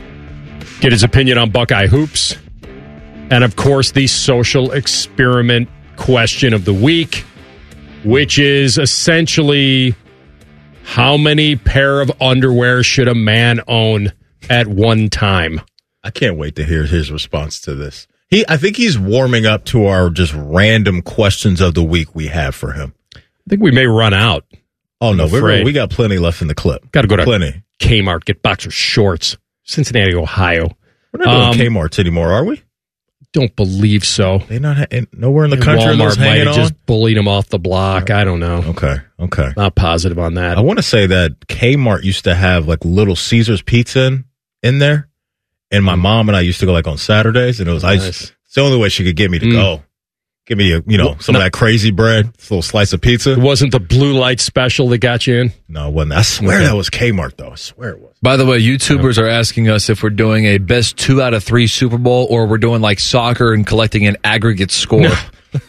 Get his opinion on Buckeye hoops. And, of course, the social experiment question of the week, which is essentially how many pair of underwear should a man own at one time? I can't wait to hear his response to this. He, I think he's warming up to our just random questions of the week we have for him. I think we may run out. Oh, no, we're, we got plenty left in the clip. Got to go to plenty. Kmart, get boxer shorts. Cincinnati, Ohio. We're not doing um, Kmart's anymore, are we? Don't believe so. They not ha- nowhere in the country. Walmart might have on? just bullied them off the block. I don't know. Okay, okay. Not positive on that. I want to say that Kmart used to have like Little Caesars pizza in, in there, and my mom and I used to go like on Saturdays, and it was nice. I just, it's the only way she could get me to mm. go. Give me a you know some no. of that crazy bread, a little slice of pizza. It wasn't the blue light special that got you in. No, it wasn't. I swear okay. that was Kmart though. I swear it was. By the way, YouTubers yeah. are asking us if we're doing a best two out of three Super Bowl or we're doing like soccer and collecting an aggregate score. No.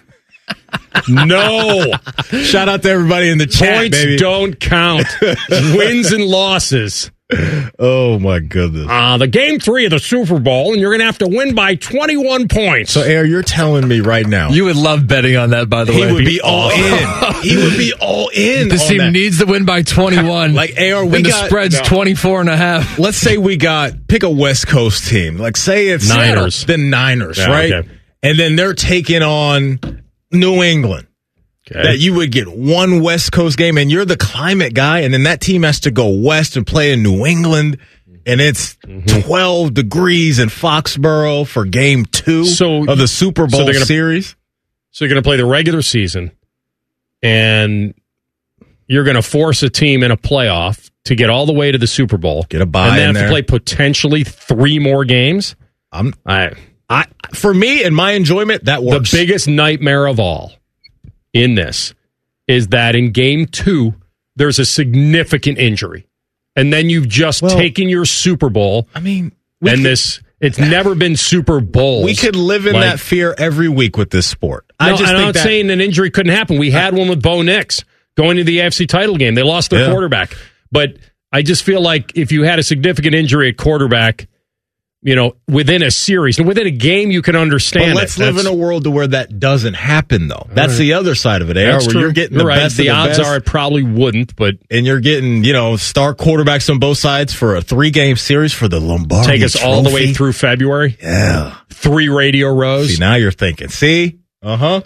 no. Shout out to everybody in the chat. Points baby. don't count. Wins and losses. Oh my goodness! Uh, the game three of the Super Bowl, and you're going to have to win by twenty-one points. So, Air, you're telling me right now you would love betting on that. By the he way, he would be all in. He would be all in. This team that. needs to win by twenty-one. Like Air, we and got the spread's no. twenty-four and a half. Let's say we got pick a West Coast team. Like say it's Niners, the Niners, yeah, right? Okay. And then they're taking on New England. Okay. That you would get one West Coast game, and you're the climate guy, and then that team has to go west and play in New England. And it's mm-hmm. twelve degrees in Foxborough for game two so, of the Super Bowl so gonna, series. So you're going to play the regular season, and you're going to force a team in a playoff to get all the way to the Super Bowl. Get a bye and then in have there. to play potentially three more games. I'm, I, I, for me and my enjoyment, that works. The biggest nightmare of all in this is that in game two, there's a significant injury. And then you've just well, taken your Super Bowl. I mean, and could, this, it's never been Super Bowls. We could live in like, that fear every week with this sport. No, I just I'm think not that, saying an injury couldn't happen. We had one with Bo Nix going to the A F C title game. They lost their yeah. quarterback. But I just feel like if you had a significant injury at quarterback, you know, within a series, within a game, you can understand. But let's it. live in a world to where that doesn't happen, though. That's right. The other side of it, Air, where true. You're getting you're the right. best. The, of the odds best, are it probably wouldn't, but and you're getting you know star quarterbacks on both sides for a three game series for the Lombardi. Take us Trophy. all the way through February. Yeah, three radio rows. See, now you're thinking. See, uh huh.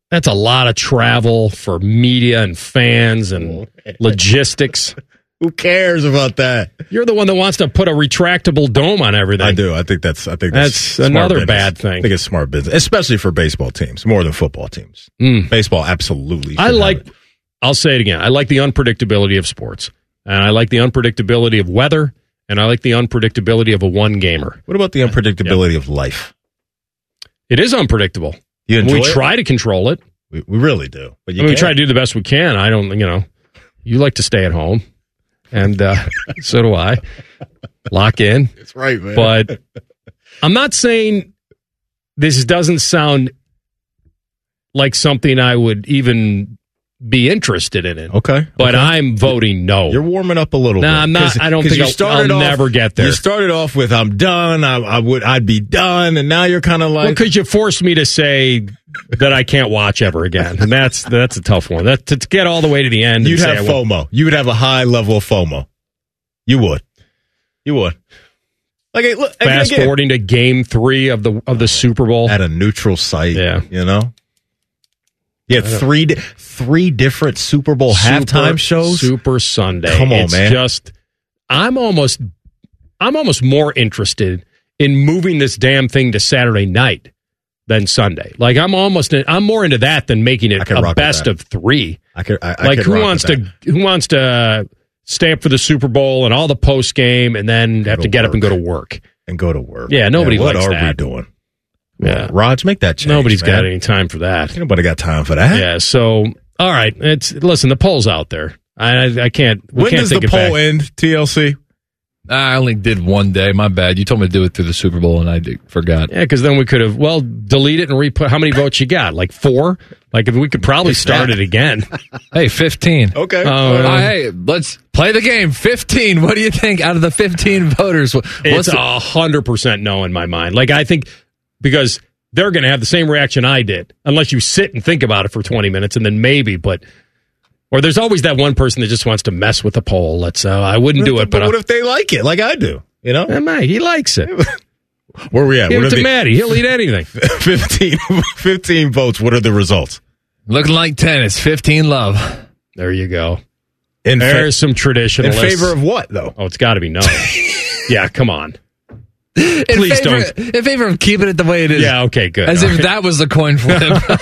That's a lot of travel for media and fans and logistics. Who cares about that? You're the one that wants to put a retractable dome on everything. I do. I think that's. I think that's, that's smart another business. bad thing. I think it's smart business, especially for baseball teams, more than football teams. Mm. Baseball, absolutely. I should have like. it. I'll say it again. I like the unpredictability of sports, and I like the unpredictability of weather, and I like the unpredictability of a one gamer. What about the unpredictability yep. of life? It is unpredictable. You enjoy we it? try to control it. We, we really do, but you I mean, we can't. try to do the best we can. I don't. You know, you like to stay at home, and uh, so do I. Lock in. That's right, man. But I'm not saying this doesn't sound like something I would even be interested in it. Okay. But okay. I'm voting no. You're warming up a little nah, bit. I'm not. I don't think you I'll, started I'll off, never get there. You started off with I'm done. I, I would. I'd be done, and now you're kind of like. Well, because you forced me to say that I can't watch ever again, and that's that's a tough one. That to get all the way to the end. You'd and have say I FOMO. You would have a high level of FOMO. You would. You would. Like hey, look, fast again, forwarding to Game Three of the of the Super Bowl at a neutral site. Yeah, you know. Yeah, three di- three different Super Bowl Super, halftime shows. Super Sunday. Come on, it's man. Just I'm almost I'm almost more interested in moving this damn thing to Saturday night than Sunday. Like I'm almost I'm more into that than making it a best of three. I could I, I like could who rock wants with to that. who wants to stay up for the Super Bowl and all the post game and then Go have to to get work. up and go to work. And go to work. Yeah, nobody yeah, what likes are that. we doing? Yeah, Raj, make that change. Nobody's man. got any time for that. Ain't nobody got time for that. Yeah, so all right, it's listen. The poll's out there. I I, I can't. We When can't does take the it poll back. end? T L C. I only did one day. My bad. You told me to do it through the Super Bowl, and I did, forgot. Yeah, because then we could have well delete it and re-put. How many votes you got? Like four? Like if we could probably start it again. Hey, fifteen. Okay. Oh, Uh, uh, hey, let's play the game. fifteen. What do you think out of the fifteen voters? What's it's the- a hundred percent no in my mind. Like I think because they're going to have the same reaction I did, unless you sit and think about it for twenty minutes and then maybe. But or there's always that one person that just wants to mess with the poll. Let's. Uh, I wouldn't do it, but, But what if they like it, like I do? You know, uh, Matt, he likes it. Where are we at? Give What it are to the Maddie. He'll eat anything. fifteen, fifteen votes. What are the results? Looking like tennis. fifteen love. There you go. In There's fa- some traditionalists. In favor of what, though? Oh, it's got to be no. Yeah, come on. In Please favor, don't. In favor of keeping it the way it is. Yeah, okay, good. As All if right. that was the coin flip.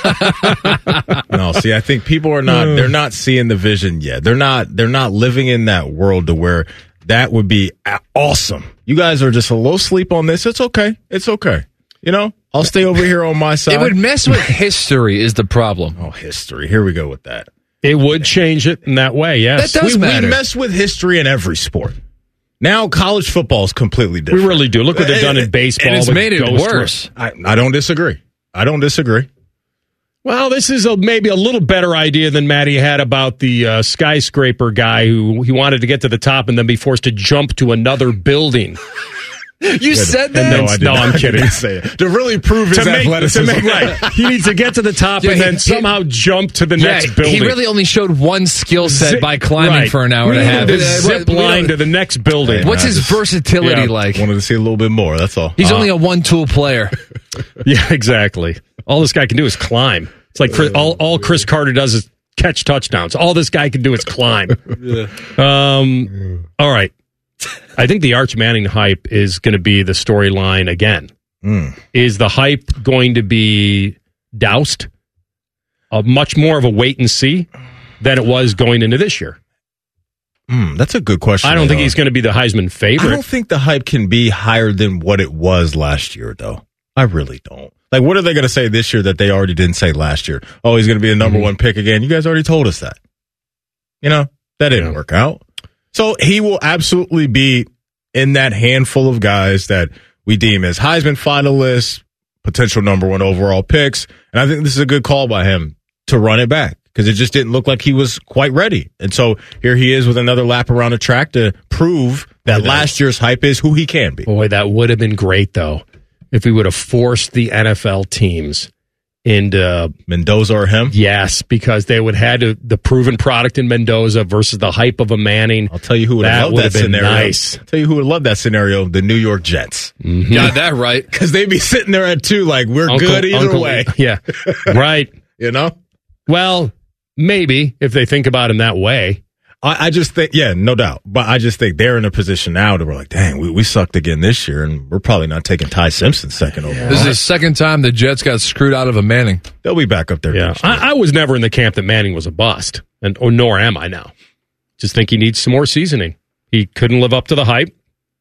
No, see, I think people are not. They're not seeing the vision yet. They're not. They're not living in that world to where that would be a- awesome. You guys are just a little sleep on this. It's okay. It's okay. You know, I'll stay over here on my side. It would mess with history is the problem. Oh, history. Here we go with that. It would change it in that way, yes. That does we, matter. we mess with history in every sport. Now college football is completely different. We really do. Look what they've done in baseball. And it's with made it Ghost worse. I, I don't disagree. I don't disagree. Well, this is a, maybe a little better idea than Matty had about the uh, skyscraper guy who he wanted to get to the top and then be forced to jump to another building. You said And that? no, I did No, not. I'm kidding. I didn't say it. To really prove his to make, athleticism. to make right, he needs to get to the top Yeah, and then he- somehow jump to the Yeah, next building. he really only showed one skill set Zip- by climbing right. for an hour We and a need half. to Uh, zip we don't- line to the next building. What's I his just- versatility yeah, like? Wanted to see a little bit more. That's all. He's Uh, only a one-tool player. Yeah, exactly. All this guy can do is climb. It's like Chris, all, all Chris Carter does is catch touchdowns. All this guy can do is climb. Um, all right. I think the Arch Manning hype is going to be the storyline again. Mm. Is the hype going to be doused? A much more of a wait and see than it was going into this year. Mm, that's a good question. I don't think though. he's going to be the Heisman I favorite. don't think the hype can be higher than what it was last year, though. I really don't. Like, what are they going to say this year that they already didn't say last year? Oh, he's going to be the number Mhm. one pick again. You guys already told us that. You know, that didn't Yeah. work out. So he will absolutely be in that handful of guys that we deem as Heisman finalists, potential number one overall picks. And I think this is a good call by him to run it back because it just didn't look like he was quite ready. And so here he is with another lap around the track to prove that Boy, that- last year's hype is who he can be. Boy, that would have been great, though, if we would have forced the N F L teams into Mendoza or him? Yes, because they would have had to, the proven product in Mendoza versus the hype of a Manning. I'll tell you who would have That loved would that have been scenario. nice. I'll tell you who would love that scenario, the New York Jets. Mhm. Got that right. Because they'd be sitting there at two like, we're Uncle- good either Uncle- way. Yeah, right. you know? Well, maybe if they think about him that way. I, I just think, yeah, no doubt. But I just think they're in a position now to we're like, dang, we, we sucked again this year, and we're probably not taking Ty Simpson second overall. This is the second time the Jets got screwed out of a Manning. They'll be back up there. Yeah, I, I was never in the camp that Manning was a bust, and or nor am I now. Just think he needs some more seasoning. He couldn't live up to the hype,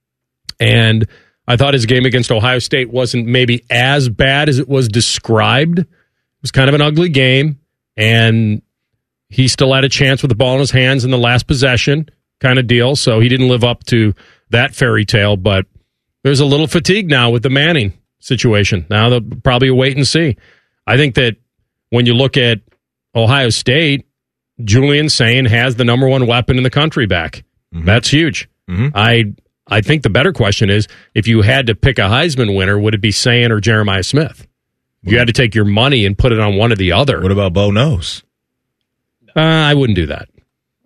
and I thought his game against Ohio State wasn't maybe as bad as it was described. It was kind of an ugly game, and he still had a chance with the ball in his hands in the last possession kind of deal, so he didn't live up to that fairy tale, but there's a little fatigue now with the Manning situation. Now they'll probably wait and see. I think that when you look at Ohio State, Julian Sayin has the number one weapon in the country back. Mm-hmm. That's huge. Mm-hmm. I I think the better question is, if you had to pick a Heisman winner, would it be Sayin or Jeremiah Smith? If you had to take your money and put it on one or the other. What about Bo Nose? Uh, I wouldn't do that.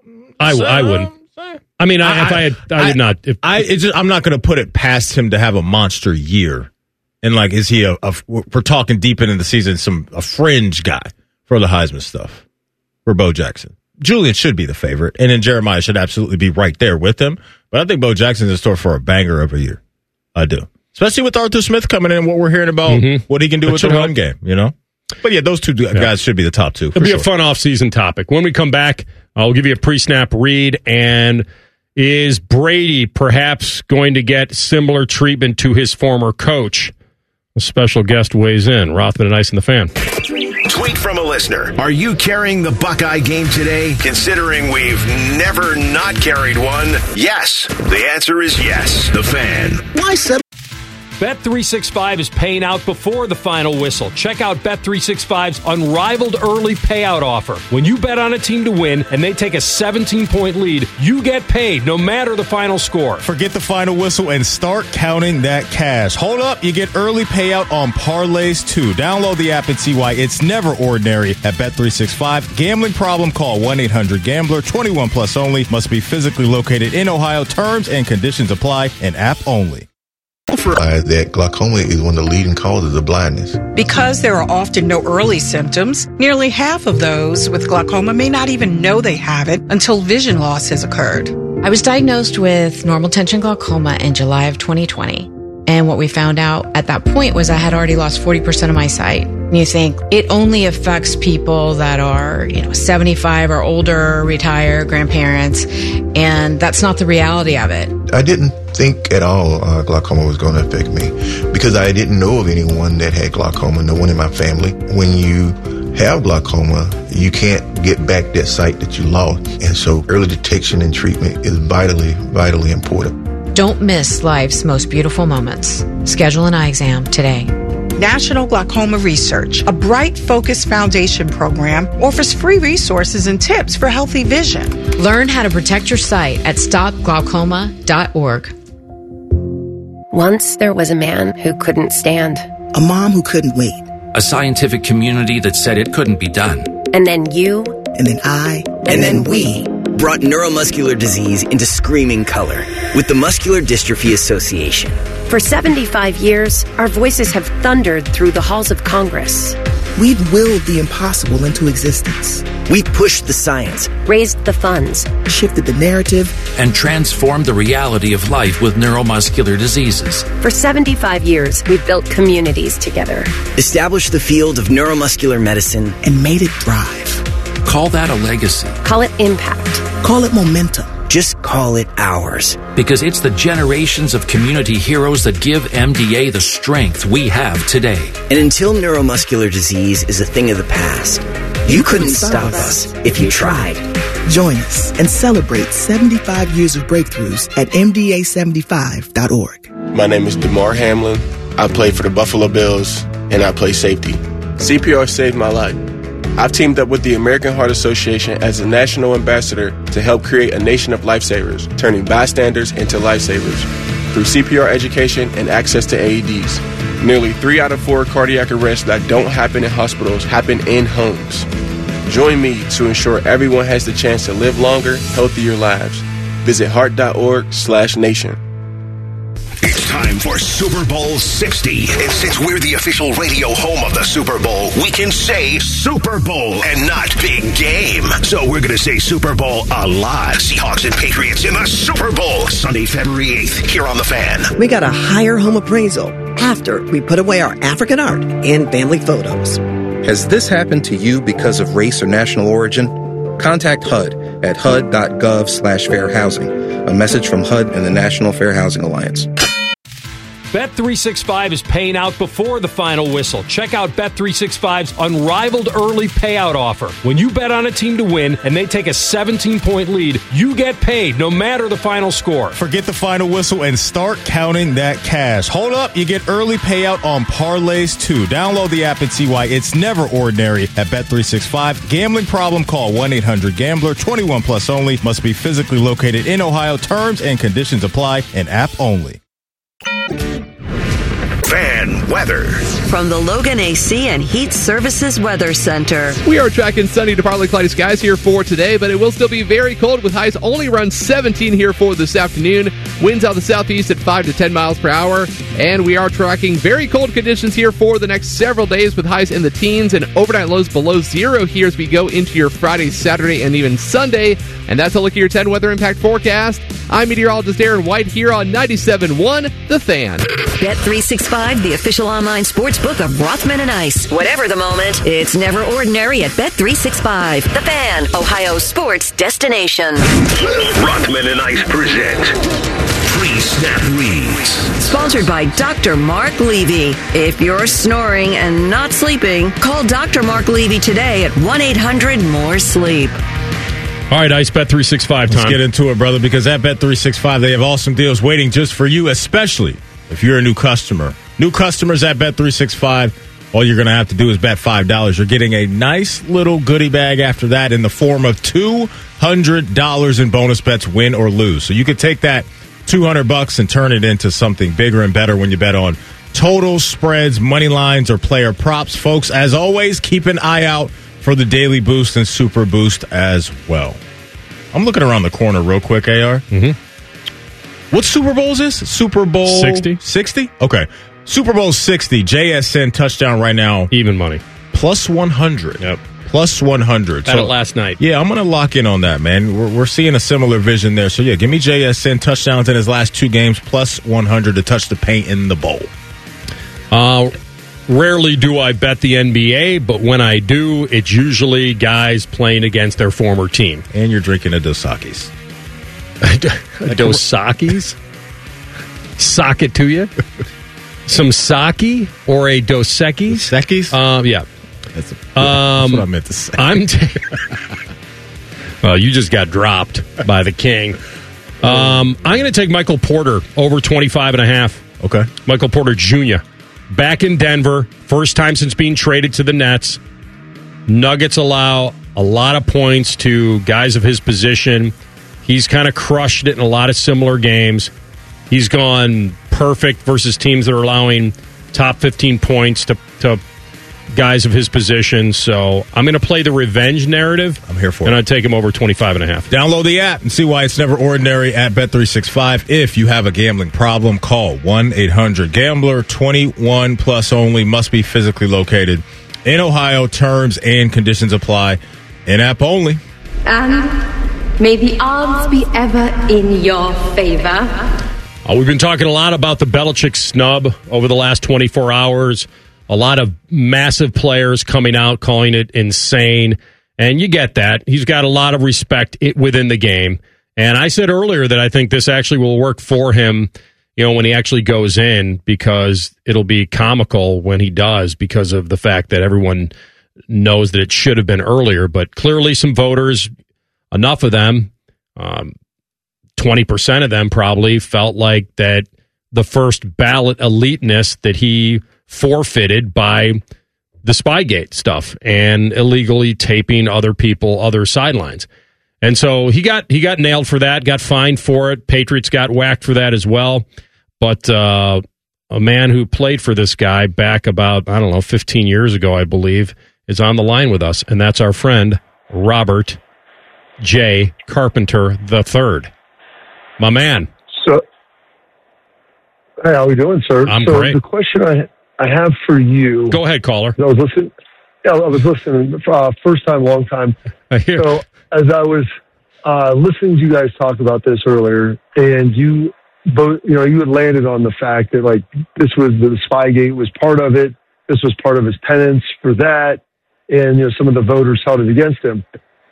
I, so, I wouldn't. I mean, I, I, if I had, I, I would not. If, I, it's just, I'm not going to put it past him to have a monster year. And like, is he a, a? We're talking deep into the season, some a fringe guy for the Heisman stuff for Bo Jackson. Julian should be the favorite, and then Jeremiah should absolutely be right there with him. But I think Bo Jackson's in store for a banger every year. I do, especially with Arthur Smith coming in. What we're hearing about, mm-hmm. what he can do that with the run game, you know. But yeah, those two guys yeah. should be the top two. It'll be sure. a fun off-season topic. When we come back, I'll give you a pre-snap read. And is Brady perhaps going to get similar treatment to his former coach? A special guest weighs in. Rothman and Ice and the Fan. Tweet from a listener. Are you carrying the Buckeye game today? Considering we've never not carried one, yes. The answer is yes. The Fan. Why seven? Bet three sixty-five is paying out before the final whistle. Check out Bet three sixty-five's unrivaled early payout offer. When you bet on a team to win and they take a seventeen-point lead, you get paid no matter the final score. Forget the final whistle and start counting that cash. Hold up, you get early payout on parlays too. Download the app and see why it's never ordinary at Bet three sixty-five. Gambling problem? Call one eight hundred gambler. twenty-one plus only. Must be physically located in Ohio. Terms and conditions apply. An app only. That glaucoma is one of the leading causes of blindness. Because there are often no early symptoms, nearly half of those with glaucoma may not even know they have it until vision loss has occurred. I was diagnosed with normal tension glaucoma in July of twenty twenty. And what we found out at that point was I had already lost forty percent of my sight. And you think it only affects people that are, you know, seventy-five or older, retired, grandparents, and that's not the reality of it. I didn't think at all uh, glaucoma was going to affect me because I didn't know of anyone that had glaucoma, no one in my family. When you have glaucoma, you can't get back that sight that you lost. And so early detection and treatment is vitally, vitally important. Don't miss life's most beautiful moments. Schedule an eye exam today. National Glaucoma Research, a Bright Focus Foundation program, offers free resources and tips for healthy vision. Learn how to protect your sight at stop glaucoma dot org. Once there was a man who couldn't stand. A mom who couldn't wait. A scientific community that said it couldn't be done. And then you. And then I. And, and then, then we. Brought neuromuscular disease into screaming color with the Muscular Dystrophy Association. For seventy-five years, our voices have thundered through the halls of Congress. We've willed the impossible into existence. We've pushed the science, raised the funds, shifted the narrative, and transformed the reality of life with neuromuscular diseases. For seventy-five years, we've built communities together, established the field of neuromuscular medicine, and made it thrive. Call that a legacy. Call it impact. Call it momentum. Just call it ours. Because it's the generations of community heroes that give M D A the strength we have today. And until neuromuscular disease is a thing of the past, you, you couldn't, couldn't stop us if you tried. Join us and celebrate seventy-five years of breakthroughs at M D A seventy-five dot org. My name is DeMar Hamlin. I play for the Buffalo Bills, and I play safety. C P R saved my life. I've teamed up with the American Heart Association as a national ambassador to help create a nation of lifesavers, turning bystanders into lifesavers through C P R education and access to A E Ds. Nearly three out of four cardiac arrests that don't happen in hospitals happen in homes. Join me to ensure everyone has the chance to live longer, healthier lives. Visit heart dot org slash nation. It's time for Super Bowl sixty. And since we're the official radio home of the Super Bowl, we can say Super Bowl and not big game. So we're going to say Super Bowl a lot. Seahawks and Patriots in the Super Bowl, Sunday, February eighth, here on The Fan. We got a higher home appraisal after we put away our African art and family photos. Has this happened to you because of race or national origin? Contact H U D at H U D dot gov slash fair housing. A message from H U D and the National Fair Housing Alliance. Bet three sixty-five is paying out before the final whistle. Check out Bet three sixty-five's unrivaled early payout offer. When you bet on a team to win and they take a seventeen-point lead, you get paid no matter the final score. Forget the final whistle and start counting that cash. Hold up, you get early payout on parlays too. Download the app and see why it's never ordinary at Bet three sixty-five. Gambling problem? Call one eight hundred gambler. twenty-one plus only. Must be physically located in Ohio. Terms and conditions apply. And app only. Fan weather. From the Logan A C and Heat Services Weather Center. We are tracking sunny to partly cloudy skies here for today, but it will still be very cold with highs only around seventeen here for this afternoon. Winds out the southeast at five to ten miles per hour. And we are tracking very cold conditions here for the next several days with highs in the teens and overnight lows below zero here as we go into your Friday, Saturday, and even Sunday. And that's a look at your ten weather impact forecast. I'm meteorologist Aaron White here on ninety-seven point one The Fan. Bet three sixty-five, the official online sports book of Rothman and Ice. Whatever the moment, it's never ordinary at Bet three sixty-five. The Fan, Ohio sports destination. Rothman and Ice present Pre-Snap Reads. Sponsored by Doctor Mark Levy. If you're snoring and not sleeping, call Doctor Mark Levy today at one eight hundred more sleep. All right, Ice Bet three sixty-five time. Let's get into it, brother, because at Bet three sixty-five, they have awesome deals waiting just for you, especially if you're a new customer. New customers at Bet three sixty-five, all you're going to have to do is bet five dollars. You're getting a nice little goodie bag after that in the form of two hundred dollars in bonus bets, win or lose. So you could take that two hundred bucks and turn it into something bigger and better when you bet on totals, spreads, money lines, or player props. Folks, as always, keep an eye out for the Daily Boost and Super Boost as well. I'm looking around the corner real quick, A R. Mm-hmm. What Super Bowl is this? Super Bowl sixty. sixty? Okay. Super Bowl sixty, J S N touchdown right now. Even money. Plus one hundred. Yep. Plus one hundred. Had so, it last night. Yeah, I'm going to lock in on that, man. We're, we're seeing a similar vision there. So, yeah, give me J S N touchdowns in his last two games, plus one hundred to touch the paint in the bowl. Uh, rarely do I bet the N B A, but when I do, it's usually guys playing against their former team. And you're drinking a Dos Equis. a Dos Equis? Sock it to you? Some sake or a Dos Equis? Dos Equis? Um, yeah. That's, a, um, that's what I meant to say. I'm t- well, you just got dropped by the king. Um, I'm going to take Michael Porter over twenty-five and a half. Okay. Michael Porter Junior Back in Denver. First time since being traded to the Nets. Nuggets allow a lot of points to guys of his position. He's kind of crushed it in a lot of similar games. He's gone perfect versus teams that are allowing top fifteen points to, to guys of his position. So I'm going to play the revenge narrative. I'm here for and it. And I'd take him over twenty-five and a half. Download the app and see why it's never ordinary at Bet three sixty-five. If you have a gambling problem, call one eight hundred gambler. twenty-one plus only. Must be physically located in Ohio. Terms and conditions apply. In app only. And may the odds be ever in your favor. Uh, we've been talking a lot about the Belichick snub over the last twenty-four hours. A lot of massive players coming out calling it insane. And you get that. He's got a lot of respect within the game. And I said earlier that I think this actually will work for him, you know, when he actually goes in, because it'll be comical when he does because of the fact that everyone knows that it should have been earlier. But clearly some voters, enough of them, um, twenty percent of them probably felt like that the first ballot eliteness that he forfeited by the Spygate stuff and illegally taping other people, other sidelines. And so he got he got nailed for that, got fined for it. Patriots got whacked for that as well. But uh, a man who played for this guy back about, I don't know, fifteen years ago, I believe, is on the line with us. And that's our friend, Robert J. Carpenter the third. My man. So, Hey, how are we doing, sir? I'm so great. The question I I have for you. Go ahead, caller. I was listening. Yeah, I was listening. Uh, first time, long time. So as I was uh, listening to you guys talk about this earlier, and you both, you know, you had landed on the fact that like this was the Spygate was part of it. This was part of his penance for that, and you know some of the voters held it against him.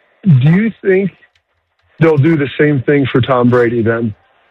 Do you think they'll do the same thing for Tom Brady then?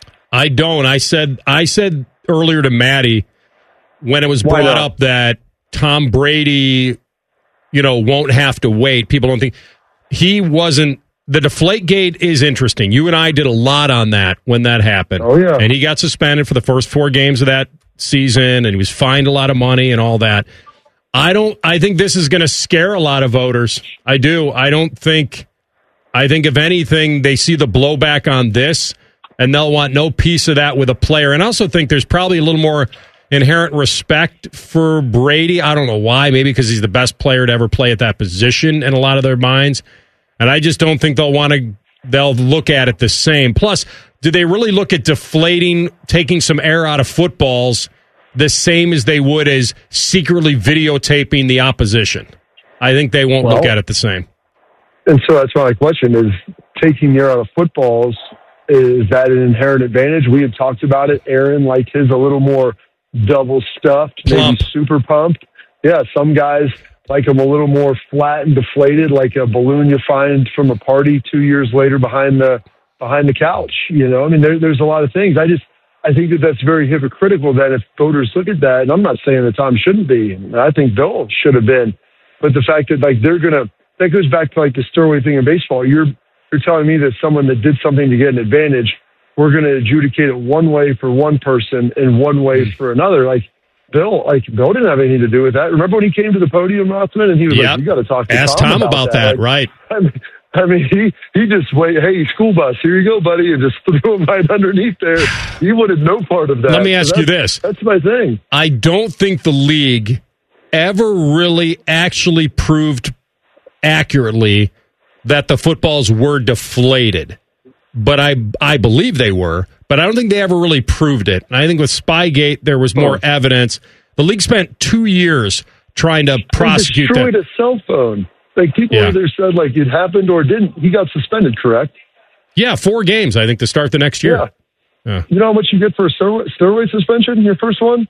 I don't. I said I said earlier to Maddie when it was Why brought not? up that Tom Brady, you know, won't have to wait. People don't think he wasn't. The Deflategate is interesting. You and I did a lot on that when that happened. Oh yeah, and he got suspended for the first four games of that season, and he was fined a lot of money and all that. I don't. I think this is going to scare a lot of voters. I do. I don't think. I think if anything, they see the blowback on this, and they'll want no piece of that with a player. And I also think there's probably a little more inherent respect for Brady. I don't know why. Maybe because he's the best player to ever play at that position in a lot of their minds. And I just don't think they'll want to. They'll look at it the same. Plus, do they really look at deflating, taking some air out of footballs, the same as they would as secretly videotaping the opposition? I think they won't Well, look at it the same. And so that's my question: is taking the air out of footballs, is that an inherent advantage? We had talked about it. Aaron liked his a little more double stuffed, maybe super pumped. Yeah, some guys like them a little more flat and deflated, like a balloon you find from a party two years later behind the behind the couch. You know, I mean, there, there's a lot of things. I just I think that that's very hypocritical. That if voters look at that, and I'm not saying that Tom shouldn't be, and I think Bill should have been, but the fact that like they're gonna that goes back to like the Stowaway thing in baseball. You're you're telling me that someone that did something to get an advantage, we're going to adjudicate it one way for one person and one way for another. Like Bill, like Bill didn't have anything to do with that. Remember when he came to the podium, Rothman, and he was Yep. like, "You got to talk to Ask Tom, Tom about that." that, right. I mean, I mean, he he just wait. Hey, school bus, here you go, buddy, and just threw him right underneath there. He wanted no part of that. Let me So ask you that's- this. That's my thing. I don't think the league ever really actually proved accurately that the footballs were deflated. But I I believe they were, but I don't think they ever really proved it. And I think with Spygate, there was more evidence. The league spent two years trying to prosecute He destroyed that. a cell phone. Like people Yeah. either said like it happened or didn't. He got suspended, correct? Yeah, four games, I think, to start the next year. Yeah. Yeah. You know how much you get for a steroid, steroid suspension? Your first one,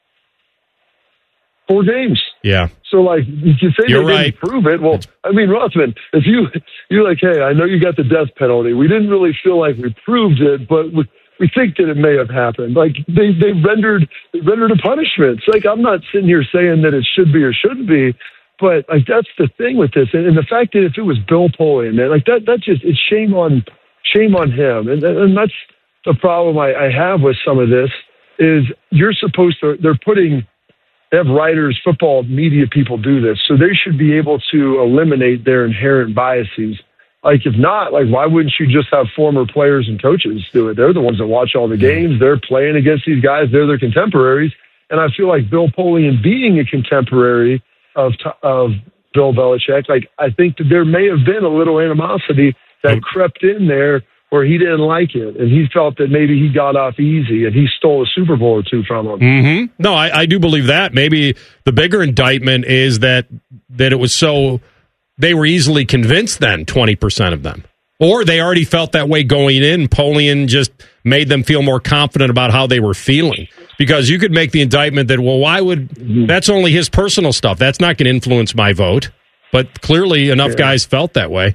four games. Yeah. So, like, you can say You're they right. didn't prove it. Well, I mean, Rothman, if you you're like, hey, I know you got the death penalty. We didn't really feel like we proved it, but we, we think that it may have happened. Like they they rendered they rendered a punishment. It's like I'm not sitting here saying that it should be or shouldn't be, but like that's the thing with this, and, and the fact that if it was Bill Polian, man, like that that just it's shame on shame on him, and and that's the problem I, I have with some of this is you're supposed to they're putting. They have writers, football, media people do this. So they should be able to eliminate their inherent biases. Like, if not, like, why wouldn't you just have former players and coaches do it? They're the ones that watch all the games. They're playing against these guys. They're their contemporaries. And I feel like Bill Polian being a contemporary of, of Bill Belichick, like, I think that there may have been a little animosity that crept in there where he didn't like it, and he felt that maybe he got off easy, and he stole a Super Bowl or two from him. Mm-hmm. No, I, I do believe that. Maybe the bigger indictment is that that it was so they were easily convinced. Then twenty percent of them, or they already felt that way going in. Polian just made them feel more confident about how they were feeling. Because you could make the indictment that, well, why would that's only his personal stuff. That's not going to influence my vote. But clearly, enough Yeah. guys felt that way.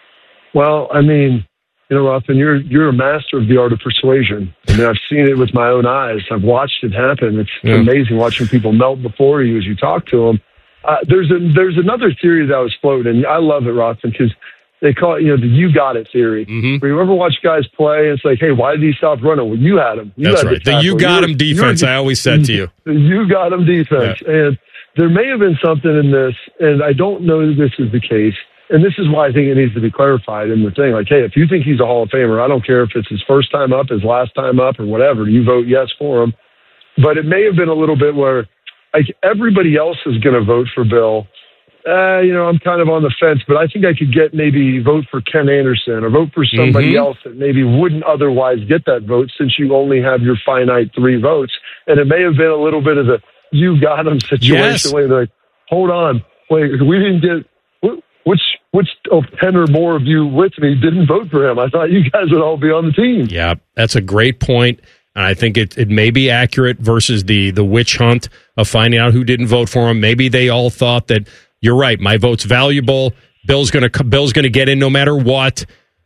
Well, I mean. You know, Rothman, you're you're a master of the art of persuasion. I mean, I've seen it with my own eyes. I've watched it happen. It's Yeah. amazing watching people melt before you as you talk to them. Uh, there's a there's another theory that was floating, and I love it, Rothman, because they call it, you know, the "you got it" theory. Mm-hmm. Where you ever watch guys play, and it's like, hey, why did he stop running? Well, you had him. You That's had right. The tackle. "you got You're- him" defense. you're- I always said to you. The "you got him" defense, and there may have been something in this, and I don't know that this is the case. And this is why I think it needs to be clarified in the thing. Like, hey, if you think he's a Hall of Famer, I don't care if it's his first time up, his last time up, or whatever. You vote yes for him. But it may have been a little bit where, like, everybody else is going to vote for Bill, uh, you know, I'm kind of on the fence, but I think I could get maybe vote for Ken Anderson or vote for somebody Mm-hmm. else that maybe wouldn't otherwise get that vote since you only have your finite three votes. And it may have been a little bit of the you got them situation Yes. where they're like, hold on, wait, we didn't get wh- which which of ten or more of you with me didn't vote for him. I thought you guys would all be on the team. Yeah, that's a great point. And I think it, it may be accurate versus the, the witch hunt of finding out who didn't vote for him. Maybe they all thought that, you're right, my vote's valuable. Bill's going to Bill's going to get in no matter what,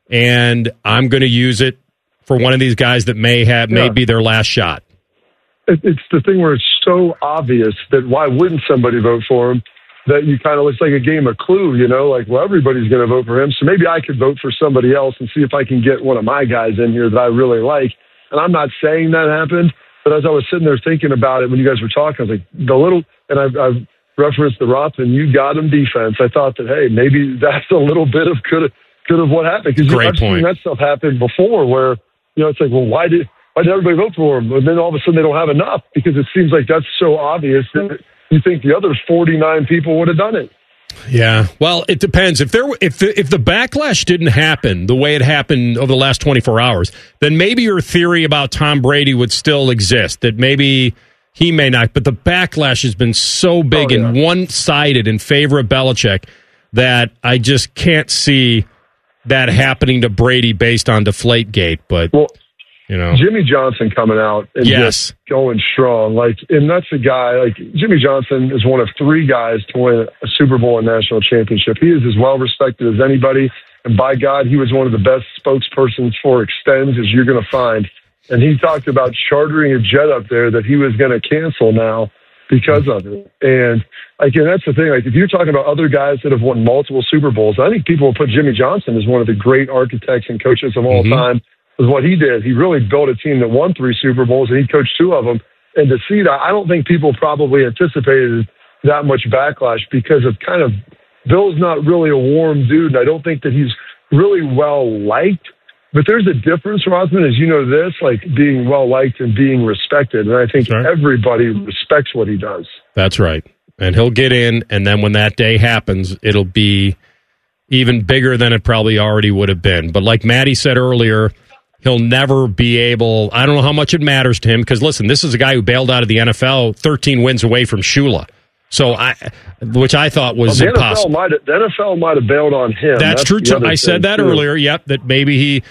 and I'm going to use it for one of these guys that may have may Yeah. be their last shot. It, it's the thing where it's so obvious that why wouldn't somebody vote for him? That you kind of, it's like a game of Clue, you know, like, well, everybody's going to vote for him. So maybe I could vote for somebody else and see if I can get one of my guys in here that I really like. And I'm not saying that happened, but as I was sitting there thinking about it when you guys were talking, I was like, the little, and I've, I've referenced the Rothman, you got him defense. I thought that, hey, maybe that's a little bit of could have, could have what happened. Because Great I've seen point. that stuff happen before where, you know, it's like, well, why did, why did everybody vote for him? And then all of a sudden they don't have enough because it seems like that's so obvious that you think the other forty-nine people would have done it. Yeah, well, it depends. If there, if the, if the backlash didn't happen the way it happened over the last twenty-four hours, then maybe your theory about Tom Brady would still exist. That maybe he may not. But the backlash has been so big Oh, yeah. and one-sided in favor of Belichick that I just can't see that happening to Brady based on Deflategate. But Well, you know, Jimmy Johnson coming out and Yes. just going strong. Like, and that's a guy, like, Jimmy Johnson is one of three guys to win a Super Bowl and national championship. He is as well respected as anybody. And by God, he was one of the best spokespersons for Extends as you're going to find. And he talked about chartering a jet up there that he was going to cancel now because of it. And, like, and that's the thing. Like, if you're talking about other guys that have won multiple Super Bowls, I think people will put Jimmy Johnson as one of the great architects and coaches of all Mhm. time. Was what he did. He really built a team that won three Super Bowls, and he coached two of them. And to see that, I don't think people probably anticipated that much backlash because of kind of Bill's not really a warm dude, and I don't think that he's really well liked. But there's a difference, Rothman, as you know this, like being well liked and being respected. And I think everybody respects what he does. that's right. And he'll get in, and then when that day happens, it'll be even bigger than it probably already would have been. But like Maddie said earlier, he'll never be able, I don't know how much it matters to him, because listen, this is a guy who bailed out of the N F L thirteen wins away from Shula. So I, which I thought was Well, the impossible. N F L might have, the N F L might have bailed on him. That's, true the too. other I said thing, that too. earlier. Yep, that maybe he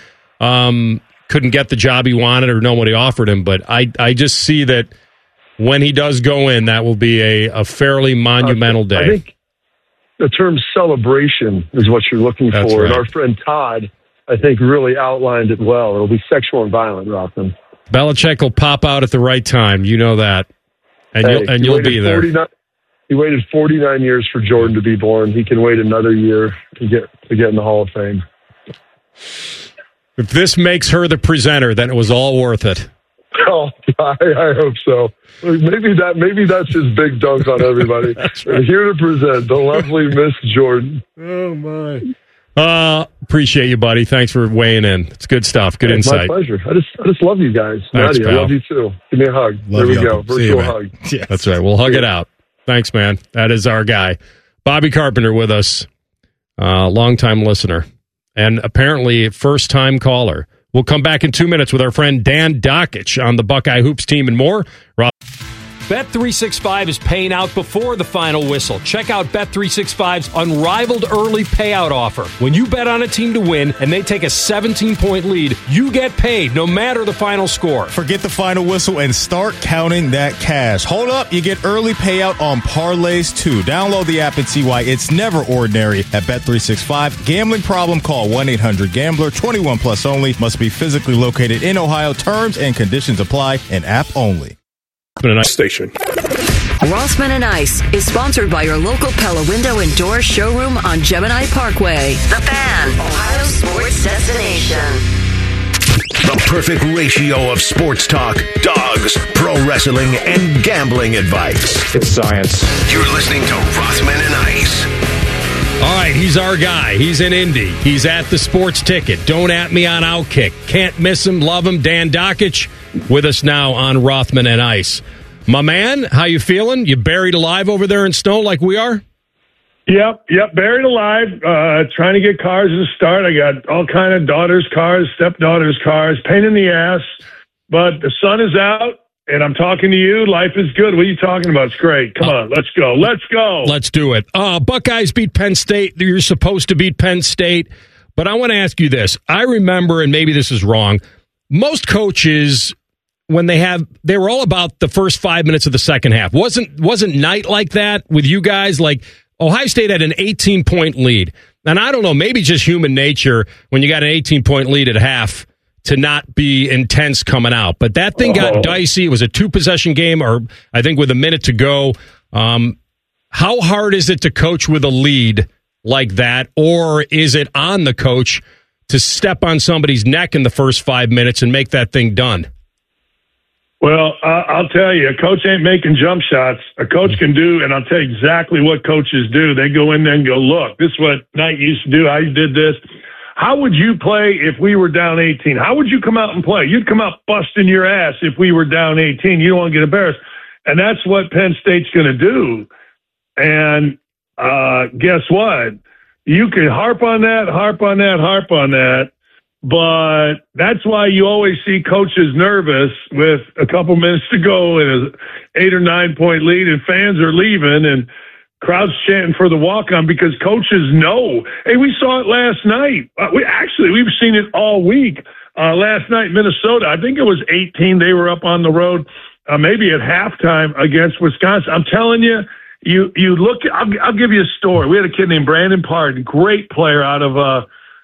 um, couldn't get the job he wanted or nobody offered him. But I, I just see that when he does go in, that will be a, a fairly monumental day. I think the term celebration is what you're looking That's for. right. And our friend Todd, I think, really outlined it well. It'll be sexual and violent, Rothman. Belichick will pop out at the right time. You know that, and Hey, you'll and he you'll waited be there. forty-nine He waited forty-nine years for Jordan to be born. He can wait another year to get to get in the Hall of Fame. If this makes her the presenter, then it was all worth it. Oh, I, I hope so. Maybe that maybe that's his big dunk on everybody. right. Here to present the lovely Miss Jordan. Oh my! Uh, appreciate you, buddy. Thanks for weighing in. It's good stuff. Good It's insight. my pleasure. I just I just love you guys. Thanks, Maddie, I pal. love you too. Give me a hug. Love there we you, go. Uncle. See you, Virtual man. hug. That's right. We'll hug it out. Thanks, man. That is our guy. Bobby Carpenter with us, uh, longtime listener, and apparently first-time caller. We'll come back in two minutes with our friend Dan Dockich on the Buckeye Hoops team and more. Rob- Bet three sixty-five is paying out before the final whistle. Check out Bet three sixty-five's unrivaled early payout offer. When you bet on a team to win and they take a seventeen-point lead, you get paid no matter the final score. Forget the final whistle and start counting that cash. Hold up, you get early payout on parlays too. Download the app and see why it's never ordinary at Bet three sixty-five. Gambling problem? Call one eight hundred gambler. twenty-one plus only. Must be physically located in Ohio. Terms and conditions apply. An app only. Station. Rothman and Ice is sponsored by your local Pella Window and Door showroom on Gemini Parkway. The Fan, Ohio sports destination. The perfect ratio of sports talk, dogs, pro wrestling, and gambling advice. It's science. You're listening to Rothman and Ice. All right, he's our guy. He's in Indy. He's at the Sports Ticket. Don't at me on Outkick. Can't miss him. Love him. Dan Dockich with us now on Rothman and Ice. My man, how you feeling? You buried alive over there in snow like we are? Yep, yep, buried alive, uh, trying to get cars to start. I got all kind of daughters' cars, stepdaughters' cars, pain in the ass. But the sun is out, and I'm talking to you. Life is good. What are you talking about? It's great. Come on, let's go. Let's go. Let's do it. Uh, Buckeyes beat Penn State. You're supposed to beat Penn State. But I want to ask you this. I remember, and maybe this is wrong, most coaches, when they have, they were all about the first five minutes of the second half. Wasn't wasn't Knight like that with you guys? Like, Ohio State had an eighteen-point lead. And I don't know, maybe just human nature when you got an eighteen-point lead at half to not be intense coming out. But that thing got Oh. dicey. It was a two-possession game, or I think with a minute to go. Um, how hard is it to coach with a lead like that? Or is it on the coach to step on somebody's neck in the first five minutes and make that thing done? Well, uh, I'll tell you, a coach ain't making jump shots. A coach can do, and I'll tell you exactly what coaches do. They go in there and go, look, this is what Knight used to do. I did this. How would you play if we were down eighteen? How would you come out and play? You'd come out busting your ass if we were down eighteen. You don't want to get embarrassed. And that's what Penn State's going to do. And uh, guess what? You can harp on that, harp on that, harp on that. But that's why you always see coaches nervous with a couple minutes to go and an eight or nine point lead, and fans are leaving and crowds chanting for the walk-on because coaches know. Hey, we saw it last night. Uh, we actually we've seen it all week. Uh, last night, Minnesota, I think it was eighteen. They were up on the road, uh, maybe at halftime against Wisconsin. I'm telling you, you you look. I'll, I'll give you a story. We had a kid named Brandon Pardon, great player out of. Uh,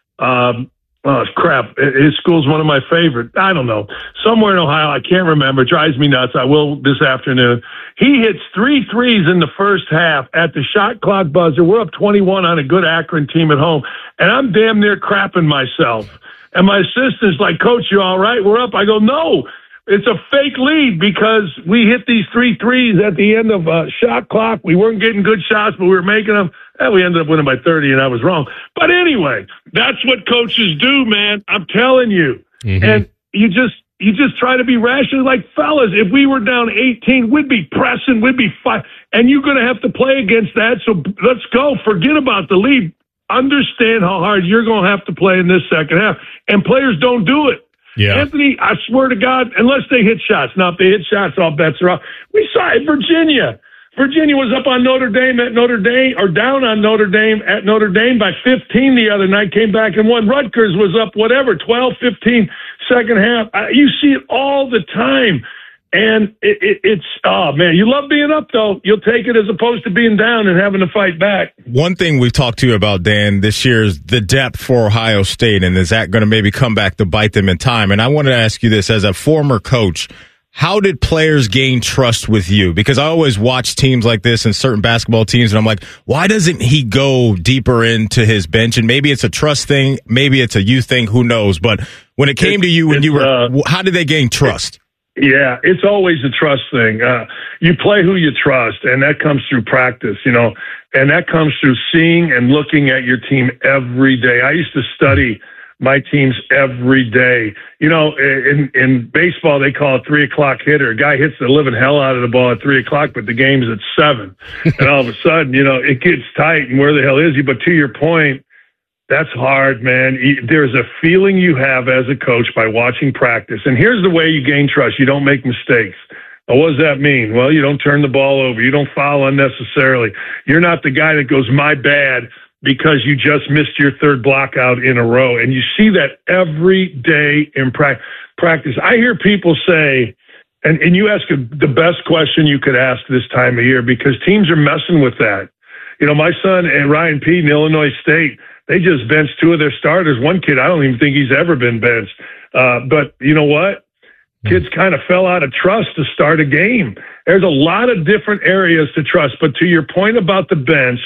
um, Oh, crap. His school's one of my favorite. I don't know. Somewhere in Ohio. I can't remember. It drives me nuts. I will this afternoon. He hits three threes in the first half at the shot clock buzzer. We're up twenty-one on a good Akron team at home, and I'm damn near crapping myself. And my assistant's like, Coach, you all right? We're up. I go, no. It's a fake lead because we hit these three threes at the end of a shot clock. We weren't getting good shots, but we were making them. And we ended up winning by thirty, and I was wrong. But anyway, that's what coaches do, man. I'm telling you. Mm-hmm. And you just you just try to be rational. Like, fellas, if we were down eighteen, we'd be pressing, we'd be fighting. And you're going to have to play against that, so let's go. Forget about the lead. Understand how hard you're going to have to play in this second half. And players don't do it. Yeah. Anthony, I swear to God, unless they hit shots. Now, if they hit shots, all bets are off. We saw it in Virginia. Virginia was up on Notre Dame at Notre Dame, or down on Notre Dame at Notre Dame by fifteen the other night, came back and won. Rutgers was up, whatever, twelve, fifteen, second half. Uh, you see it all the time. And it, it, it's, oh, man, you love being up, though. You'll take it as opposed to being down and having to fight back. One thing we've talked to you about, Dan, this year is the depth for Ohio State, and is that going to maybe come back to bite them in time? And I wanted to ask you this, as a former coach, how did players gain trust with you? Because I always watch teams like this and certain basketball teams, and I'm like, why doesn't he go deeper into his bench? And maybe it's a trust thing, maybe it's a you thing, who knows? But when it came it, to you, when you were, uh, how did they gain trust? Yeah, it's always a trust thing. Uh, you play who you trust, and that comes through practice, you know, and that comes through seeing and looking at your team every day. I used to study my teams every day. You know, in in baseball, they call it three o'clock hitter. A guy hits the living hell out of the ball at three o'clock, but the game's at seven. And all of a sudden, you know, it gets tight, and where the hell is he? But to your point, that's hard, man. There's a feeling you have as a coach by watching practice. And here's the way you gain trust. You don't make mistakes. Well, what does that mean? Well, you don't turn the ball over. You don't foul unnecessarily. You're not the guy that goes, my bad, because you just missed your third block out in a row. And you see that every day in pra- practice. I hear people say, and, and you ask a, the best question you could ask this time of year, because teams are messing with that. You know, my son and Ryan Pete in Illinois State, they just benched two of their starters. One kid, I don't even think he's ever been benched. Uh, but you know what? Kids kind of fell out of trust to start a game. There's a lot of different areas to trust. But to your point about the bench,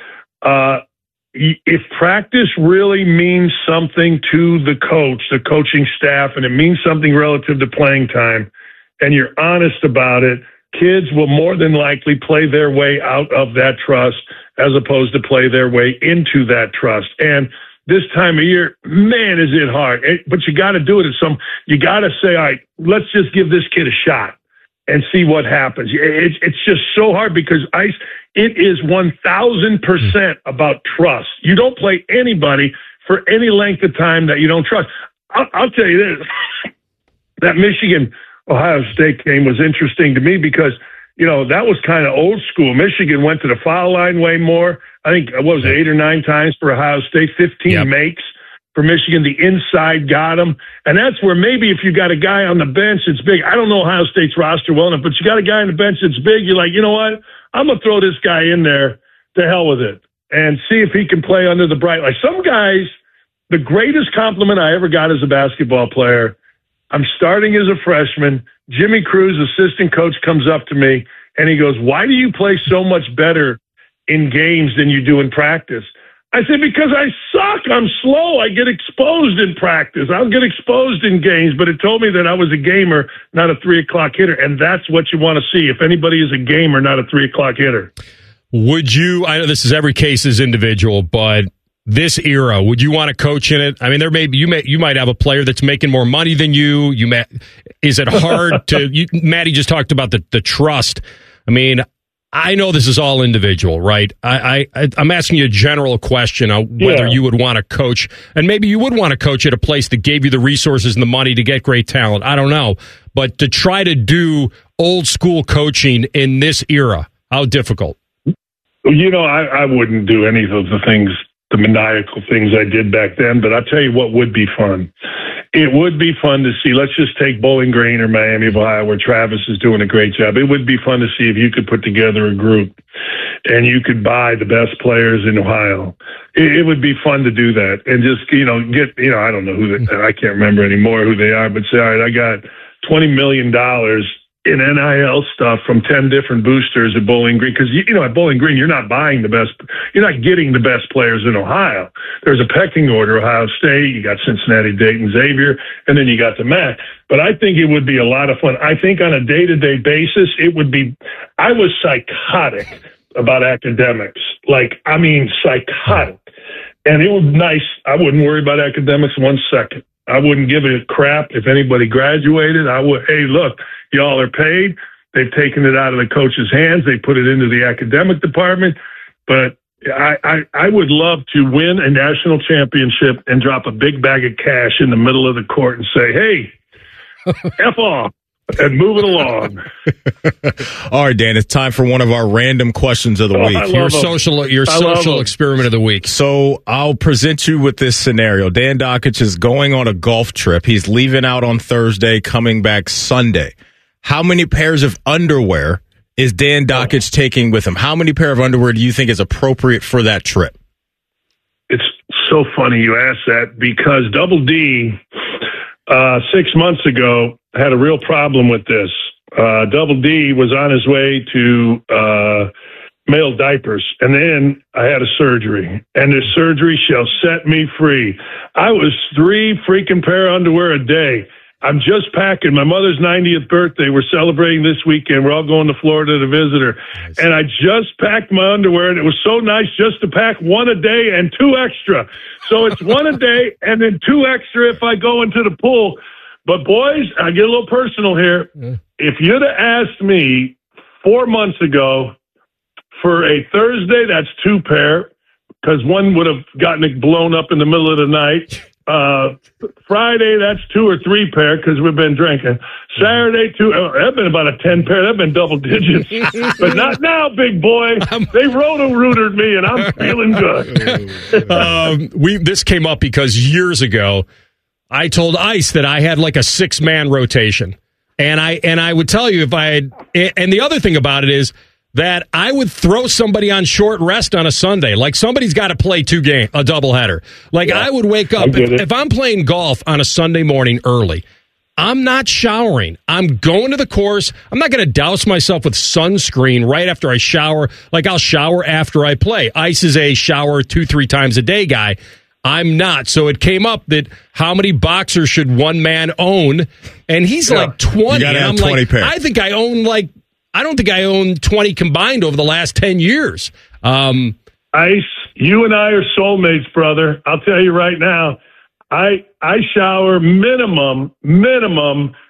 uh, if practice really means something to the coach, the coaching staff, and it means something relative to playing time, and you're honest about it, kids will more than likely play their way out of that trust as opposed to play their way into that trust. And this time of year, man, is it hard. It, but you got to do it at some, you got to say, all right, let's just give this kid a shot. and see what happens. It's it's just so hard because ice. It is one thousand percent about trust. You don't play anybody for any length of time that you don't trust. I'll, I'll tell you this: that Michigan Ohio State game was interesting to me because, you know, that was kind of old school. Michigan went to the foul line way more. I think, what was it, eight or nine times for Ohio State, fifteen yep. makes for Michigan. The inside got them. And that's where maybe if you got a guy on the bench that's big, I don't know Ohio State's roster well enough, but you got a guy on the bench that's big, you're like, you know what? I'm going to throw this guy in there. To hell with it. And see if he can play under the bright light. Some guys, the greatest compliment I ever got as a basketball player, I'm starting as a freshman. Jimmy Cruz, assistant coach, comes up to me and he goes, why do you play so much better in games than you do in practice? I said, because I suck. I'm slow. I get exposed in practice. I'll get exposed in games, but it told me that I was a gamer, not a three o'clock hitter. And that's what you want to see. If anybody is a gamer, not a three o'clock hitter. Would you, I know this is every case is individual, but this era, would you want to coach in it? I mean, there may be, you may, you might have a player that's making more money than you. You may, is it hard to, you, Maddie just talked about the, the trust. I mean, I know this is all individual, right? I, I, I'm asking you a general question on whether yeah. you would want to coach, and maybe you would want to coach at a place that gave you the resources and the money to get great talent. I don't know. But to try to do old school coaching in this era, how difficult? You know, I, I wouldn't do any of the things, the maniacal things I did back then, but I'll tell you what would be fun. It would be fun to see, let's just take Bowling Green or Miami of Ohio, where Travis is doing a great job. It would be fun to see if you could put together a group and you could buy the best players in Ohio. It, it would be fun to do that and just, you know, get, you know, I don't know who, they, I can't remember anymore who they are, but say, all right, I got twenty million dollars in N I L stuff from ten different boosters at Bowling Green. Because, you know, at Bowling Green, you're not buying the best, you're not getting the best players in Ohio. There's a pecking order, Ohio State, you got Cincinnati, Dayton, Xavier, and then you got the M A C. But I think it would be a lot of fun. I think on a day-to-day basis, it would be, I was psychotic about academics. Like, I mean, psychotic. And it was nice. I wouldn't worry about academics one second. I wouldn't give a crap if anybody graduated. I would, hey, look, y'all are paid. They've taken it out of the coach's hands. They put it into the academic department. But I, I, I would love to win a national championship and drop a big bag of cash in the middle of the court and say, hey, F off. And move it along. All right, Dan, it's time for one of our random questions of the oh, week. Your social, your social experiment of the week. So I'll present you with this scenario. Dan Dakich is going on a golf trip. He's leaving out on Thursday, coming back Sunday. How many pairs of underwear is Dan Dakich taking with him? How many pair of underwear do you think is appropriate for that trip? It's so funny you ask that because Double D, uh, six months ago, had a real problem with this. Uh, Double D was on his way to uh, male diapers, and then I had a surgery, and this surgery shall set me free. I was three freaking pair of underwear a day. I'm just packing. My mother's ninetieth birthday. We're celebrating this weekend. We're all going to Florida to visit her. Nice. And I just packed my underwear, and it was so nice just to pack one a day and two extra. So it's one a day and then two extra if I go into the pool. But, boys, I get a little personal here. Yeah. If you'd have asked me four months ago for a Thursday, that's two pair, because one would have gotten it blown up in the middle of the night. Uh, Friday, that's two or three pair, because we've been drinking. Saturday, two. Oh, that's been about a ten pair. That's been double digits. But not now, big boy. They roto-rootered me, and I'm feeling good. um, we This came up because years ago, I told Ice that I had like a six-man rotation. And I and I would tell you if I had... And the other thing about it is that I would throw somebody on short rest on a Sunday. Like, somebody's got to play two games, a doubleheader. Like, yeah, I would wake up... If, if I'm playing golf on a Sunday morning early, I'm not showering. I'm going to the course. I'm not going to douse myself with sunscreen right after I shower. Like, I'll shower after I play. Ice is a shower two, three times a day guy. I'm not. So it came up that how many boxers should one man own? And he's yeah. like twenty. You and I'm twenty like, pairs. I think I own like, I don't think I own twenty combined over the last ten years. Um, Ice, you and I are soulmates, brother. I'll tell you right now, I I shower minimum, minimum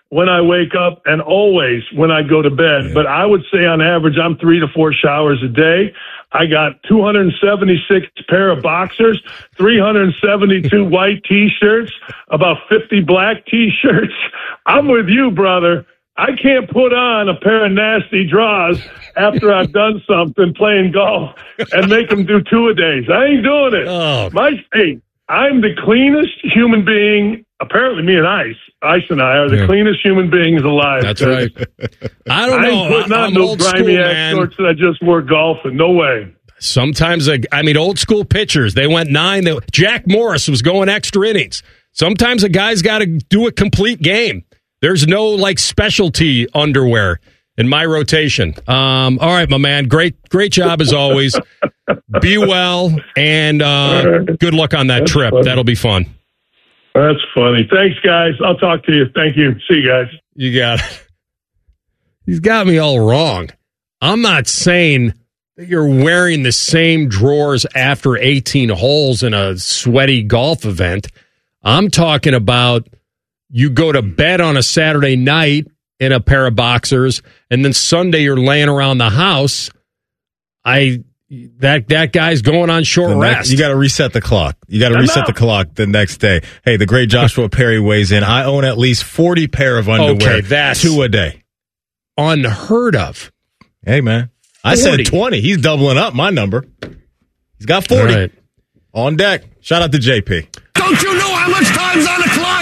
when I wake up and always when I go to bed. Yeah. But I would say on average, I'm three to four showers a day. I got two hundred seventy-six pair of boxers, three hundred seventy-two white T-shirts, about fifty black T-shirts. I'm with you, brother. I can't put on a pair of nasty drawers after I've done something playing golf and make them do two a days. I ain't doing it. Oh. My hey, I'm the cleanest human being. Apparently, me and Ice, Ice and I are the yeah. cleanest human beings alive. That's right. I don't I know. ain't putting on I'm no old grimy school, ass man. shorts that I just wore golfing. No way. Sometimes, a, I mean, old school pitchers, they went nine. They, Jack Morris was going extra innings. Sometimes a guy's got to do a complete game. There's no, like, specialty underwear in my rotation. Um, all right, my man. Great great job as always. Be well, and uh, good luck on that That's trip. funny. That'll be fun. That's funny. Thanks, guys. I'll talk to you. Thank you. See you guys. You got it. He's got me all wrong. I'm not saying that you're wearing the same drawers after eighteen holes in a sweaty golf event. I'm talking about you go to bed on a Saturday night in a pair of boxers, and then Sunday you're laying around the house. I that that guy's going on short the rest. Next, you got to reset the clock. You got to reset the clock the next day. Hey, the great Joshua Perry weighs in. I own at least forty pair of underwear. Okay, that's two a day. Unheard of. Hey, man. I said twenty. He's doubling up my number. He's got forty. Right. On deck. Shout out to J P. Don't you know how much time's on the clock?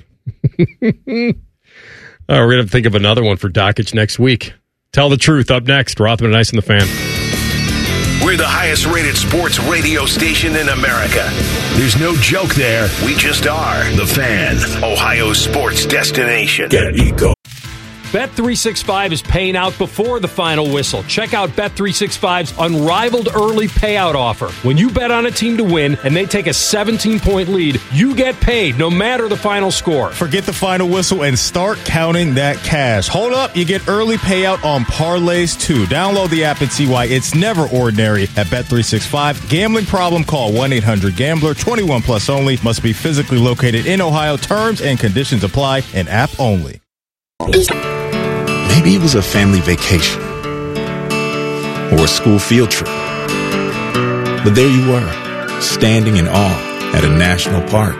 Oh, we're going to have to think of another one for Dockage next week. Tell the truth up next. Rothman and Ice and the Fan. We're the highest rated sports radio station in America. There's no joke there. We just are. The Fan, Ohio's sports destination. Get Eco. Bet three sixty-five is paying out before the final whistle. Check out Bet three sixty-five's unrivaled early payout offer. When you bet on a team to win and they take a seventeen-point lead, you get paid no matter the final score. Forget the final whistle and start counting that cash. Hold up, you get early payout on parlays too. Download the app and see why it's never ordinary at Bet three sixty-five. Gambling problem? Call one eight hundred gambler. twenty-one plus only. Must be physically located in Ohio. Terms and conditions apply. And app only. Maybe it was a family vacation or a school field trip. But there you were, standing in awe at a national park.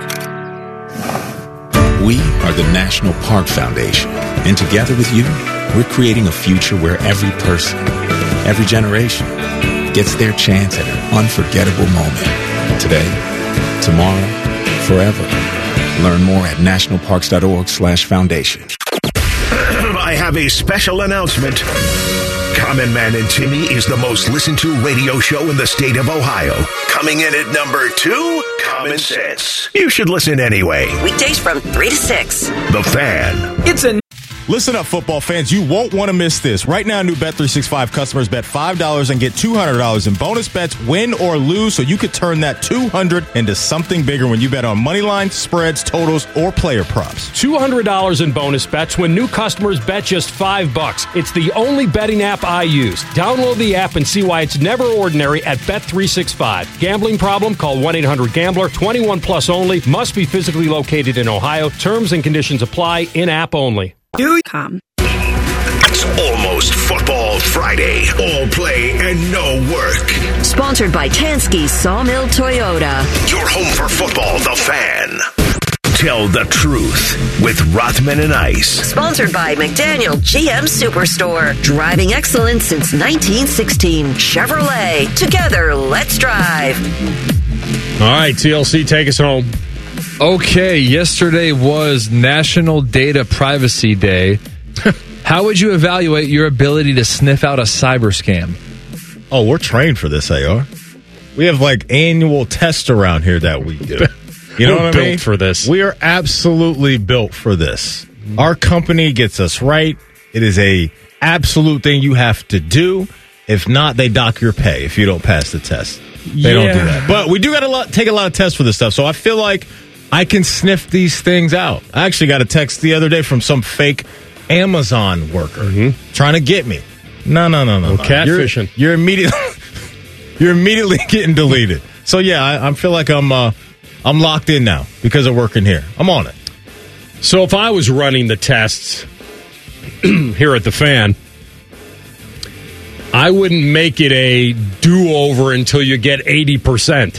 We are the National Park Foundation, and together with you, we're creating a future where every person, every generation, gets their chance at an unforgettable moment. Today, tomorrow, forever. Learn more at nationalparks.org slash foundation. I have a special announcement. Common Man and Timmy is the most listened to radio show in the state of Ohio. Coming in at number two, Common Sense. You should listen anyway. Weekdays from three to six. The Fan. It's a Listen up, football fans. You won't want to miss this. Right now, new Bet three sixty-five customers bet five dollars and get two hundred dollars in bonus bets, win or lose, so you could turn that two hundred dollars into something bigger when you bet on money lines, spreads, totals, or player props. two hundred dollars in bonus bets when new customers bet just five bucks. It's the only betting app I use. Download the app and see why it's never ordinary at Bet three sixty-five. Gambling problem? Call one eight hundred gambler. twenty-one plus only. Must be physically located in Ohio. Terms and conditions apply. In-app only. Com. It's almost Football Friday. All play and no work. Sponsored by Tansky Sawmill Toyota. Your home for football, The Fan. Tell the truth with Rothman and Ice. Sponsored by McDaniel G M Superstore. Driving excellence since nineteen sixteen. Chevrolet. Together, let's drive. All right, T L C, take us home. Okay, yesterday was National Data Privacy Day. How would you evaluate your ability to sniff out a cyber scam? Oh, we're trained for this, A R. We have like annual tests around here that we do. You know we're what I built mean? for this. We are absolutely built for this. Our company gets us right. It is a absolute thing you have to do. If not, they dock your pay if you don't pass the test. They yeah. don't do that. But we do got to lot, take a lot of tests for this stuff. So I feel like I can sniff these things out. I actually got a text the other day from some fake Amazon worker mm-hmm. trying to get me. No, no, no, no. Well, catfishing. You're, you're immediately you're immediately getting deleted. So yeah, I, I feel like I'm uh, I'm locked in now because of working here. I'm on it. So if I was running the tests here at the Fan, I wouldn't make it a do-over until you get eighty percent.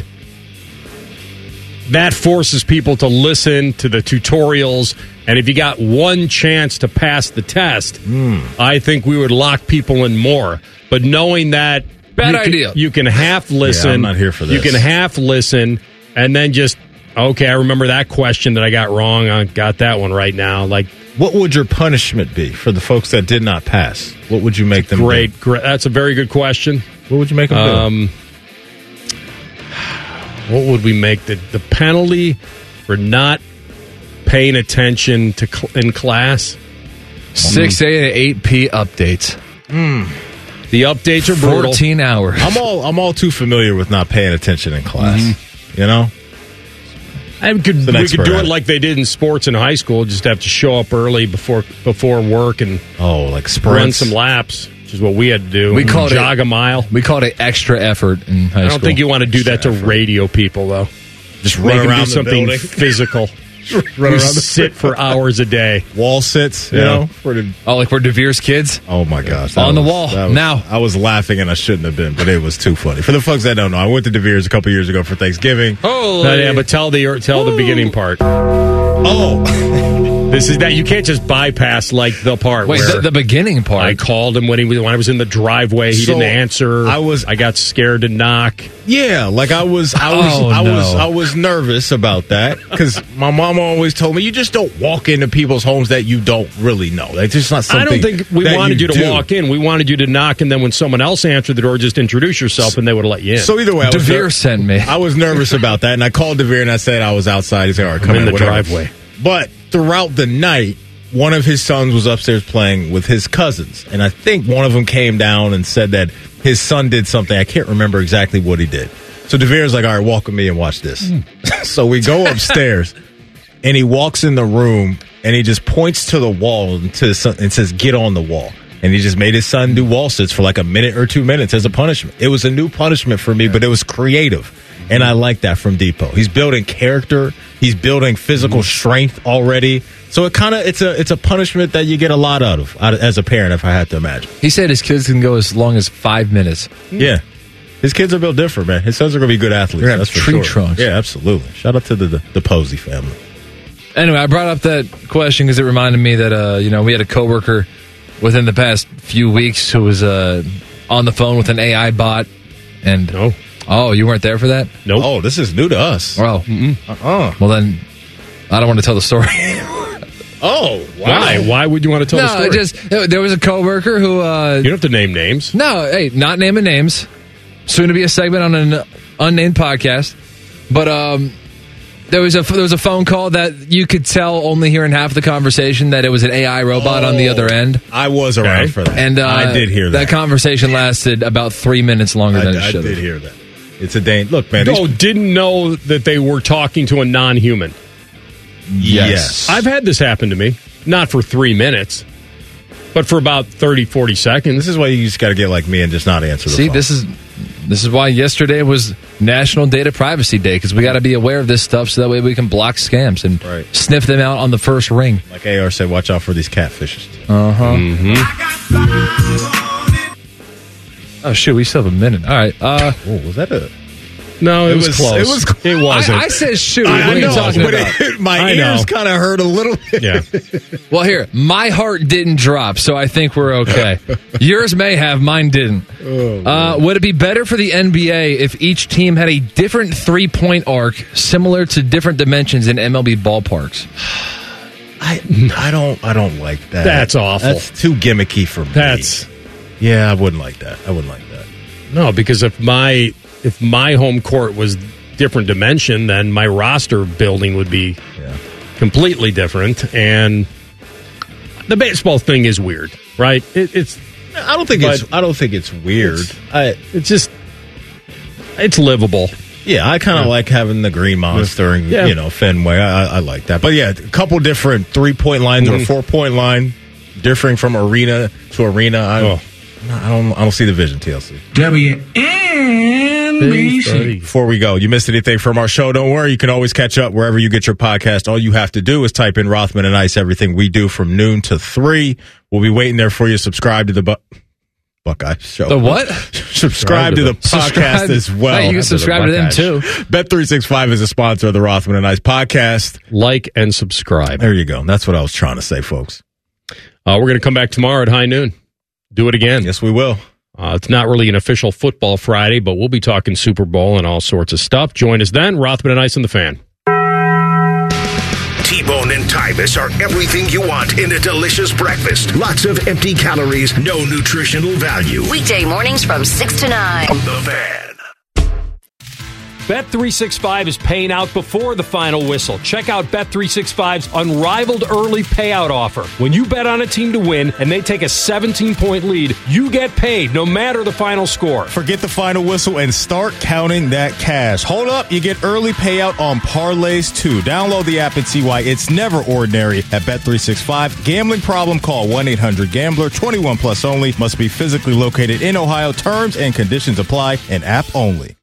That forces people to listen to the tutorials, and if you got one chance to pass the test, mm. I think we would lock people in more. But knowing that Bad you idea. Can, you can half listen. Yeah, I'm not here for this. You can half listen, and then just, okay, I remember that question that I got wrong. I got that one right now. Like, what would your punishment be for the folks that did not pass? What would you make them great, do? great. That's a very good question. What would you make them um, do? What would we make the the penalty for not paying attention to cl- in class? six A to eight P updates. Mm. The updates are brutal. fourteen hours. I'm all I'm all too familiar with not paying attention in class. Mm-hmm. You know? I could, we could do it like they did in sports in high school. Just have to show up early before before work and oh, like sprints. Run some laps, which is what we had to do. We called jog it, a mile. We called it extra effort in high school. I don't think you want to do that to radio people, though. Just Make run them around do the something building. physical. Run You around the sit for hours a day. Wall sits, you Yeah. know? For the, oh, like we're DeVere's kids? oh, my gosh. that On the was- wall. that was- Now. I was laughing and I shouldn't have been, but it was too funny. For the folks that don't know, I went to DeVere's a couple years ago for Thanksgiving. Oh, No, yeah, but tell the tell the beginning part. Oh. This is that you can't just bypass like the part Wait, where the, the beginning part. I called him when he was when I was in the driveway. He So, didn't answer. I was- I got scared to knock. Yeah, like I was, I was, Oh, I was, no. I was nervous about that because my mom always told me you just don't walk into people's homes that you don't really know. That's just not something. I don't think we that wanted you, to do. walk in. We wanted you to knock, and then when someone else answered the door, just introduce yourself, and they would let you in. So either way, I was, DeVere ner- sent me. I was nervous about that, and I called DeVere and I said I was outside. He said, "All right, come I'm in the whatever." driveway. But throughout the night, one of his sons was upstairs playing with his cousins, and I think one of them came down and said that his son did something. I can't remember exactly what he did. So DeVere's like, all right, walk with me and watch this. So we go upstairs, and he walks in the room, and he just points to the wall and, to his son, and says, get on the wall. And he just made his son do wall sits for like a minute or two minutes as a punishment. It was a new punishment for me, but it was creative. And I like that from Depot. He's building character. He's building physical strength already. So it kind of it's a it's a punishment that you get a lot out of, out of as a parent, if I had to imagine. He said his kids can go as long as five minutes. Yeah. His kids are built different, man. His sons are going to be good athletes. They're gonna have That's for tree sure. trunks. Yeah, absolutely. Shout out to the, the, the Posey family. Anyway, I brought up that question because it reminded me that uh, you know we had a coworker within the past few weeks who was uh, on the phone with an A I bot, and No. oh, you weren't there for that? Nope. Oh, this is new to us. Oh, Uh-uh. well then, I don't want to tell the story. Oh, wow. Why? Why would you want to tell the no, story? it just there was a coworker who. Uh, you don't have to name names. no, hey, not naming names. Soon to be a segment on an unnamed podcast, but um, there was a there was a phone call that you could tell only hearing half the conversation that it was an A I robot on the other end. I was around Okay. for that. And uh, I did hear that. That conversation lasted about three minutes longer I, than it I should did have. hear that. It's a dang. Look, man. No, these- didn't know that they were talking to a non-human. yes. I've had this happen to me. Not for three minutes, but for about thirty, forty seconds. This is why you just got to get like me and just not answer the See, phone. this is this is why yesterday was National Data Privacy Day, because we got to be aware of this stuff so that way we can block scams and Right. sniff them out on the first ring. Like A R said, watch out for these catfishes. Uh huh. Mm-hmm. Oh shoot, we still have a minute. All right. Uh, Oh, was that a? No, it, It was, was- close. it was close. It wasn't. I, I said shoot. I what are you know, talking but about? it, my I ears know. kind of hurt a little bit. yeah. Well, here, my heart didn't drop, so I think we're okay. Yours may have, mine didn't. uh, would it be better for the N B A if each team had a different three-point arc similar to different dimensions in M L B ballparks? I I don't I don't like that. That's awful. That's too gimmicky for me. That's yeah. I wouldn't like that. I wouldn't like that. no, because if my if my home court was different dimension, then my roster building would be Yeah. completely different. And the baseball thing is weird, right? It, it's I don't think But- it's I don't think it's weird. I it's just it's livable. yeah. I kind of like having the green monster and Yeah. you know Fenway. I, I, I like that. But yeah, a couple different three point lines or Mhm. four point line, differing from arena to arena. I, Oh. I don't I don't see the vision. T L C. W N Before we go, you missed anything from our show, don't worry. You can always catch up wherever you get your podcast. All you have to do is type in Rothman and Ice, everything we do from noon to three. We'll be waiting there for you. Subscribe to the Bu- Buckeye Show. The what? Subscribe to the podcast Subscribe. as well. Hey, you can subscribe to, the to them too. Bet three sixty-five is a sponsor of the Rothman and Ice podcast. Like and subscribe. There you go. That's what I was trying to say, folks. Uh, we're going to come back tomorrow at high noon. Do it again. Yes, we will. Uh, it's not really an official football Friday, but we'll be talking Super Bowl and all sorts of stuff. Join us then. Rothman and Ice and the Fan. T-Bone and Tyvus are everything you want in a delicious breakfast. Lots of empty calories, no nutritional value. Weekday mornings from six to nine. The Fan. Bet three sixty-five is paying out before the final whistle. Check out Bet three sixty-five's unrivaled early payout offer. When you bet on a team to win and they take a seventeen-point lead, you get paid no matter the final score. Forget the final whistle and start counting that cash. Hold up, you get early payout on parlays too. Download the app and see why it's never ordinary at Bet three sixty-five. Gambling problem? Call one eight hundred gambler. twenty-one plus only. Must be physically located in Ohio. Terms and conditions apply. An app only.